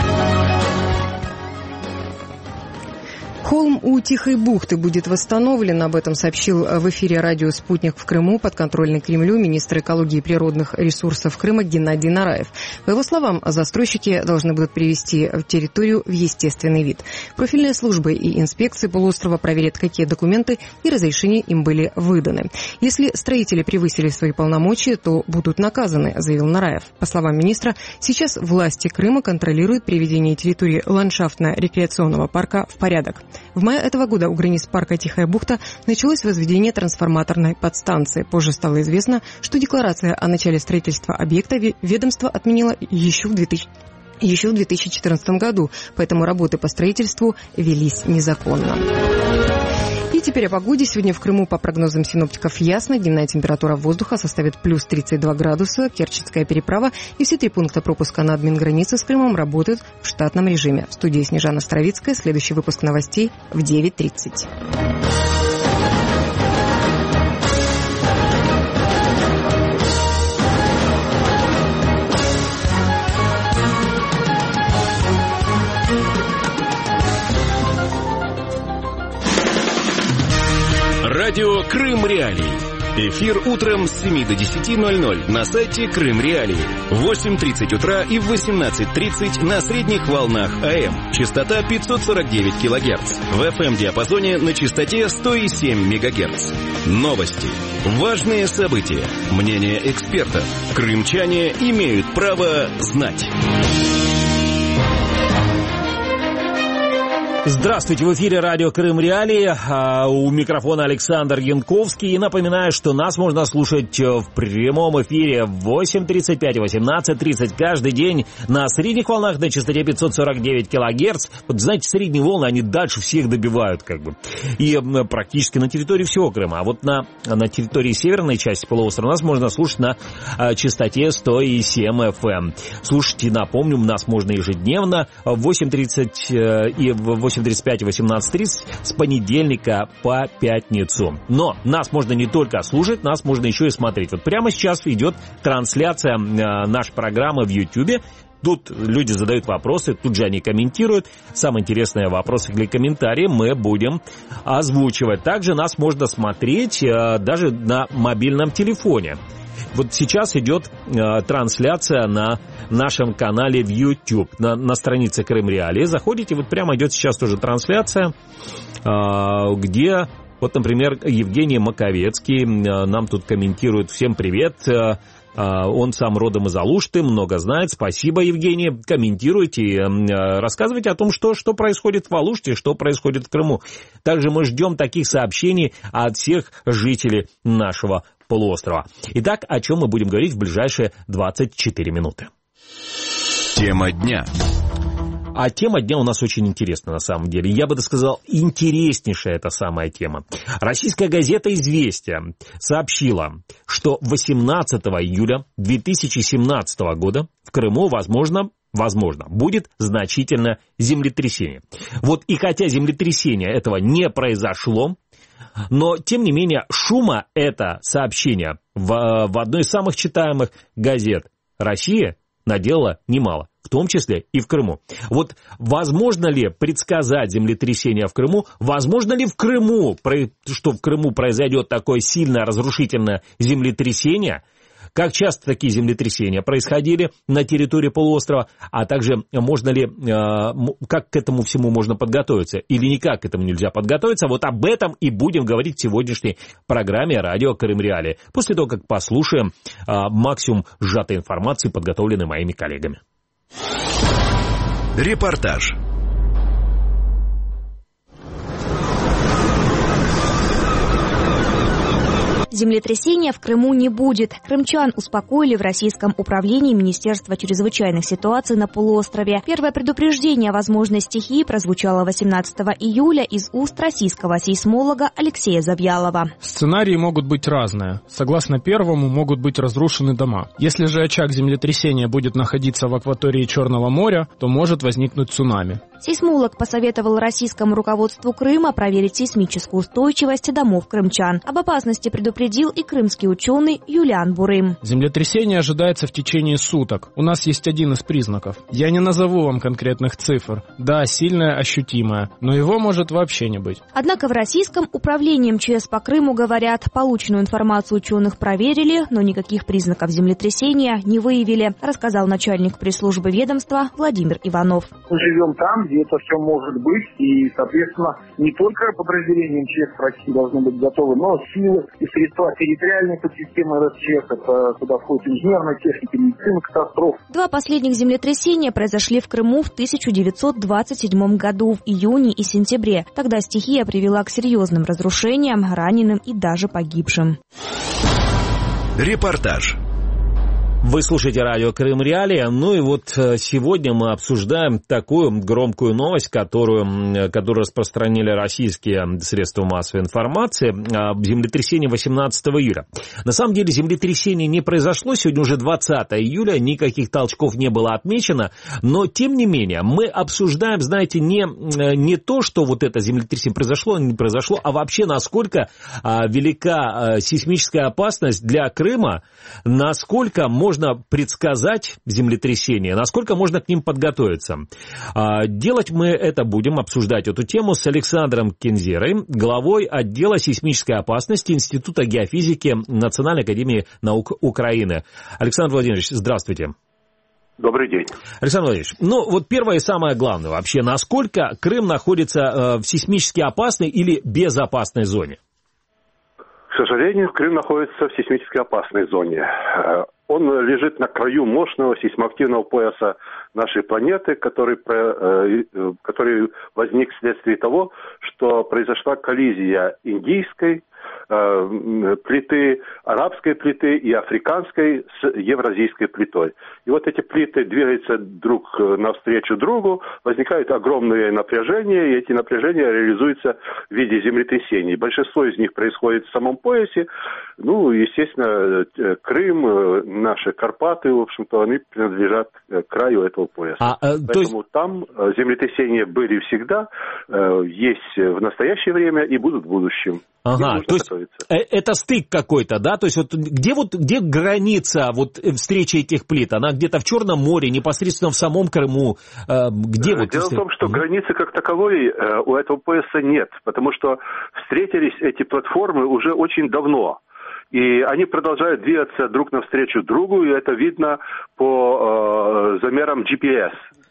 Холм у Тихой бухты будет восстановлен. Об этом сообщил в эфире радио «Спутник» в Крыму подконтрольный Кремлю министр экологии и природных ресурсов Крыма Геннадий Нараев. По его словам, застройщики должны будут привести территорию в естественный вид. Профильные службы и инспекции полуострова проверят, какие документы и разрешения им были выданы. Если строители превысили свои полномочия, то будут наказаны, заявил Нараев. По словам министра, сейчас власти Крыма контролируют приведение территории ландшафтно-рекреационного парка в порядок. В мае этого года у границ парка Тихая бухта началось возведение трансформаторной подстанции. Позже стало известно, что декларация о начале строительства объекта ведомство отменило еще в 2014 году, поэтому работы по строительству велись незаконно. И теперь о погоде. Сегодня в Крыму, по прогнозам синоптиков, ясно. Дневная температура воздуха составит плюс 32 градуса. Керченская переправа и все 3 пункта пропуска на админгранице с Крымом работают в штатном режиме. В студии Снежана Стравицкая. Следующий выпуск новостей в 9:30. Радио «Крым Реалии». Эфир утром с 7 до 10:00 на сайте Крым Реалии. В 8:30 утра и в 18:30 на средних волнах АМ. Частота 549 кГц. В FM-диапазоне на частоте 107 МГц. Новости. Важные события. Мнения экспертов. Крымчане имеют право знать. Здравствуйте, в эфире радио «Крым Реалии», у микрофона Александр Янковский. И напоминаю, что нас можно слушать в прямом эфире в 8:35, 18:30 каждый день на средних волнах на частоте 549 килогерц. Вот знаете, средние волны, они дальше всех добивают И практически на территории всего Крыма. А вот на территории северной части полуострова нас можно слушать на частоте 107 FM. Слушайте, напомню, нас можно ежедневно в 8:30 и в 8:35 и 18:30 с понедельника по пятницу. Но нас можно не только слушать, нас можно еще и смотреть. Вот прямо сейчас идет трансляция нашей программы в YouTube. Тут люди задают вопросы, тут же они комментируют. Самые интересные вопросы или комментарии мы будем озвучивать. Также нас можно смотреть даже на мобильном телефоне. Вот сейчас идет трансляция на нашем канале в YouTube, на странице Крым Реалии. Заходите, вот прямо идет сейчас тоже трансляция, где, вот, например, Евгений Маковецкий нам тут комментирует. Всем привет. Он сам родом из Алушты, много знает. Спасибо, Евгений. Комментируйте, рассказывайте о том, что происходит в Алуште, что происходит в Крыму. Также мы ждем таких сообщений от всех жителей нашего полуострова. Итак, о чем мы будем говорить в ближайшие 24 минуты. Тема дня. А тема дня у нас очень интересна на самом деле. Я бы сказал, интереснейшая эта самая тема. Российская газета «Известия» сообщила, что 18 июля 2017 года в Крыму, возможно, будет значительное землетрясение. Вот и хотя землетрясения этого не произошло, но, тем не менее, шума это сообщение в одной из самых читаемых газет России наделала немало, в том числе и в Крыму. Вот возможно ли предсказать землетрясение в Крыму? Возможно ли что в Крыму произойдет такое сильное разрушительное землетрясение? Как часто такие землетрясения происходили на территории полуострова, а также как к этому всему можно подготовиться или никак к этому нельзя подготовиться. Вот об этом и будем говорить в сегодняшней программе «Радио Крым Реалии», после того, как послушаем максимум сжатой информации, подготовленной моими коллегами. Репортаж. Землетрясения в Крыму не будет. Крымчан успокоили в Российском управлении Министерства чрезвычайных ситуаций на полуострове. Первое предупреждение о возможной стихии прозвучало 18 июля из уст российского сейсмолога Алексея Завьялова. Сценарии могут быть разные. Согласно первому, могут быть разрушены дома. Если же очаг землетрясения будет находиться в акватории Черного моря, то может возникнуть цунами. Сейсмолог посоветовал российскому руководству Крыма проверить сейсмическую устойчивость домов крымчан. Об опасности предупредил и крымский ученый Юлиан Бурым. Землетрясение ожидается в течение суток. У нас есть один из признаков. Я не назову вам конкретных цифр. Да, сильное, ощутимое, но его может вообще не быть. Однако в Российском управлении МЧС по Крыму говорят, полученную информацию ученых проверили, но никаких признаков землетрясения не выявили, рассказал начальник пресс-службы ведомства Владимир Иванов. Мы живем там, где это все может быть, и, соответственно, не только подразделения МЧС России должны быть готовы, но силы и средства территориальной подсистемы РСЧС, это туда входит инженерная техника, медицина катастроф. Два последних землетрясения произошли в Крыму в 1927 году, в июне и сентябре. Тогда стихия привела к серьезным разрушениям, раненым и даже погибшим. Репортаж. Вы слушаете радио Крым Реалии. Ну и вот сегодня мы обсуждаем такую громкую новость, которую распространили российские средства массовой информации. Землетрясение 18 июля. На самом деле землетрясение не произошло. Сегодня уже 20 июля. Никаких толчков не было отмечено. Но, тем не менее, мы обсуждаем, знаете, не то, что вот это землетрясение произошло, не произошло, а вообще насколько велика сейсмическая опасность для Крыма, насколько можно предсказать землетрясения, насколько можно к ним подготовиться. Делать мы это будем, обсуждать эту тему с Александром Кензерой, главой отдела сейсмической опасности Института геофизики Национальной академии наук Украины. Александр Владимирович, здравствуйте. Добрый день. Александр Владимирович, вот первое и самое главное вообще, насколько Крым находится в сейсмически опасной или безопасной зоне? К сожалению, Крым находится в сейсмически опасной зоне. Он лежит на краю мощного сейсмоактивного пояса нашей планеты, который возник вследствие того, что произошла коллизия индийской плиты, арабской плиты и африканской с евразийской плитой. И вот эти плиты двигаются друг навстречу другу, возникают огромные напряжения, и эти напряжения реализуются в виде землетрясений. Большинство из них происходит в самом поясе. Ну, естественно, Крым, наши Карпаты, в общем-то, они принадлежат к краю этого пояса. Поэтому там землетрясения были всегда, есть в настоящее время и будут в будущем. Ага, то есть это стык какой-то, да? То есть где граница встречи этих плит? Она где-то в Черном море, непосредственно в самом Крыму? Дело в том, что границы как таковой у этого пояса нет, потому что встретились эти платформы уже очень давно. И они продолжают двигаться друг навстречу другу, и это видно по замерам GPS.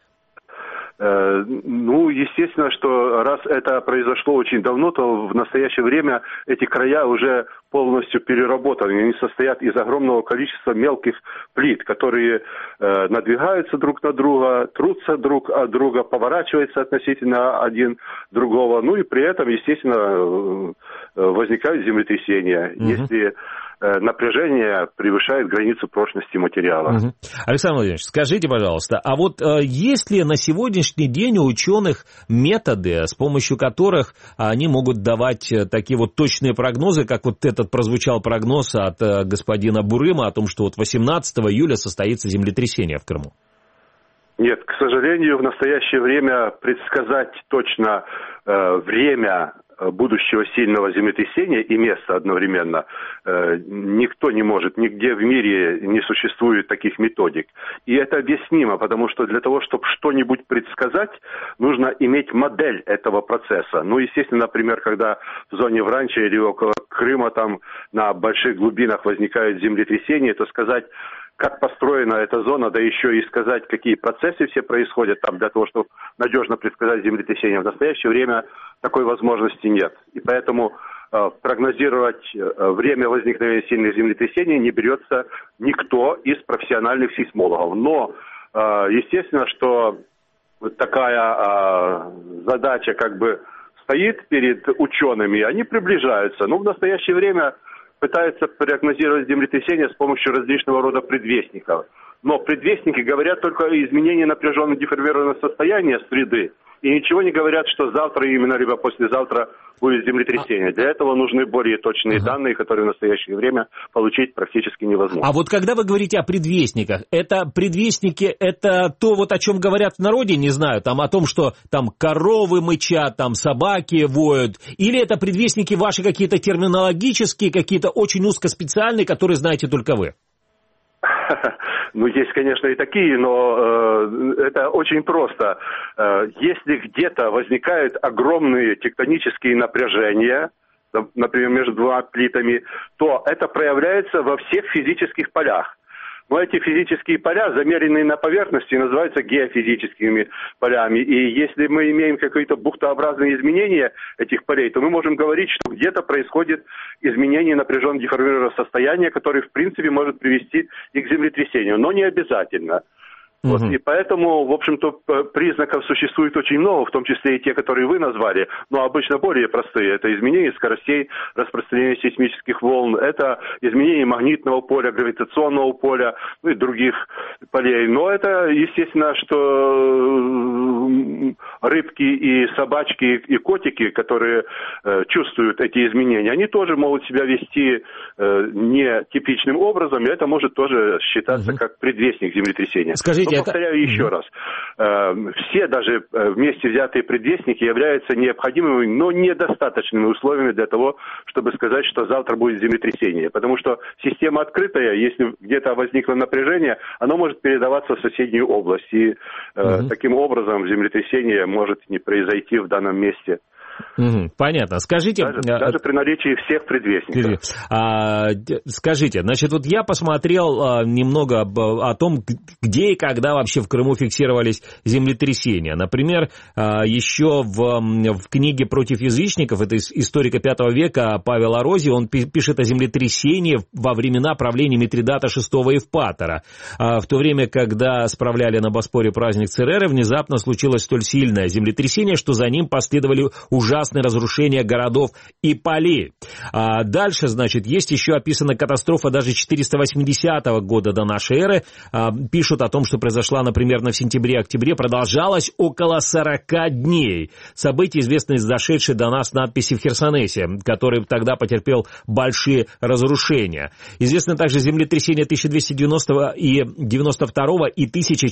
Ну, естественно, что раз это произошло очень давно, то в настоящее время эти края уже полностью переработаны. Они состоят из огромного количества мелких плит, которые надвигаются друг на друга, трутся друг от друга, поворачиваются относительно один другого. Ну и при этом, естественно, возникают землетрясения. Если напряжение превышает границу прочности материала. Угу. Александр Владимирович, скажите, пожалуйста, а вот есть ли на сегодняшний день у ученых методы, с помощью которых они могут давать такие вот точные прогнозы, как вот этот прозвучал прогноз от господина Бурыма о том, что вот 18 июля состоится землетрясение в Крыму? Нет, к сожалению, в настоящее время предсказать точно время будущего сильного землетрясения и место одновременно никто не может, нигде в мире не существует таких методик. И это объяснимо, потому что для того, чтобы что-нибудь предсказать, нужно иметь модель этого процесса. Ну, естественно, например, когда в зоне Вранча или около Крыма там на больших глубинах возникают землетрясения, то сказать, как построена эта зона, да еще и сказать, какие процессы все происходят там для того, чтобы надежно предсказать землетрясение. В настоящее время такой возможности нет. И поэтому прогнозировать время возникновения сильных землетрясений не берется никто из профессиональных сейсмологов. Но, естественно, что такая задача как бы стоит перед учеными, они приближаются. Но в настоящее время пытаются прогнозировать землетрясения с помощью различного рода предвестников. Но предвестники говорят только о изменении напряженно-деформированного состояния среды и ничего не говорят, что завтра именно, либо послезавтра будет землетрясение. Для этого нужны более точные данные, которые в настоящее время получить практически невозможно. А вот когда вы говорите о предвестниках, это предвестники, это то, вот о чем говорят в народе, не знаю, там о том, что там коровы мычат, там собаки воют, или это предвестники ваши какие-то терминологические, какие-то очень узкоспециальные, которые знаете только вы? Ну, есть, конечно, и такие, но это очень просто. Если где-то возникают огромные тектонические напряжения, например, между двумя плитами, то это проявляется во всех физических полях. Но эти физические поля, замеренные на поверхности, называются геофизическими полями. И если мы имеем какие-то бухтообразные изменения этих полей, то мы можем говорить, что где-то происходит изменение напряженно-деформированного состояния, которое, в принципе, может привести и к землетрясению, но не обязательно. Вот, и поэтому, в общем-то, признаков существует очень много, в том числе и те, которые вы назвали, но обычно более простые. Это изменение скоростей распространения сейсмических волн, это изменение магнитного поля, гравитационного поля, ну и других полей. Но это, естественно, что рыбки и собачки и котики, которые чувствуют эти изменения, они тоже могут себя вести нетипичным образом, и это может тоже считаться как предвестник землетрясения. Скажите, повторяю еще раз, все даже вместе взятые предвестники являются необходимыми, но недостаточными условиями для того, чтобы сказать, что завтра будет землетрясение. Потому что система открытая, если где-то возникло напряжение, оно может передаваться в соседнюю область. И таким образом землетрясение может не произойти в данном месте. Понятно. Скажите... Даже при наличии всех предвестников. Скажите, значит, вот я посмотрел немного о том, где и когда вообще в Крыму фиксировались землетрясения. Например, еще в книге «Против язычников», это историка V века Павел Орози, он пишет о землетрясении во времена правления Митридата VI Евпатора. В то время, когда справляли на Боспоре праздник Цереры, внезапно случилось столь сильное землетрясение, что за ним последовали ужасные разрушения городов и полей. Дальше, значит, есть еще описана катастрофа даже 480 года до нашей эры. Пишут о том, что произошла, например, в сентябре-октябре, продолжалась около 40 дней. События, известные, зашедшие до нас надписи в Херсонесе, который тогда потерпел большие разрушения. Известно также землетрясение 1290 и 92 и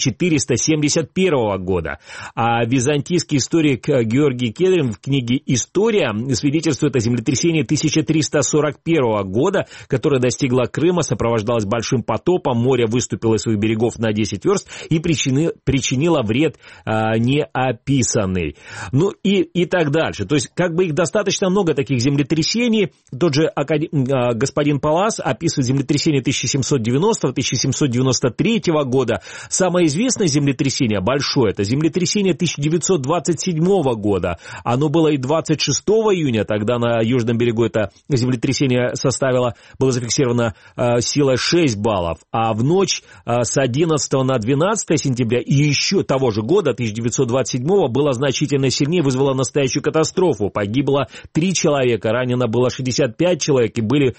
1471 года. А византийский историк Георгий Кедрин в книге «История» свидетельствует о землетрясении 1341 года, которое достигло Крыма, сопровождалось большим потопом, море выступило из своих берегов на 10 верст и причинило вред неописанный. Ну и так дальше. То есть как бы их достаточно много, таких землетрясений. Тот же господин Палас описывает землетрясение 1790-1793 года. Самое известное землетрясение, большое, это землетрясение 1927 года. Оно было и 26 июня, тогда на южном берегу это землетрясение было зафиксировано силой 6 баллов, а в ночь с 11 на 12 сентября и еще того же года, 1927, было значительно сильнее, вызвало настоящую катастрофу. Погибло 3 человека, ранено было 65 человек, и были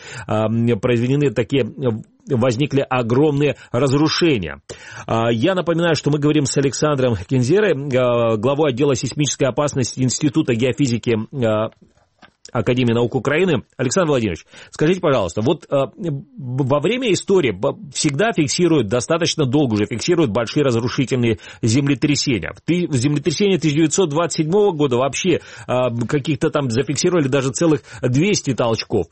возникли огромные разрушения. Я напоминаю, что мы говорим с Александром Кинзерой, главой отдела сейсмической опасности Института геофизики Академии наук Украины. Александр Владимирович, скажите, пожалуйста, вот во время истории всегда фиксируют, достаточно долго уже фиксируют большие разрушительные землетрясения. В землетрясении 1927 года вообще каких-то там зафиксировали даже целых 200 толчков.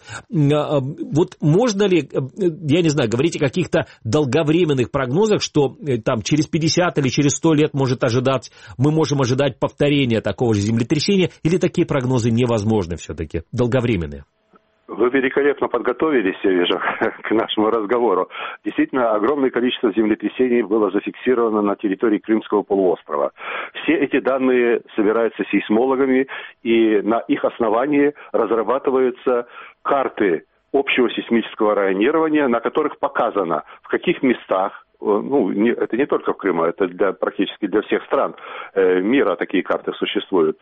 Вот можно ли, я не знаю, говорить о каких-то долговременных прогнозах, что там через 50 или через 100 лет мы можем ожидать повторения такого же землетрясения, или такие прогнозы невозможны все-таки? Долговременные. Вы великолепно подготовились, я вижу, к нашему разговору. Действительно, огромное количество землетрясений было зафиксировано на территории Крымского полуострова. Все эти данные собираются сейсмологами, и на их основании разрабатываются карты общего сейсмического районирования, на которых показано, в каких местах, это не только в Крыму, это практически для всех стран мира такие карты существуют.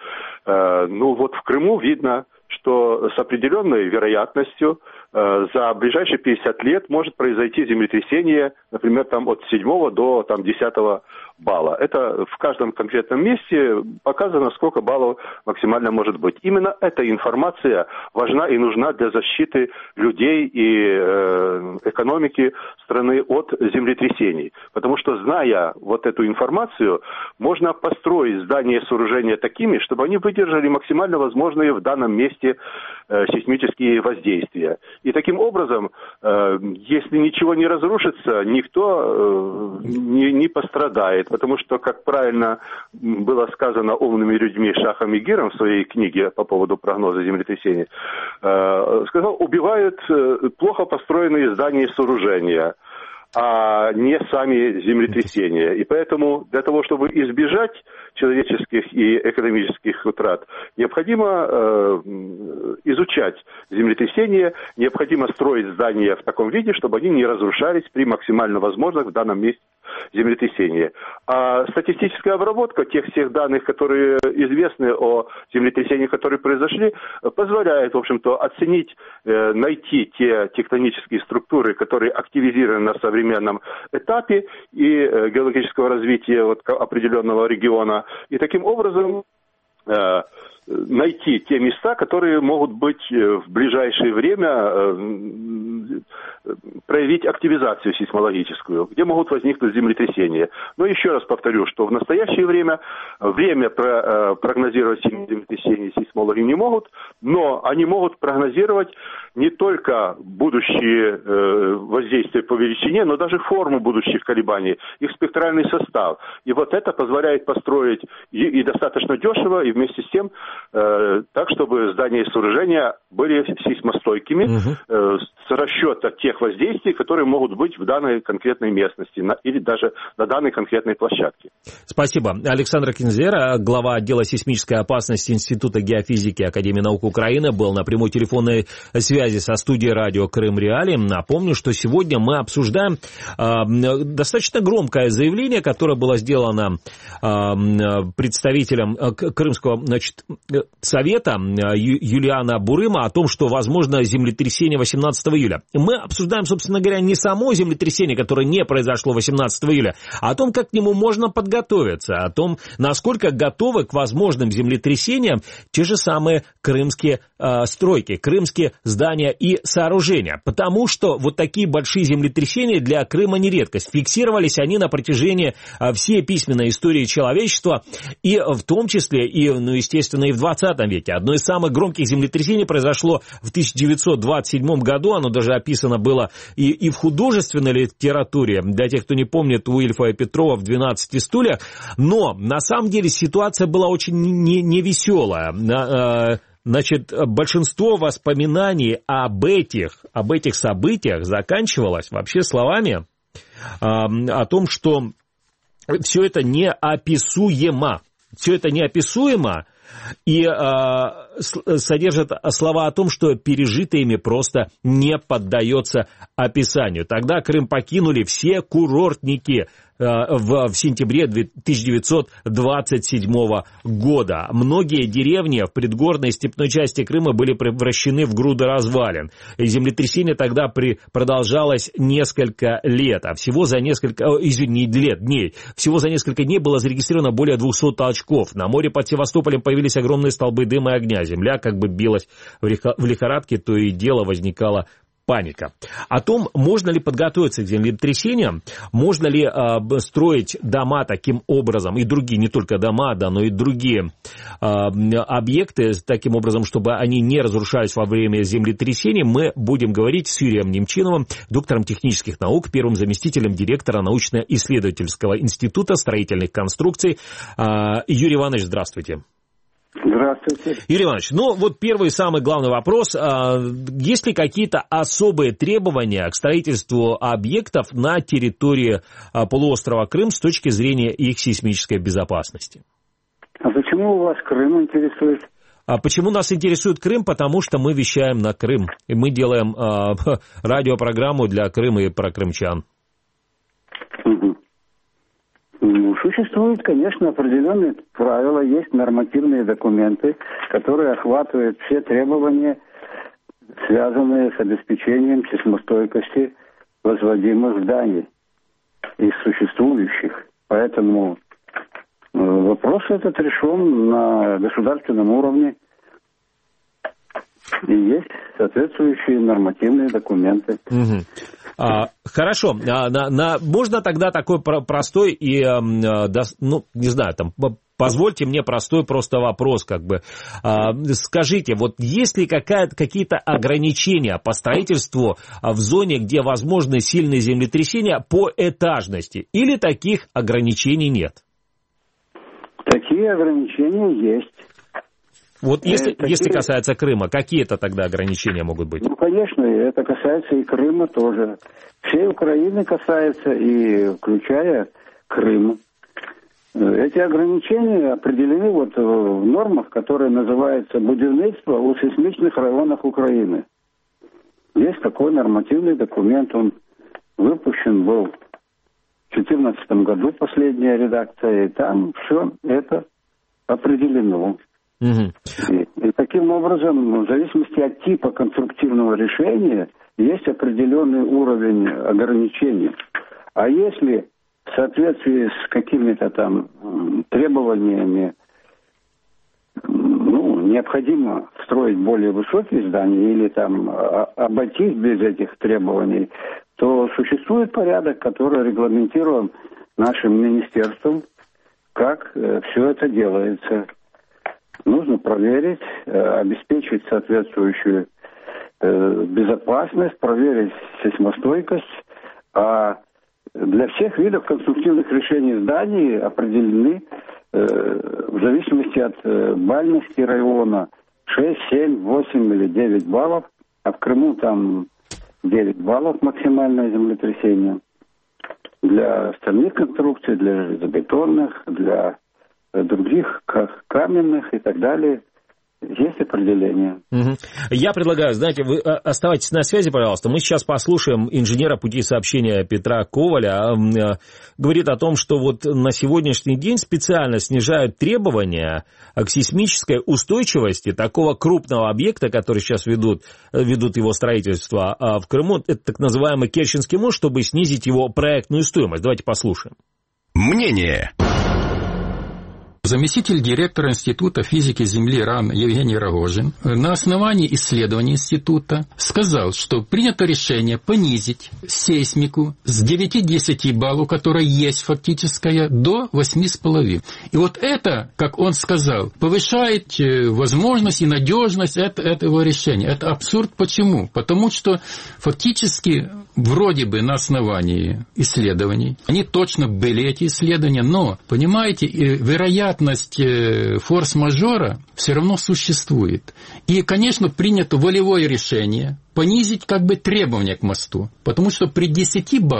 Вот в Крыму видно, что с определенной вероятностью за ближайшие 50 лет может произойти землетрясение, например, там от 7 до 10 балла. Это в каждом конкретном месте показано, сколько баллов максимально может быть. Именно эта информация важна и нужна для защиты людей и экономики страны от землетрясений. Потому что, зная вот эту информацию, можно построить здания и сооружения такими, чтобы они выдержали максимально возможные в данном месте сейсмические воздействия. И таким образом, если ничего не разрушится, никто не пострадает. Потому что, как правильно было сказано умными людьми Шахом и Гиром в своей книге по поводу прогноза землетрясений, сказал, убивают плохо построенные здания и сооружения, а не сами землетрясения. И поэтому для того, чтобы избежать человеческих и экономических утрат, необходимо изучать землетрясения, необходимо строить здания в таком виде, чтобы они не разрушались при максимально возможных в данном месте землетрясения. А статистическая обработка тех всех данных, которые известны о землетрясениях, которые произошли, позволяет, в общем-то, оценить, найти те тектонические структуры, которые активизированы на современном этапе и геологического развития определенного региона, и таким образом найти те места, которые могут быть в ближайшее время проявить активизацию сейсмологическую, где могут возникнуть землетрясения. Но еще раз повторю, что в настоящее время прогнозировать землетрясения сейсмологи не могут, но они могут прогнозировать не только будущие воздействия по величине, но даже форму будущих колебаний, их спектральный состав. И вот это позволяет построить и достаточно дешево, и вместе с тем так, чтобы здания и сооружения были сейсмостойкими с расчета тех воздействий, которые могут быть в данной конкретной местности или даже на данной конкретной площадке. Спасибо. Александр Кинзера, глава отдела сейсмической опасности Института геофизики Академии наук Украины, был на прямой телефонной связи со студией радио Крым Реалии. Напомню, что сегодня мы обсуждаем достаточно громкое заявление, которое было сделано представителем Крымского совета Юлиана Бурыма о том, что возможно землетрясение 18 июля. Мы обсуждаем, собственно говоря, не само землетрясение, которое не произошло 18 июля, а о том, как к нему можно подготовиться, о том, насколько готовы к возможным землетрясениям те же самые крымские стройки, крымские здания и сооружения. Потому что вот такие большие землетрясения для Крыма не редкость. Фиксировались они на протяжении всей письменной истории человечества, и в том числе, естественно, и в 20 веке. Одно из самых громких землетрясений произошло в 1927 году. Оно даже описано было и в художественной литературе. Для тех, кто не помнит, Уильфа и Петрова в «12 стульях». Но, на самом деле, ситуация была очень невеселая. Значит, большинство воспоминаний об этих событиях заканчивалось вообще словами о том, что все это неописуемо. Все это неописуемо, и содержат слова о том, что пережитое ими просто не поддается описанию. Тогда Крым покинули все курортники в сентябре 1927 года. Многие деревни в предгорной степной части Крыма были превращены в груды развалин. И землетрясение тогда продолжалось несколько лет, а всего за несколько дней. Всего за несколько дней было зарегистрировано более 200 толчков. На море под Севастополем появились огромные столбы дыма и огня. Земля как бы билась в лихорадке, то и дело возникала паника. О том, можно ли подготовиться к землетрясениям, можно ли строить дома таким образом, и другие, не только дома, да, но и другие объекты таким образом, чтобы они не разрушались во время землетрясений, мы будем говорить с Юрием Немчиновым, доктором технических наук, первым заместителем директора научно-исследовательского института строительных конструкций. Юрий Иванович, здравствуйте. Здравствуйте. Юрий Иванович, ну вот первый самый главный вопрос. Есть ли какие-то особые требования к строительству объектов на территории полуострова Крым с точки зрения их сейсмической безопасности? А почему вас Крым интересует? Почему нас интересует Крым? Потому что мы вещаем на Крым. И мы делаем радиопрограмму для Крыма и про крымчан. Существуют, конечно, определенные правила, есть нормативные документы, которые охватывают все требования, связанные с обеспечением сейсмостойкости возводимых зданий из существующих. Поэтому вопрос этот решен на государственном уровне. И есть соответствующие нормативные документы. Хорошо. Можно тогда такой простой и, не знаю, там, позвольте мне простой просто вопрос, как бы. Скажите, вот есть ли какие-то ограничения по строительству в зоне, где возможны сильные землетрясения по этажности, или таких ограничений нет? Такие ограничения есть. Вот если касается Крыма, какие это тогда ограничения могут быть? Ну, конечно, это касается и Крыма тоже. Всей Украины касается, и включая Крым. Эти ограничения определены вот в нормах, которые называются «Будівництво у сейсмичных районах Украины». Есть такой нормативный документ, он выпущен был в 2014 году, последняя редакция, и там все это определено. И таким образом, в зависимости от типа конструктивного решения, есть определенный уровень ограничений. А если в соответствии с какими-то там требованиями необходимо строить более высокие здания или там обойтись без этих требований, то существует порядок, который регламентирован нашим министерством, как все это делается. Нужно проверить, обеспечить соответствующую безопасность, проверить сейсмостойкость. А для всех видов конструктивных решений зданий определены в зависимости от бальности района 6, 7, 8 или 9 баллов. А в Крыму там 9 баллов максимальное землетрясение. Для остальных конструкций, для железобетонных, для других, как каменных и так далее, есть определение. Я предлагаю, знаете, вы оставайтесь на связи, пожалуйста. Мы сейчас послушаем инженера путей сообщения Петра Коваля. Говорит о том, что вот на сегодняшний день специально снижают требования к сейсмической устойчивости такого крупного объекта, который сейчас ведут его строительство в Крыму. Это так называемый Керченский мост, чтобы снизить его проектную стоимость. Давайте послушаем. Мнение. Заместитель директора Института физики Земли РАН Евгений Рогожин на основании исследований института сказал, что принято решение понизить сейсмику с 9-10 баллов, которая есть фактическая, до 8,5. И вот это, как он сказал, повышает возможность и надежность этого решения. Это абсурд. Почему? Потому что фактически вроде бы на основании исследований, они точно были эти исследования, но, понимаете, вероятность форс-мажора все равно существует. И, конечно, принято волевое решение понизить как бы требования к мосту, потому что при 10 баллах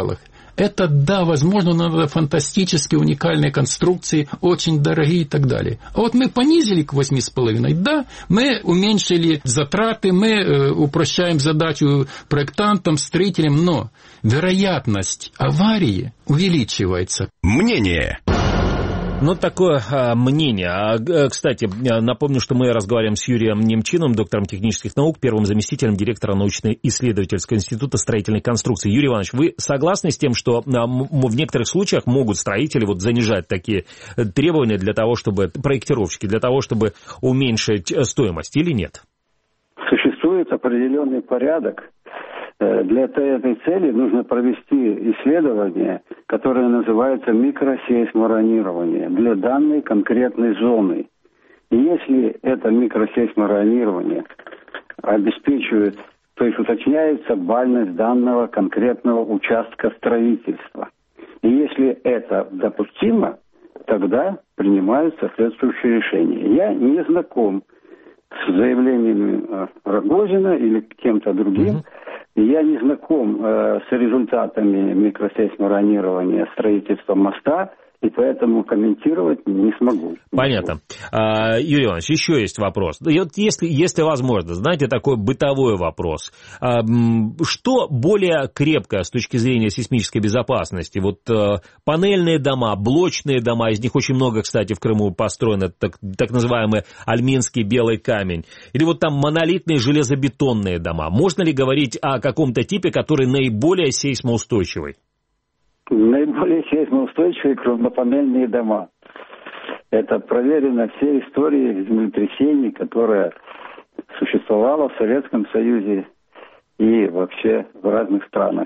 Это, да, возможно, надо фантастические, уникальные конструкции, очень дорогие и так далее. А вот мы понизили к 8,5, да, мы уменьшили затраты, мы упрощаем задачу проектантам, строителям, но вероятность аварии увеличивается. Мнение. Ну, такое мнение. Кстати, напомню, что мы разговариваем с Юрием Немчиновым, доктором технических наук, первым заместителем директора научно-исследовательского института строительной конструкции. Юрий Иванович, вы согласны с тем, что в некоторых случаях могут строители вот занижать такие требования для того, чтобы, проектировщики, для того, чтобы уменьшить стоимость, или нет? Существует определенный порядок. Для этой цели нужно провести исследование, которое называется микросейсморонирование для данной конкретной зоны. И если это микросейсморонирование обеспечивает, то есть уточняется бальность данного конкретного участка строительства. И если это допустимо, тогда принимают соответствующие решения. Я не знаком с заявлениями Рогозина или кем-то другим. Я не знаком с результатами микросейсморонирования строительства моста, и поэтому комментировать не смогу. Понятно. Юрий Иванович, еще есть вопрос. И вот если возможно, знаете, такой бытовой вопрос. Что более крепкое с точки зрения сейсмической безопасности? Вот панельные дома, блочные дома, из них очень много, кстати, в Крыму построено, так называемый альминский белый камень. Или вот там монолитные железобетонные дома. Можно ли говорить о каком-то типе, который наиболее сейсмоустойчивый? Наиболее сейсмоустойчивые крупнопанельные дома. Это проверено всей историей землетрясений, которая существовала в Советском Союзе и вообще в разных странах.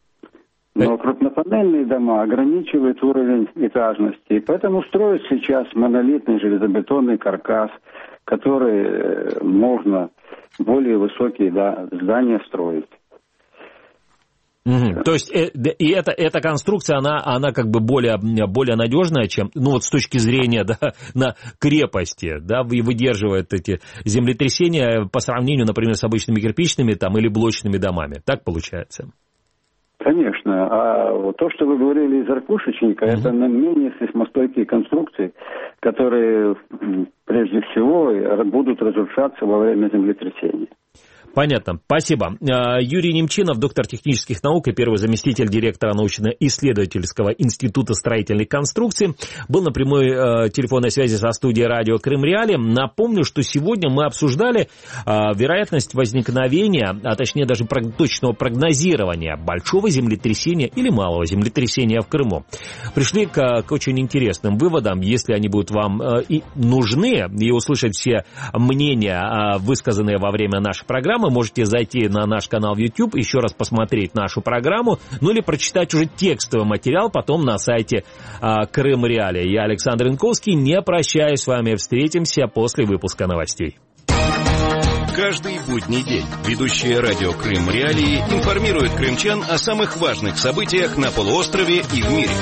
Но крупнопанельные дома ограничивают уровень этажности, и поэтому строят сейчас монолитный железобетонный каркас, который можно более высокие здания строить. То есть и эта конструкция, она как бы более надежная, чем, ну вот с точки зрения, да, на крепости, да, выдерживает эти землетрясения по сравнению, например, с обычными кирпичными там или блочными домами. Так получается? Конечно. А вот то, что вы говорили из ракушечника, это менее сейсмостойкие конструкции, которые прежде всего будут разрушаться во время землетрясения. Понятно. Спасибо. Юрий Немчинов, доктор технических наук и первый заместитель директора научно-исследовательского института строительной конструкции, был на прямой телефонной связи со студией радио Крым Реалии. Напомню, что сегодня мы обсуждали вероятность возникновения, а точнее даже точного прогнозирования большого землетрясения или малого землетрясения в Крыму. Пришли к очень интересным выводам. Если они будут вам и нужны, и услышать все мнения, высказанные во время нашей программы, можете зайти на наш канал в YouTube, еще раз посмотреть нашу программу, ну или прочитать уже текстовый материал потом на сайте Крым Реалии. Я Александр Янковский, не прощаюсь с вами, встретимся после выпуска новостей. Каждый будний день ведущие радио Крым Реалии информируют крымчан о самых важных событиях на полуострове и в мире.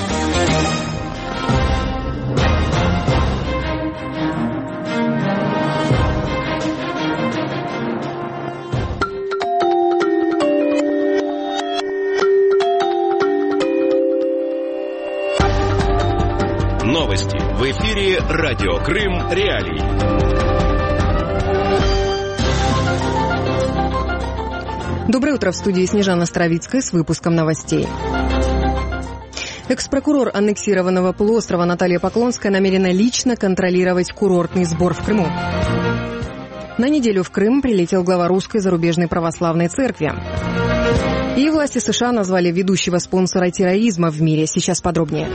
Новости в эфире радио Крым Реалии. Доброе утро, в студии Снежана Стравицкая с выпуском новостей. Экс-прокурор аннексированного полуострова Наталья Поклонская намерена лично контролировать курортный сбор в Крыму. На неделю в Крым прилетел глава Русской зарубежной православной церкви. И власти США назвали ведущего спонсора терроризма в мире. Сейчас подробнее.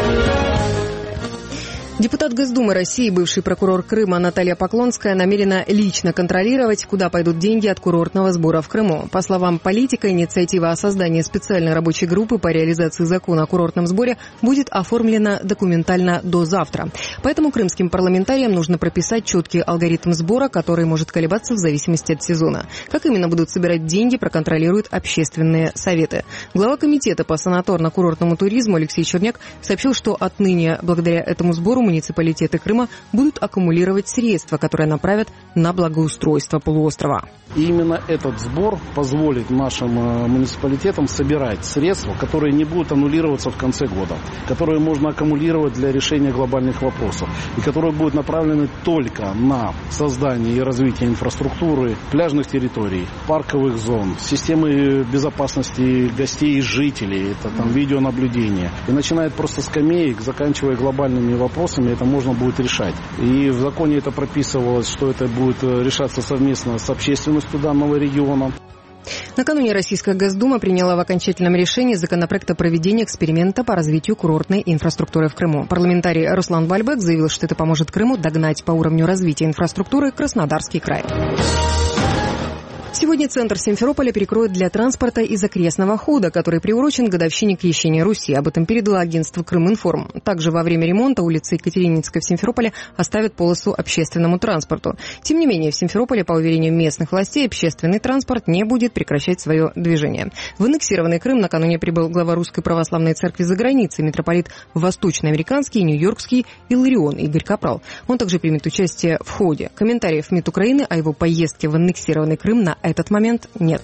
Депутат Госдумы России, бывший прокурор Крыма Наталья Поклонская намерена лично контролировать, куда пойдут деньги от курортного сбора в Крыму. По словам политика, инициатива о создании специальной рабочей группы по реализации закона о курортном сборе будет оформлена документально до завтра. Поэтому крымским парламентариям нужно прописать четкий алгоритм сбора, который может колебаться в зависимости от сезона. Как именно будут собирать деньги, проконтролируют общественные советы. Глава комитета по санаторно-курортному туризму Алексей Черняк сообщил, что отныне благодаря этому сбору муниципалитеты Крыма будут аккумулировать средства, которые направят на благоустройство полуострова. И именно этот сбор позволит нашим муниципалитетам собирать средства, которые не будут аннулироваться в конце года, которые можно аккумулировать для решения глобальных вопросов, и которые будут направлены только на создание и развитие инфраструктуры, пляжных территорий, парковых зон, системы безопасности гостей и жителей, это там видеонаблюдение. И начиная просто с скамеек, заканчивая глобальными вопросами, это можно будет решать. И в законе это прописывалось, что это будет решаться совместно с общественностью данного региона. Накануне Российская Госдума приняла в окончательном решении законопроект о проведении эксперимента по развитию курортной инфраструктуры в Крыму. Парламентарий Руслан Бальбек заявил, что это поможет Крыму догнать по уровню развития инфраструктуры Краснодарский край. Сегодня центр Симферополя перекроют для транспорта из окрестного хода, который приурочен к годовщине крещения Руси. Об этом передало агентство «Крыминформ». Также во время ремонта улицы Екатерининской в Симферополе оставят полосу общественному транспорту. Тем не менее, в Симферополе, по уверению местных властей, общественный транспорт не будет прекращать свое движение. В аннексированный Крым накануне прибыл глава Русской Православной Церкви за границей, митрополит Восточноамериканский, Нью-Йоркский Илларион Игорь Капрал. Он также примет участие в ходе. Комментариев МИД Украины о его поездке в аннексированный Крым на этот момент нет.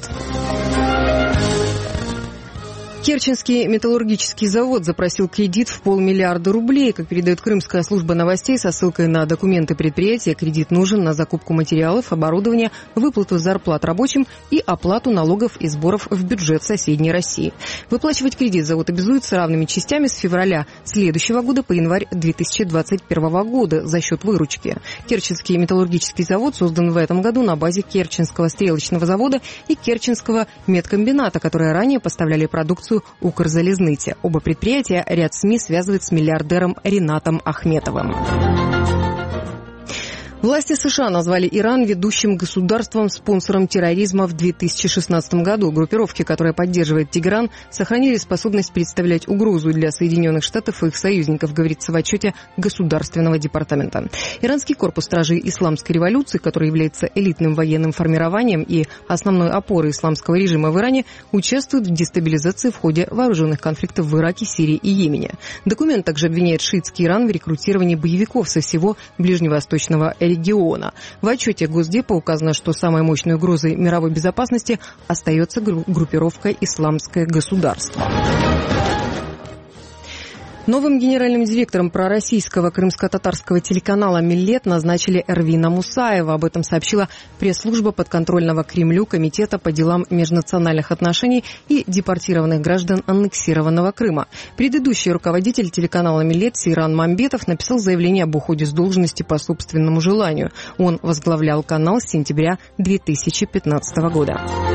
Керченский металлургический завод запросил кредит в 500 000 000 рублей. Как передает Крымская служба новостей со ссылкой на документы предприятия, кредит нужен на закупку материалов, оборудования, выплату зарплат рабочим и оплату налогов и сборов в бюджет соседней России. Выплачивать кредит завод обязуется равными частями с февраля следующего года по январь 2021 года за счет выручки. Керченский металлургический завод создан в этом году на базе Керченского стрелочного завода и Керченского медкомбината, которые ранее поставляли продукцию Укрзалезницы. Оба предприятия ряд СМИ связывает с миллиардером Ринатом Ахметовым. Власти США назвали Иран ведущим государством-спонсором терроризма в 2016 году. Группировки, которые поддерживает Тегеран, сохранили способность представлять угрозу для Соединенных Штатов и их союзников, говорится в отчете Государственного департамента. Иранский корпус стражей исламской революции, который является элитным военным формированием и основной опорой исламского режима в Иране, участвует в дестабилизации в ходе вооруженных конфликтов в Ираке, Сирии и Йемене. Документ также обвиняет шиитский Иран в рекрутировании боевиков со всего ближневосточного региона. В отчете Госдепа указано, что самой мощной угрозой мировой безопасности остается группировка «Исламское государство». Новым генеральным директором пророссийского крымско-татарского телеканала «Миллет» назначили Эрвина Мусаева. Об этом сообщила пресс-служба подконтрольного Кремлю Комитета по делам межнациональных отношений и депортированных граждан аннексированного Крыма. Предыдущий руководитель телеканала «Миллет» Сейран Мамбетов написал заявление об уходе с должности по собственному желанию. Он возглавлял канал с сентября 2015 года.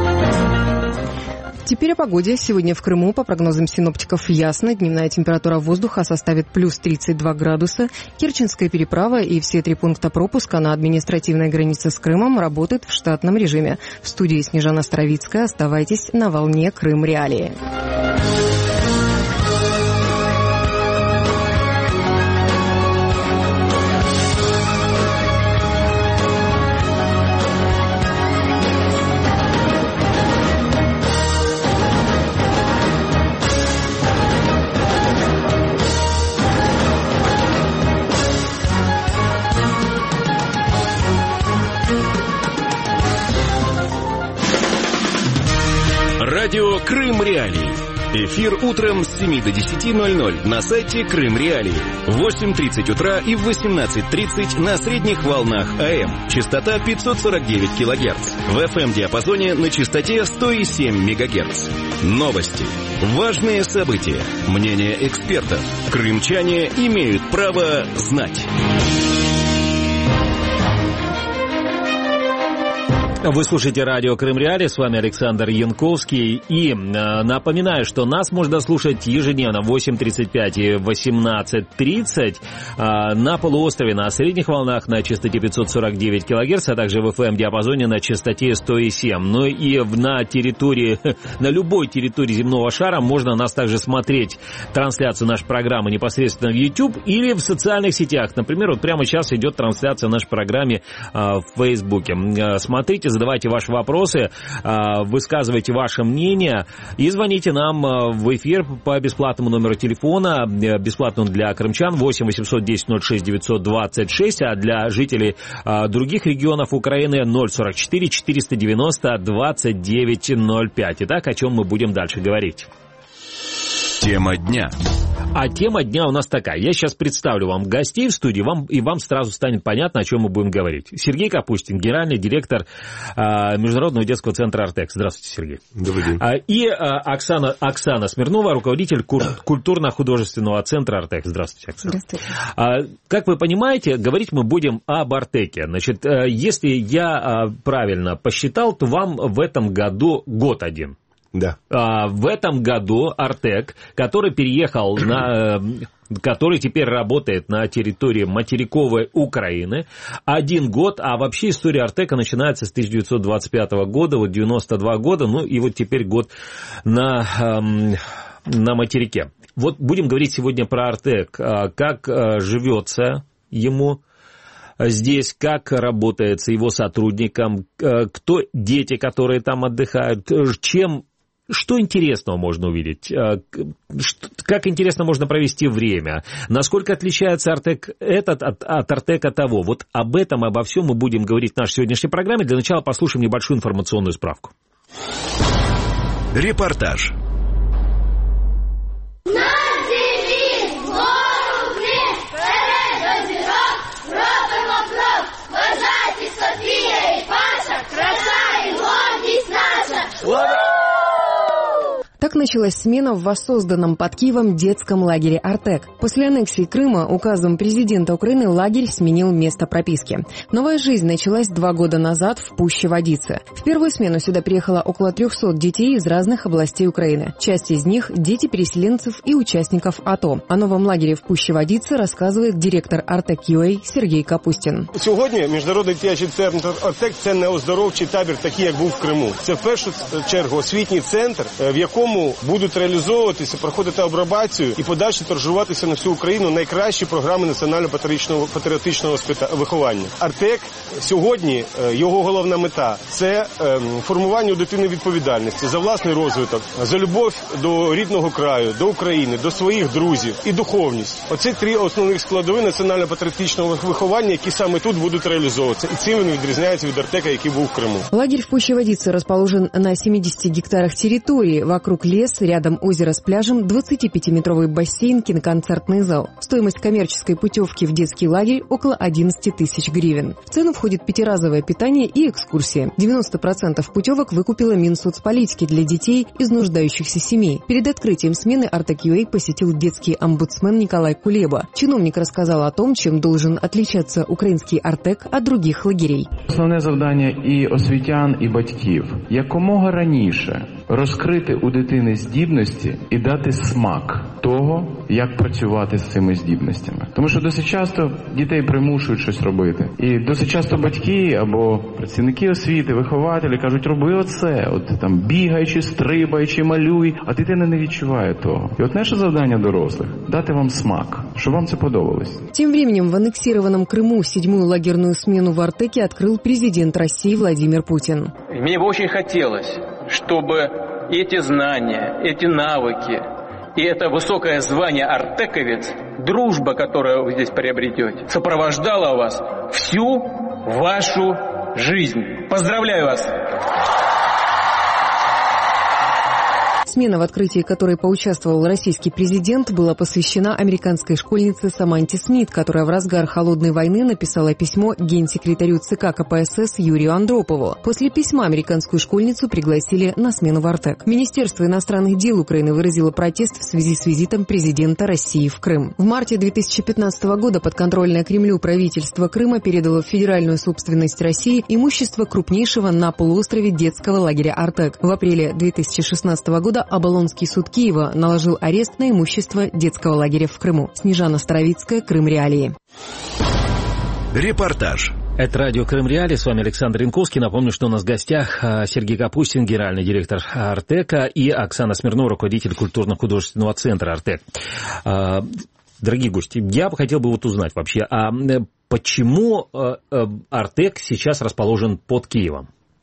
Теперь о погоде. Сегодня в Крыму, по прогнозам синоптиков, ясно. Дневная температура воздуха составит плюс 32 градуса. Керченская переправа и все 3 пункта пропуска на административной границе с Крымом работают в штатном режиме. В студии Снежана Старовицкая. Оставайтесь на волне Крым Реалии. Радио «Крым Реалии». Эфир утром с 7 до 10:00 на сайте Крым Реалии. В 8:30 утра и в 18:30 на средних волнах АМ. Частота 549 кГц. В FM-диапазоне на частоте 107 МГц. Новости. Важные события. Мнения экспертов. Крымчане имеют право знать. Вы слушаете радио Крым Реалии, с вами Александр Янковский. И напоминаю, что нас можно слушать ежедневно в 8:35 и 18:30 на полуострове на средних волнах на частоте 549 кГц, а также в FM-диапазоне на частоте 107. Ну и на территории, на любой территории земного шара можно нас также смотреть трансляцию нашей программы непосредственно в YouTube или в социальных сетях. Например, вот прямо сейчас идет трансляция нашей программы в Фейсбуке. Смотрите, задавайте ваши вопросы, высказывайте ваше мнение и звоните нам в эфир по бесплатному номеру телефона, бесплатному для крымчан, 8 810 06 926, а для жителей других регионов Украины 044 490 2905. Итак, о чем мы будем дальше говорить? Тема дня. А тема дня у нас такая. Я сейчас представлю вам гостей в студии, и вам сразу станет понятно, о чем мы будем говорить. Сергей Капустин, генеральный директор Международного детского центра «Артек». Здравствуйте, Сергей. Добрый день. И Оксана Смирнова, руководитель культурно-художественного центра «Артек». Здравствуйте, Оксана. Здравствуйте. Как вы понимаете, говорить мы будем об «Артеке». Значит, если я правильно посчитал, то вам в этом году год один. Да. В этом году «Артек», который переехал который теперь работает на территории материковой Украины, 1 год, а вообще история «Артека» начинается с 1925 года, вот 92 года, ну и вот теперь год на материке. Вот будем говорить сегодня про «Артек», как живется ему здесь, как работается его сотрудникам, кто дети, которые там отдыхают, что интересного можно увидеть? Как интересно можно провести время? Насколько отличается «Артек» этот от «Артека» того? Вот об этом, обо всем мы будем говорить в нашей сегодняшней программе. Для начала послушаем небольшую информационную справку. Репортаж. Так началась смена в воссозданном под Киевом детском лагере «Артек». После аннексии Крыма указом президента Украины лагерь сменил место прописки. Новая жизнь началась 2 года назад в Пуще-Водице. В первую смену сюда приехало около 300 детей из разных областей Украины. Часть из них – дети переселенцев и участников АТО. О новом лагере в Пуще-Водице рассказывает директор «Артек.UA» Сергей Капустин. Сьогодні Міжнародний дитячий центр «Артек» – це не оздоровчий табір, такий, як був в Криму. Це в першу чергу освітній центр, в якому будуть реалізовуватися, проходити апробацію і подальше торжуватися на всю Україну найкращі програми національно-патріотичного виховання. «Артек» сьогодні, його головна мета – це формування у дитини відповідальності за власний розвиток, за любов до рідного краю, до України, до своїх друзів і духовність. Оце 3 основних складові національно-патріотичного виховання, які саме тут будуть реалізовуватися. І цим він відрізняється від «Артека», який був в Криму. Лагерь в Пуще-Водице расположен на 70 гектарах территории. Вокруг лес, рядом озеро с пляжем, 25-метровый бассейн, киноконцертный зал. Стоимость коммерческой путевки в детский лагерь около 11 тысяч гривен. В цену входит 5-разовое питание и экскурсии. 90% путевок выкупила Минсоцполитики для детей из нуждающихся семей. Перед открытием смены Артек.UA посетил детский омбудсмен Николай Кулеба. Чиновник рассказал о том, чем должен отличаться украинский Артек от других лагерей. Основне завдання і освітян, і батьків – якомога раніше розкрити у дитини здібності і дати смак того, як працювати з цими здібностями. Тому що досить часто дітей примушують щось робити. І досить часто батьки або працівники освіти, вихователі кажуть, роби оце, от там бігаючи, стрибаючи, малюй, а дитина не відчуває того. І от наше завдання дорослих – дати вам смак, щоб вам це подобалось. Тем временем в аннексированном Крыму 7-ю лагерную смену в Артеке открыл президент России Владимир Путин. Мне бы очень хотелось, чтобы эти знания, эти навыки и это высокое звание «Артековец», дружба, которую вы здесь приобретете, сопровождала вас всю вашу жизнь. Поздравляю вас! Смена, в открытии которой поучаствовал российский президент, была посвящена американской школьнице Саманте Смит, которая в разгар холодной войны написала письмо генсекретарю ЦК КПСС Юрию Андропову. После письма американскую школьницу пригласили на смену в Артек. Министерство иностранных дел Украины выразило протест в связи с визитом президента России в Крым. В марте 2015 года подконтрольное Кремлю правительство Крыма передало в федеральную собственность России имущество крупнейшего на полуострове детского лагеря «Артек». В апреле 2016 года Оболонский суд Киева наложил арест на имущество детского лагеря в Крыму. Снежана Старовицкая, Крым Реалии. Репортаж. Это радио Крым Реалии, с вами Александр Янковский. Напомню, что у нас в гостях Сергей Капустин, генеральный директор «Артека», и Оксана Смирнова, руководитель культурно-художественного центра «Артек». Дорогие гости, я бы хотел узнать вообще, почему «Артек» сейчас расположен под Киевом?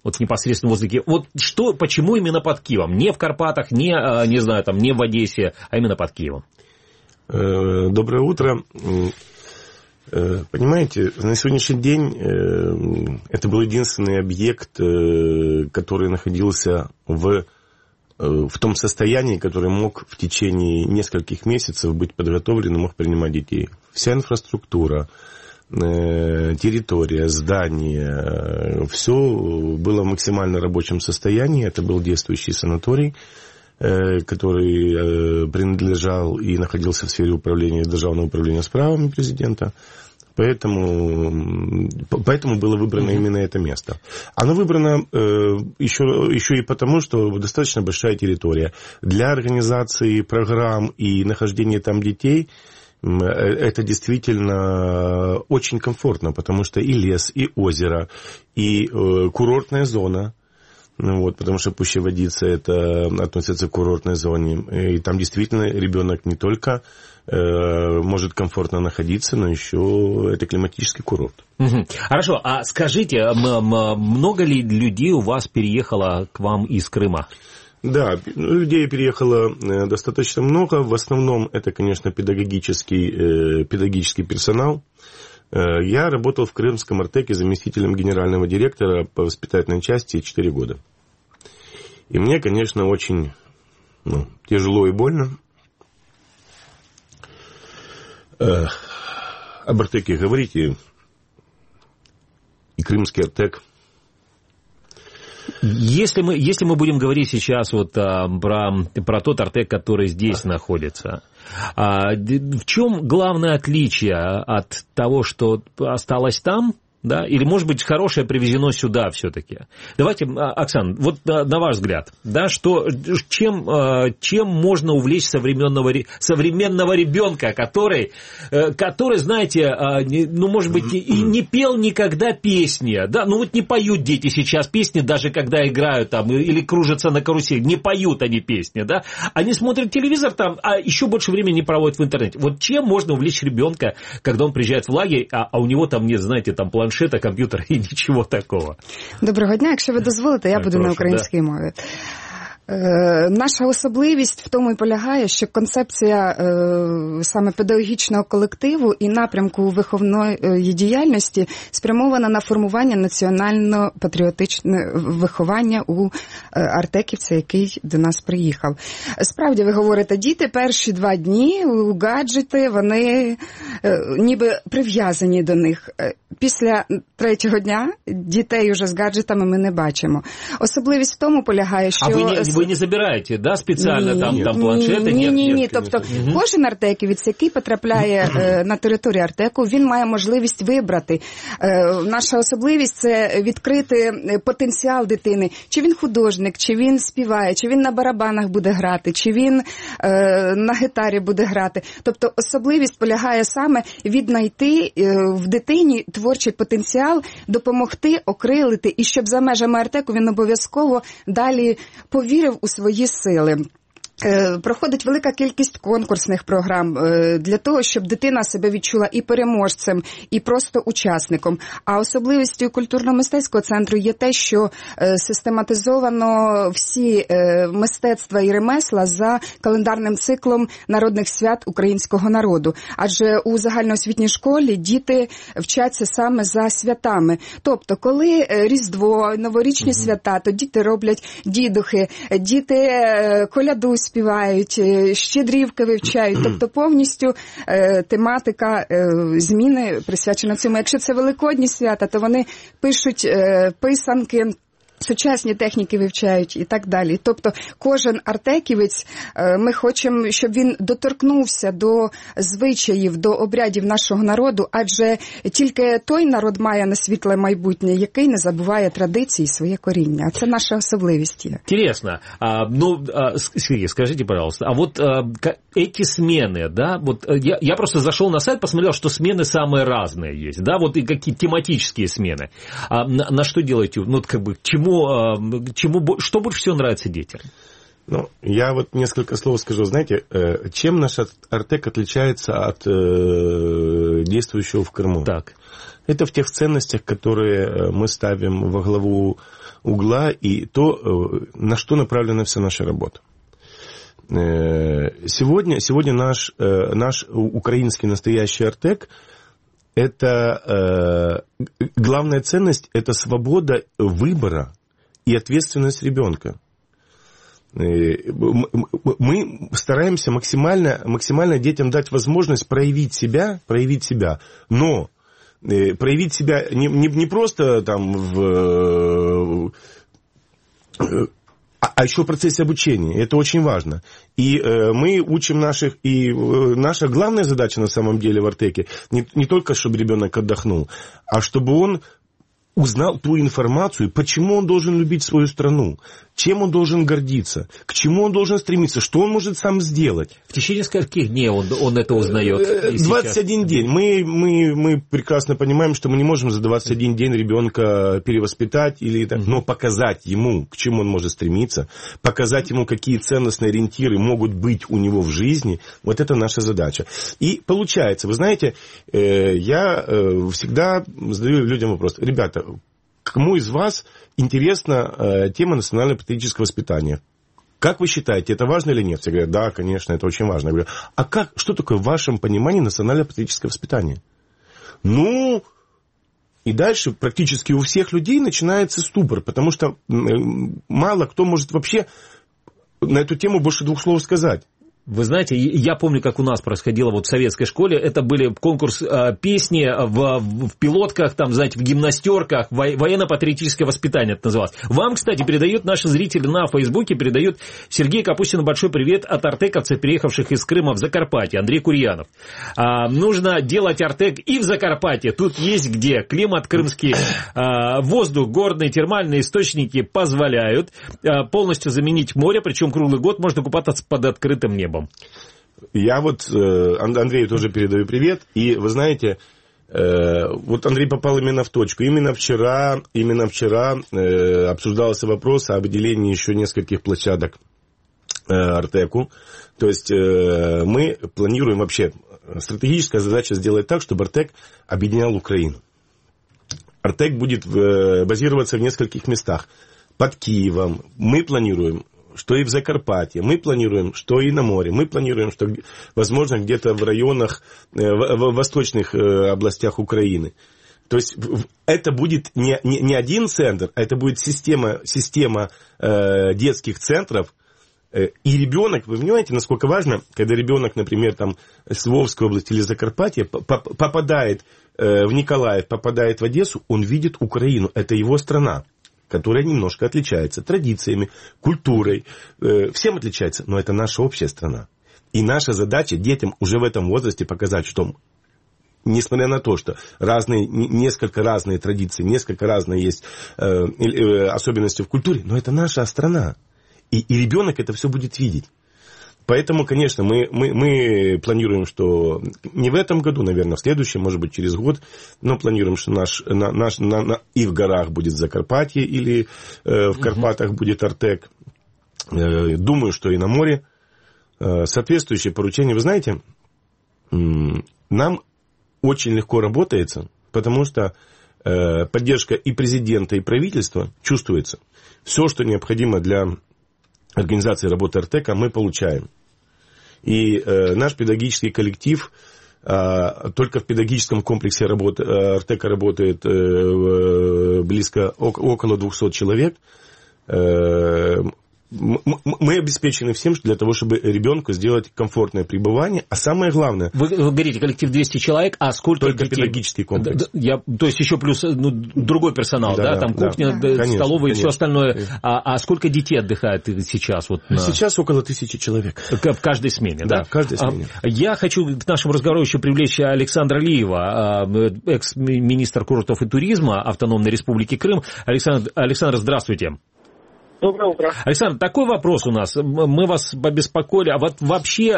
Вот непосредственно возле Киева. Вот почему именно под Киевом? Не в Карпатах, не знаю, там, не в Одессе, а именно под Киевом. Доброе утро. Понимаете, на сегодняшний день это был единственный объект, который находился в том состоянии, который мог в течение нескольких месяцев быть подготовлен и мог принимать детей. Вся инфраструктура, территория, здание, все было в максимально рабочем состоянии. Это был действующий санаторий, который принадлежал и находился в сфере управления Державного управления справами президента. Поэтому было выбрано именно это место. Оно выбрано еще и потому, что достаточно большая территория. Для организации программ и нахождения там детей это действительно очень комфортно, потому что и лес, и озеро, и курортная зона. Потому что Пуща-Водица это относится к курортной зоне. И там действительно ребенок не только может комфортно находиться, но еще это климатический курорт. Хорошо, а скажите, много ли людей у вас переехало к вам из Крыма? Да, людей переехало достаточно много. В основном это, конечно, педагогический персонал. Я работал в Крымском Артеке заместителем генерального директора по воспитательной части 4 года. И мне, конечно, очень тяжело и больно. Об Артеке говорите, и Крымский Артек. Если мы будем говорить сейчас про тот Артек, который здесь находится, в чем главное отличие от того, что осталось там, да, или, может быть, хорошее привезено сюда все-таки? Давайте, Оксана, вот на ваш взгляд, да, чем можно увлечь современного ребенка, который, знаете, может быть, и не пел никогда песни, да, не поют дети сейчас песни, даже когда играют там или кружатся на карусели, не поют они песни, да, они смотрят телевизор там, а еще больше времени проводят в интернете. Вот чем можно увлечь ребенка, когда он приезжает в лагерь, а у него там нет, знаете, там планшета, комп'ютера і нічого такого. Доброго дня. Якщо ви дозволите, я буду на українській мові. Наша особливість в тому і полягає, що концепція саме педагогічного колективу і напрямку виховної діяльності спрямована на формування національно-патріотичного виховання у артеківця, який до нас приїхав. Справді, ви говорите, діти перші 2 дні у гаджети, вони ніби прив'язані до них. Після 3-го дня дітей уже з гаджетами ми не бачимо. Особливість в тому полягає, що... Ви не забираєте, да, спеціально там планшети? Ні. Тобто кожен артеківець, який потрапляє на територію Артеку, він має можливість вибрати. Наша особливість – це відкрити потенціал дитини. Чи він художник, чи він співає, чи він на барабанах буде грати, чи він на гітарі буде грати. Тобто особливість полягає саме віднайти в дитині творчий потенціал, допомогти, окрилити, і щоб за межами Артеку він обов'язково далі повірив у свої сили. Проходить велика кількість конкурсних програм для того, щоб дитина себе відчула і переможцем, і просто учасником. А особливістю культурно-мистецького центру є те, що систематизовано всі мистецтва і ремесла за календарним циклом народних свят українського народу. Адже у загальноосвітній школі діти вчаться саме за святами. Тобто, коли Різдво, новорічні свята, то діти роблять дідухи, діти коляду співають, щедрівки вивчають, тобто повністю тематика зміни присвячена цьому. Якщо це великодні свята, то вони пишуть писанки, сучасні техніки вивчають і так далі. Тобто кожен артеківець, ми хочемо, щоб він доторкнувся до звичаїв, до обрядів нашого народу, адже тільки той народ має на світле майбутнє, який не забуває традиції, своє коріння. Це наша особливість. Интересно. Сергей, скажите, пожалуйста, а вот эти смены, да, вот я просто зашел на сайт, посмотрел, что смены самые разные есть, да, вот и какие тематические смены. На что делаете, что больше всего нравится детям? Ну, я вот несколько слов скажу. Знаете, чем наш Артек отличается от действующего в Крыму? Так. Это в тех ценностях, которые мы ставим во главу угла, и то, на что направлена вся наша работа. Сегодня наш украинский настоящий Артек, это главная ценность, это свобода выбора и ответственность ребенка. Мы стараемся максимально детям дать возможность проявить себя, но проявить себя не просто там а еще в процессе обучения. Это очень важно. И мы учим наших... И наша главная задача на самом деле в Артеке не только, чтобы ребенок отдохнул, а чтобы он узнал ту информацию, почему он должен любить свою страну, чем он должен гордиться, к чему он должен стремиться, что он может сам сделать. В течение скольких дней он это узнает? 21 день. Мы прекрасно понимаем, что мы не можем за 21 день ребенка перевоспитать, но показать ему, к чему он может стремиться, показать ему, какие ценностные ориентиры могут быть у него в жизни. Вот это наша задача. И получается, вы знаете, я всегда задаю людям вопрос. Ребята, кому из вас интересна тема национально-патриотического воспитания? Как вы считаете, это важно или нет? Все говорят, да, конечно, это очень важно. Я говорю, что такое в вашем понимании национально-патриотическое воспитание? Ну, и дальше практически у всех людей начинается ступор, потому что мало кто может вообще на эту тему больше двух слов сказать. Вы знаете, я помню, как у нас происходило вот в советской школе. Это были конкурс песни в пилотках, там, знаете, в гимнастерках, военно-патриотическое воспитание это называлось. Вам, кстати, передают наши зрители на Фейсбуке, передают Сергей Капустину большой привет от артековцев, переехавших из Крыма в Закарпатье, Андрей Курьянов. Нужно делать Артек и в Закарпатье. Тут есть где. Климат крымский, воздух горный, термальные источники позволяют полностью заменить море, причем круглый год можно купаться под открытым небом. Я вот Андрею тоже передаю привет. И вы знаете, вот Андрей попал именно в точку. Именно вчера обсуждался вопрос о выделении еще нескольких площадок Артеку. То есть мы планируем вообще, стратегическая задача сделать так, чтобы Артек объединял Украину. Артек будет базироваться в нескольких местах. Под Киевом мы планируем, что и в Закарпатье, мы планируем, что и на море, мы планируем, что, возможно, где-то в районах, в восточных областях Украины. То есть это будет не один центр, а это будет система детских центров. И ребенок, вы понимаете, насколько важно, когда ребенок, например, там, с Львовской области или Закарпатья попадает в Николаев, попадает в Одессу, он видит Украину, это его страна, которая немножко отличается традициями, культурой, всем отличается, но это наша общая страна. И наша задача детям уже в этом возрасте показать, что, несмотря на то, что несколько разные традиции, несколько разные есть особенности в культуре, но это наша страна. И ребенок это все будет видеть. Поэтому, конечно, мы планируем, что не в этом году, наверное, в следующем, может быть, через год, но планируем, что и в горах будет Закарпатье, или в Карпатах будет Артек. Думаю, что и на море. Соответствующие поручения, вы знаете, нам очень легко работается, потому что поддержка и президента, и правительства чувствуется. Все, что необходимо для организации работы Артека, мы получаем. И наш педагогический коллектив, только в педагогическом комплексе Артека работает около 200 человек. Мы обеспечены всем для того, чтобы ребенку сделать комфортное пребывание. А самое главное... Вы говорите, коллектив 200 человек, а сколько только детей? Педагогический комплекс. То есть еще плюс другой персонал, да? Там кухня, конечно, столовая и все остальное. А сколько детей отдыхает сейчас? Сейчас около 1000 человек. В каждой смене, да? Да, в каждой смене. Я хочу к нашему разговору еще привлечь Александра Алиева, экс-министр курортов и туризма Автономной Республики Крым. Александр, здравствуйте. Доброе утро. Александр, такой вопрос у нас. Мы вас побеспокоили. А вот вообще,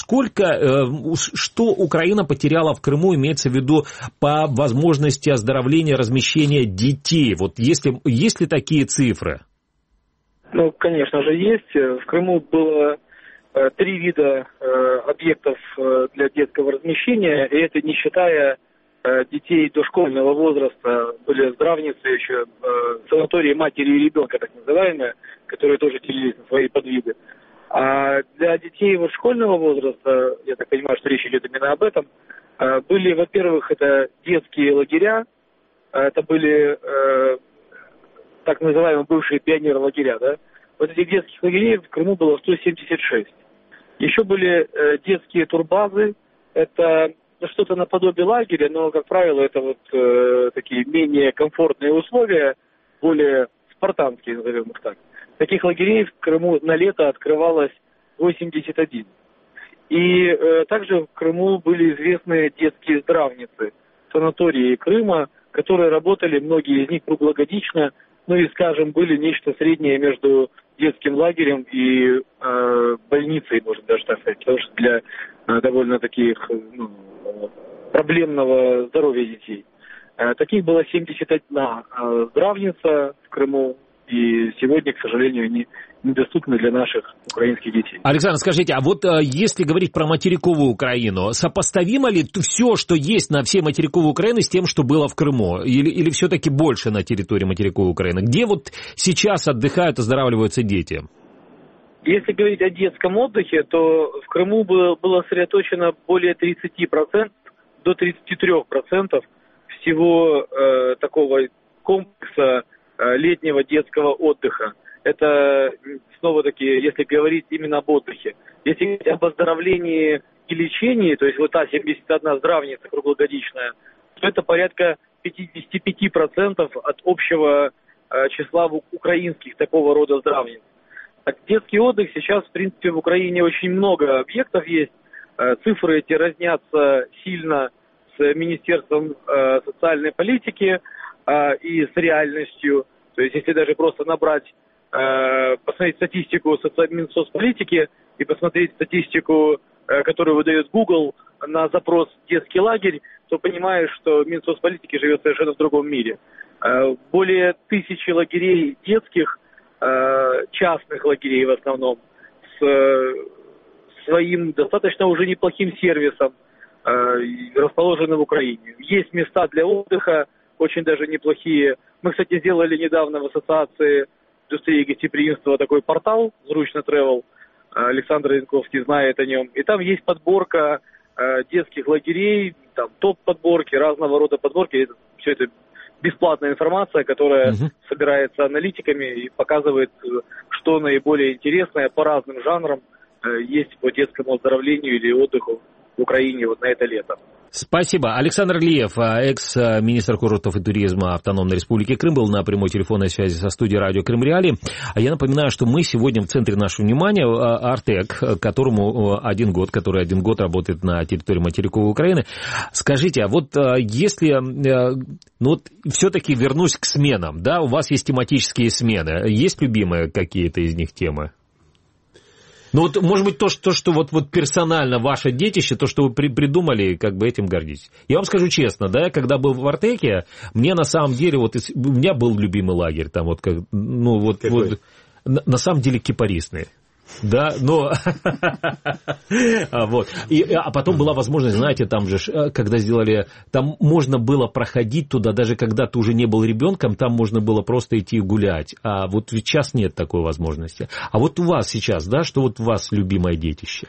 что Украина потеряла в Крыму, имеется в виду по возможности оздоровления, размещения детей? Вот есть ли такие цифры? Ну, конечно же, есть. В Крыму было 3 вида объектов для детского размещения, и это не считая детей дошкольного возраста, были здравницы еще, санатории матери и ребенка, так называемые, которые тоже делились на свои подвиды. А для детей вот школьного возраста, я так понимаю, что речь идет именно об этом, были, во-первых, это детские лагеря, это были так называемые бывшие пионер-лагеря, да. Вот этих детских лагерей в Крыму было 176. Еще были детские турбазы, это что-то наподобие лагеря, но, как правило, это вот такие менее комфортные условия, более спартанские, назовем их так. Таких лагерей в Крыму на лето открывалось 81. И также в Крыму были известны детские здравницы, санатории Крыма, которые работали, многие из них круглогодично, ну и, скажем, были нечто среднее между детским лагерем и больницей, можно даже так сказать, потому что для довольно таких проблемного здоровья детей. Таких было 71 здравница в Крыму, и сегодня, к сожалению, они недоступны для наших украинских детей. Александр, скажите, а вот если говорить про материковую Украину, сопоставимо ли все, что есть на всей материковой Украине, с тем, что было в Крыму? Или все-таки больше на территории материковой Украины? Где вот сейчас отдыхают, оздоравливаются дети? Если говорить о детском отдыхе, то в Крыму было сосредоточено более 30%, до 33% всего такого комплекса летнего детского отдыха. Это, снова-таки, если говорить именно об отдыхе. Если говорить об оздоровлении и лечении, то есть вот та 71 здравница круглогодичная, то это порядка 55% от общего числа украинских такого рода здравниц. Так, детский отдых сейчас, в принципе, в Украине очень много объектов есть. Цифры эти разнятся сильно с Министерством социальной политики и с реальностью. То есть, если даже просто набрать, посмотреть статистику Минсоцполитики и посмотреть статистику, которую выдает Google на запрос «детский лагерь», то понимаешь, что Минсоцполитики живет совершенно в другом мире. Более 1000 лагерей детских, частных лагерей в основном, с своим достаточно уже неплохим сервисом, расположены в Украине. Есть места для отдыха, очень даже неплохие. Мы, кстати, сделали недавно в Ассоциации индустрии гостеприимства такой портал «Зручно Travel». Александр Янковский знает о нем. И там есть подборка детских лагерей, там топ-подборки, разного рода подборки. Все это бесплатная информация, которая собирается аналитиками и показывает, что наиболее интересное по разным жанрам есть по детскому оздоровлению или отдыху в Украине вот на это лето. Спасибо. Александр Лиев, экс-министр курортов и туризма Автономной Республики Крым, был на прямой телефонной связи со студией радио Крым Реалии. А я напоминаю, что мы сегодня в центре нашего внимания Артек, который один год работает на территории материковой Украины. Скажите, а вот если, все-таки вернусь к сменам, да, у вас есть тематические смены, есть любимые какие-то из них темы? Ну вот, может быть, то, что вот персонально ваше детище, то, что вы придумали, как бы этим гордитесь. Я вам скажу честно, да, когда был в Артеке, мне на самом деле, вот у меня был любимый лагерь, там вот, на самом деле кипарисный. Да, но... А потом была возможность, знаете, там же, когда сделали... Там можно было проходить туда, даже когда ты уже не был ребенком, там можно было просто идти гулять. А вот сейчас нет такой возможности. А вот у вас сейчас, да, что вот у вас любимое детище?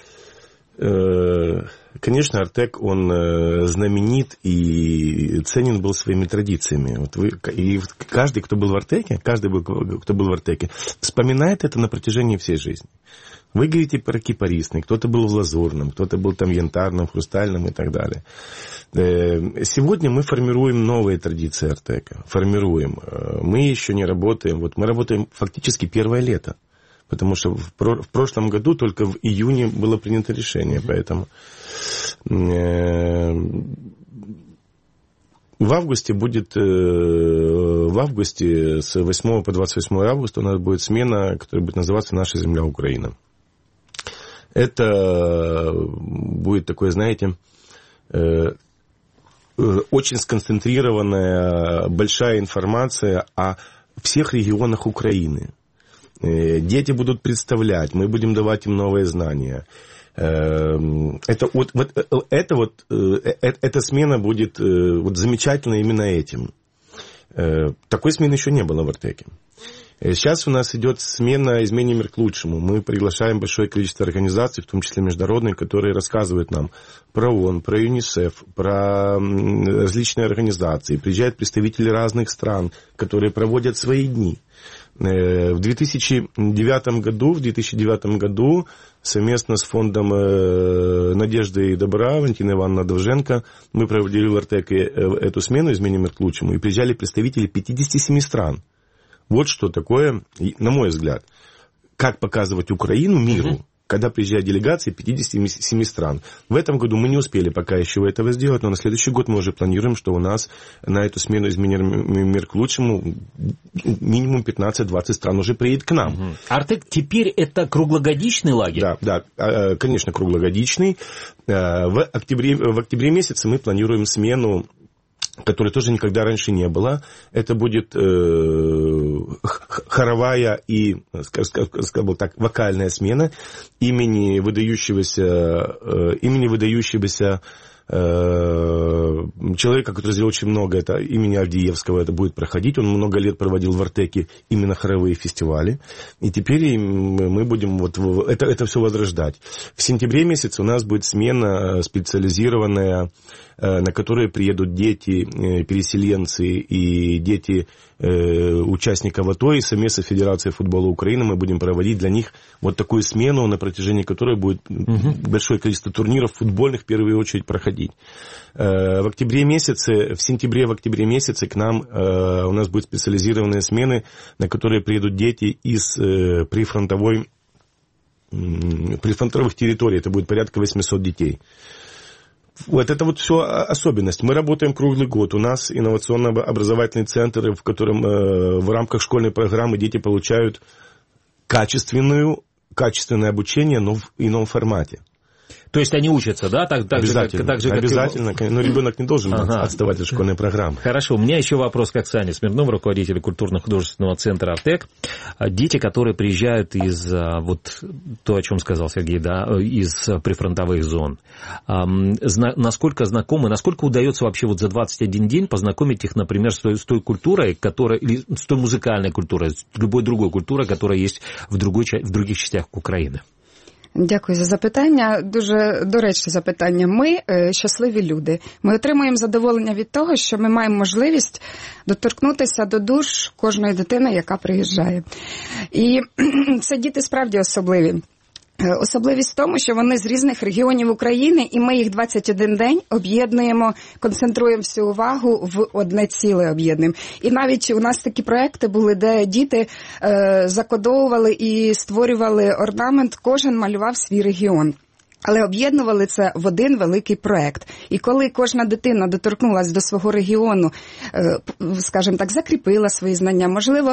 Конечно, Артек, он знаменит и ценен был своими традициями. И каждый, кто был в Артеке, вспоминает это на протяжении всей жизни. Вы говорите про кипарисный, кто-то был в лазурном, кто-то был там в янтарном, хрустальном и так далее. Сегодня мы формируем новые традиции Артека. Мы еще не работаем. Мы работаем фактически первое лето. Потому что в прошлом году только в июне было принято решение, поэтому в августе с 8 по 28 августа у нас будет смена, которая будет называться «Наша земля Украина». Это будет такое, знаете, очень сконцентрированная большая информация о всех регионах Украины. Дети будут представлять, мы будем давать им новые знания. Эта смена будет замечательна именно этим. Такой смены еще не было в Артеке. Сейчас у нас идет смена «Изменим мир к лучшему». Мы приглашаем большое количество организаций, в том числе международных, которые рассказывают нам про ООН, про ЮНИСЕФ, про различные организации. Приезжают представители разных стран, которые проводят свои дни. В 2009 году совместно с фондом «Надежды и добра» Валентина Ивановна Довженко мы проводили в Артеке эту смену «Изменим мир к лучшему». И приезжали представители 57 стран. Вот что такое, на мой взгляд, как показывать Украину миру, когда приезжают делегации 57 стран. В этом году мы не успели пока еще этого сделать, но на следующий год мы уже планируем, что у нас на эту смену «Изменим мир к лучшему» минимум 15-20 стран уже приедет к нам. Артек теперь это круглогодичный лагерь? Да, конечно, круглогодичный. В октябре месяце мы планируем смену, которой тоже никогда раньше не было. Это будет хоровая и, скажем так, вокальная смена имени выдающегося человека, который сделал очень много, это имени Авдеевского, это будет проходить. Он много лет проводил в Артеке именно хоровые фестивали. И теперь мы будем это все возрождать. В сентябре месяце у нас будет смена специализированная, на которые приедут дети, переселенцы и дети участников АТО, и совместно с Федерацией футбола Украины мы будем проводить для них вот такую смену, на протяжении которой будет большое количество турниров футбольных в первую очередь проходить. В октябре месяце месяце к нам у нас будут специализированные смены, на которые приедут дети из прифронтовых территорий. Это будет порядка 800 детей. Вот это вот все особенность. Мы работаем круглый год. У нас инновационно-образовательный центр, в котором в рамках школьной программы дети получают качественное обучение, но в ином формате. То есть они учатся, да? Обязательно. Обязательно. Но ребенок не должен отставать от школьной программы. Хорошо. У меня еще вопрос к Оксане Смирновой, руководителю культурно-художественного центра «Артек». Дети, которые приезжают из, вот то, о чем сказал Сергей, да, из прифронтовых зон, насколько знакомы, насколько удается вообще вот за 21 день познакомить их, например, с той культурой, или с той музыкальной культурой, с любой другой культурой, которая есть в других частях Украины? Дякую за запитання. Дуже доречне запитання. Ми щасливі люди. Ми отримуємо задоволення від того, що ми маємо можливість доторкнутися до душ кожної дитини, яка приїжджає. І це діти справді особливі. Особливість в тому, що вони з різних регіонів України, і ми їх 21 день об'єднуємо, концентруємо всю увагу в одне ціле об'єднуємо. І навіть у нас такі проекти були, де діти закодовували і створювали орнамент, кожен малював свій регіон. Але об'єднували це в один великий проект. І коли кожна дитина доторкнулася до свого регіону, скажімо так, закріпила свої знання, можливо,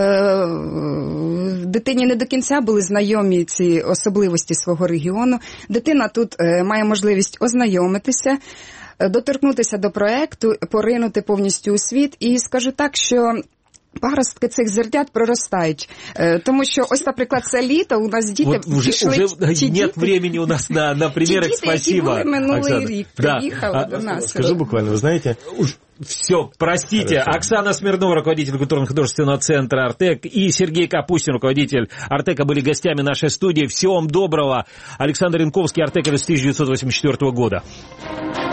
дитині не до кінця були знайомі ці особливості свого регіону, дитина тут має можливість ознайомитися, доторкнутися до проекту, поринути повністю у світ. І скажу так, що паростки цих зернят проростають. Тому що ось, наприклад, це літо, у нас діти пішли... Уже нет времени у нас на примерах, спасибо. Ті діти, які були минулий рік, приїхали до нас. Скажу буквально, вы знаете... Все, простите. Хорошо. Оксана Смирнова, руководитель культурно-художественного центра «Артек», и Сергей Капустин, руководитель «Артека», были гостями нашей студии. Всего вам доброго. Александр Янковский, «Артек» с 1984 года.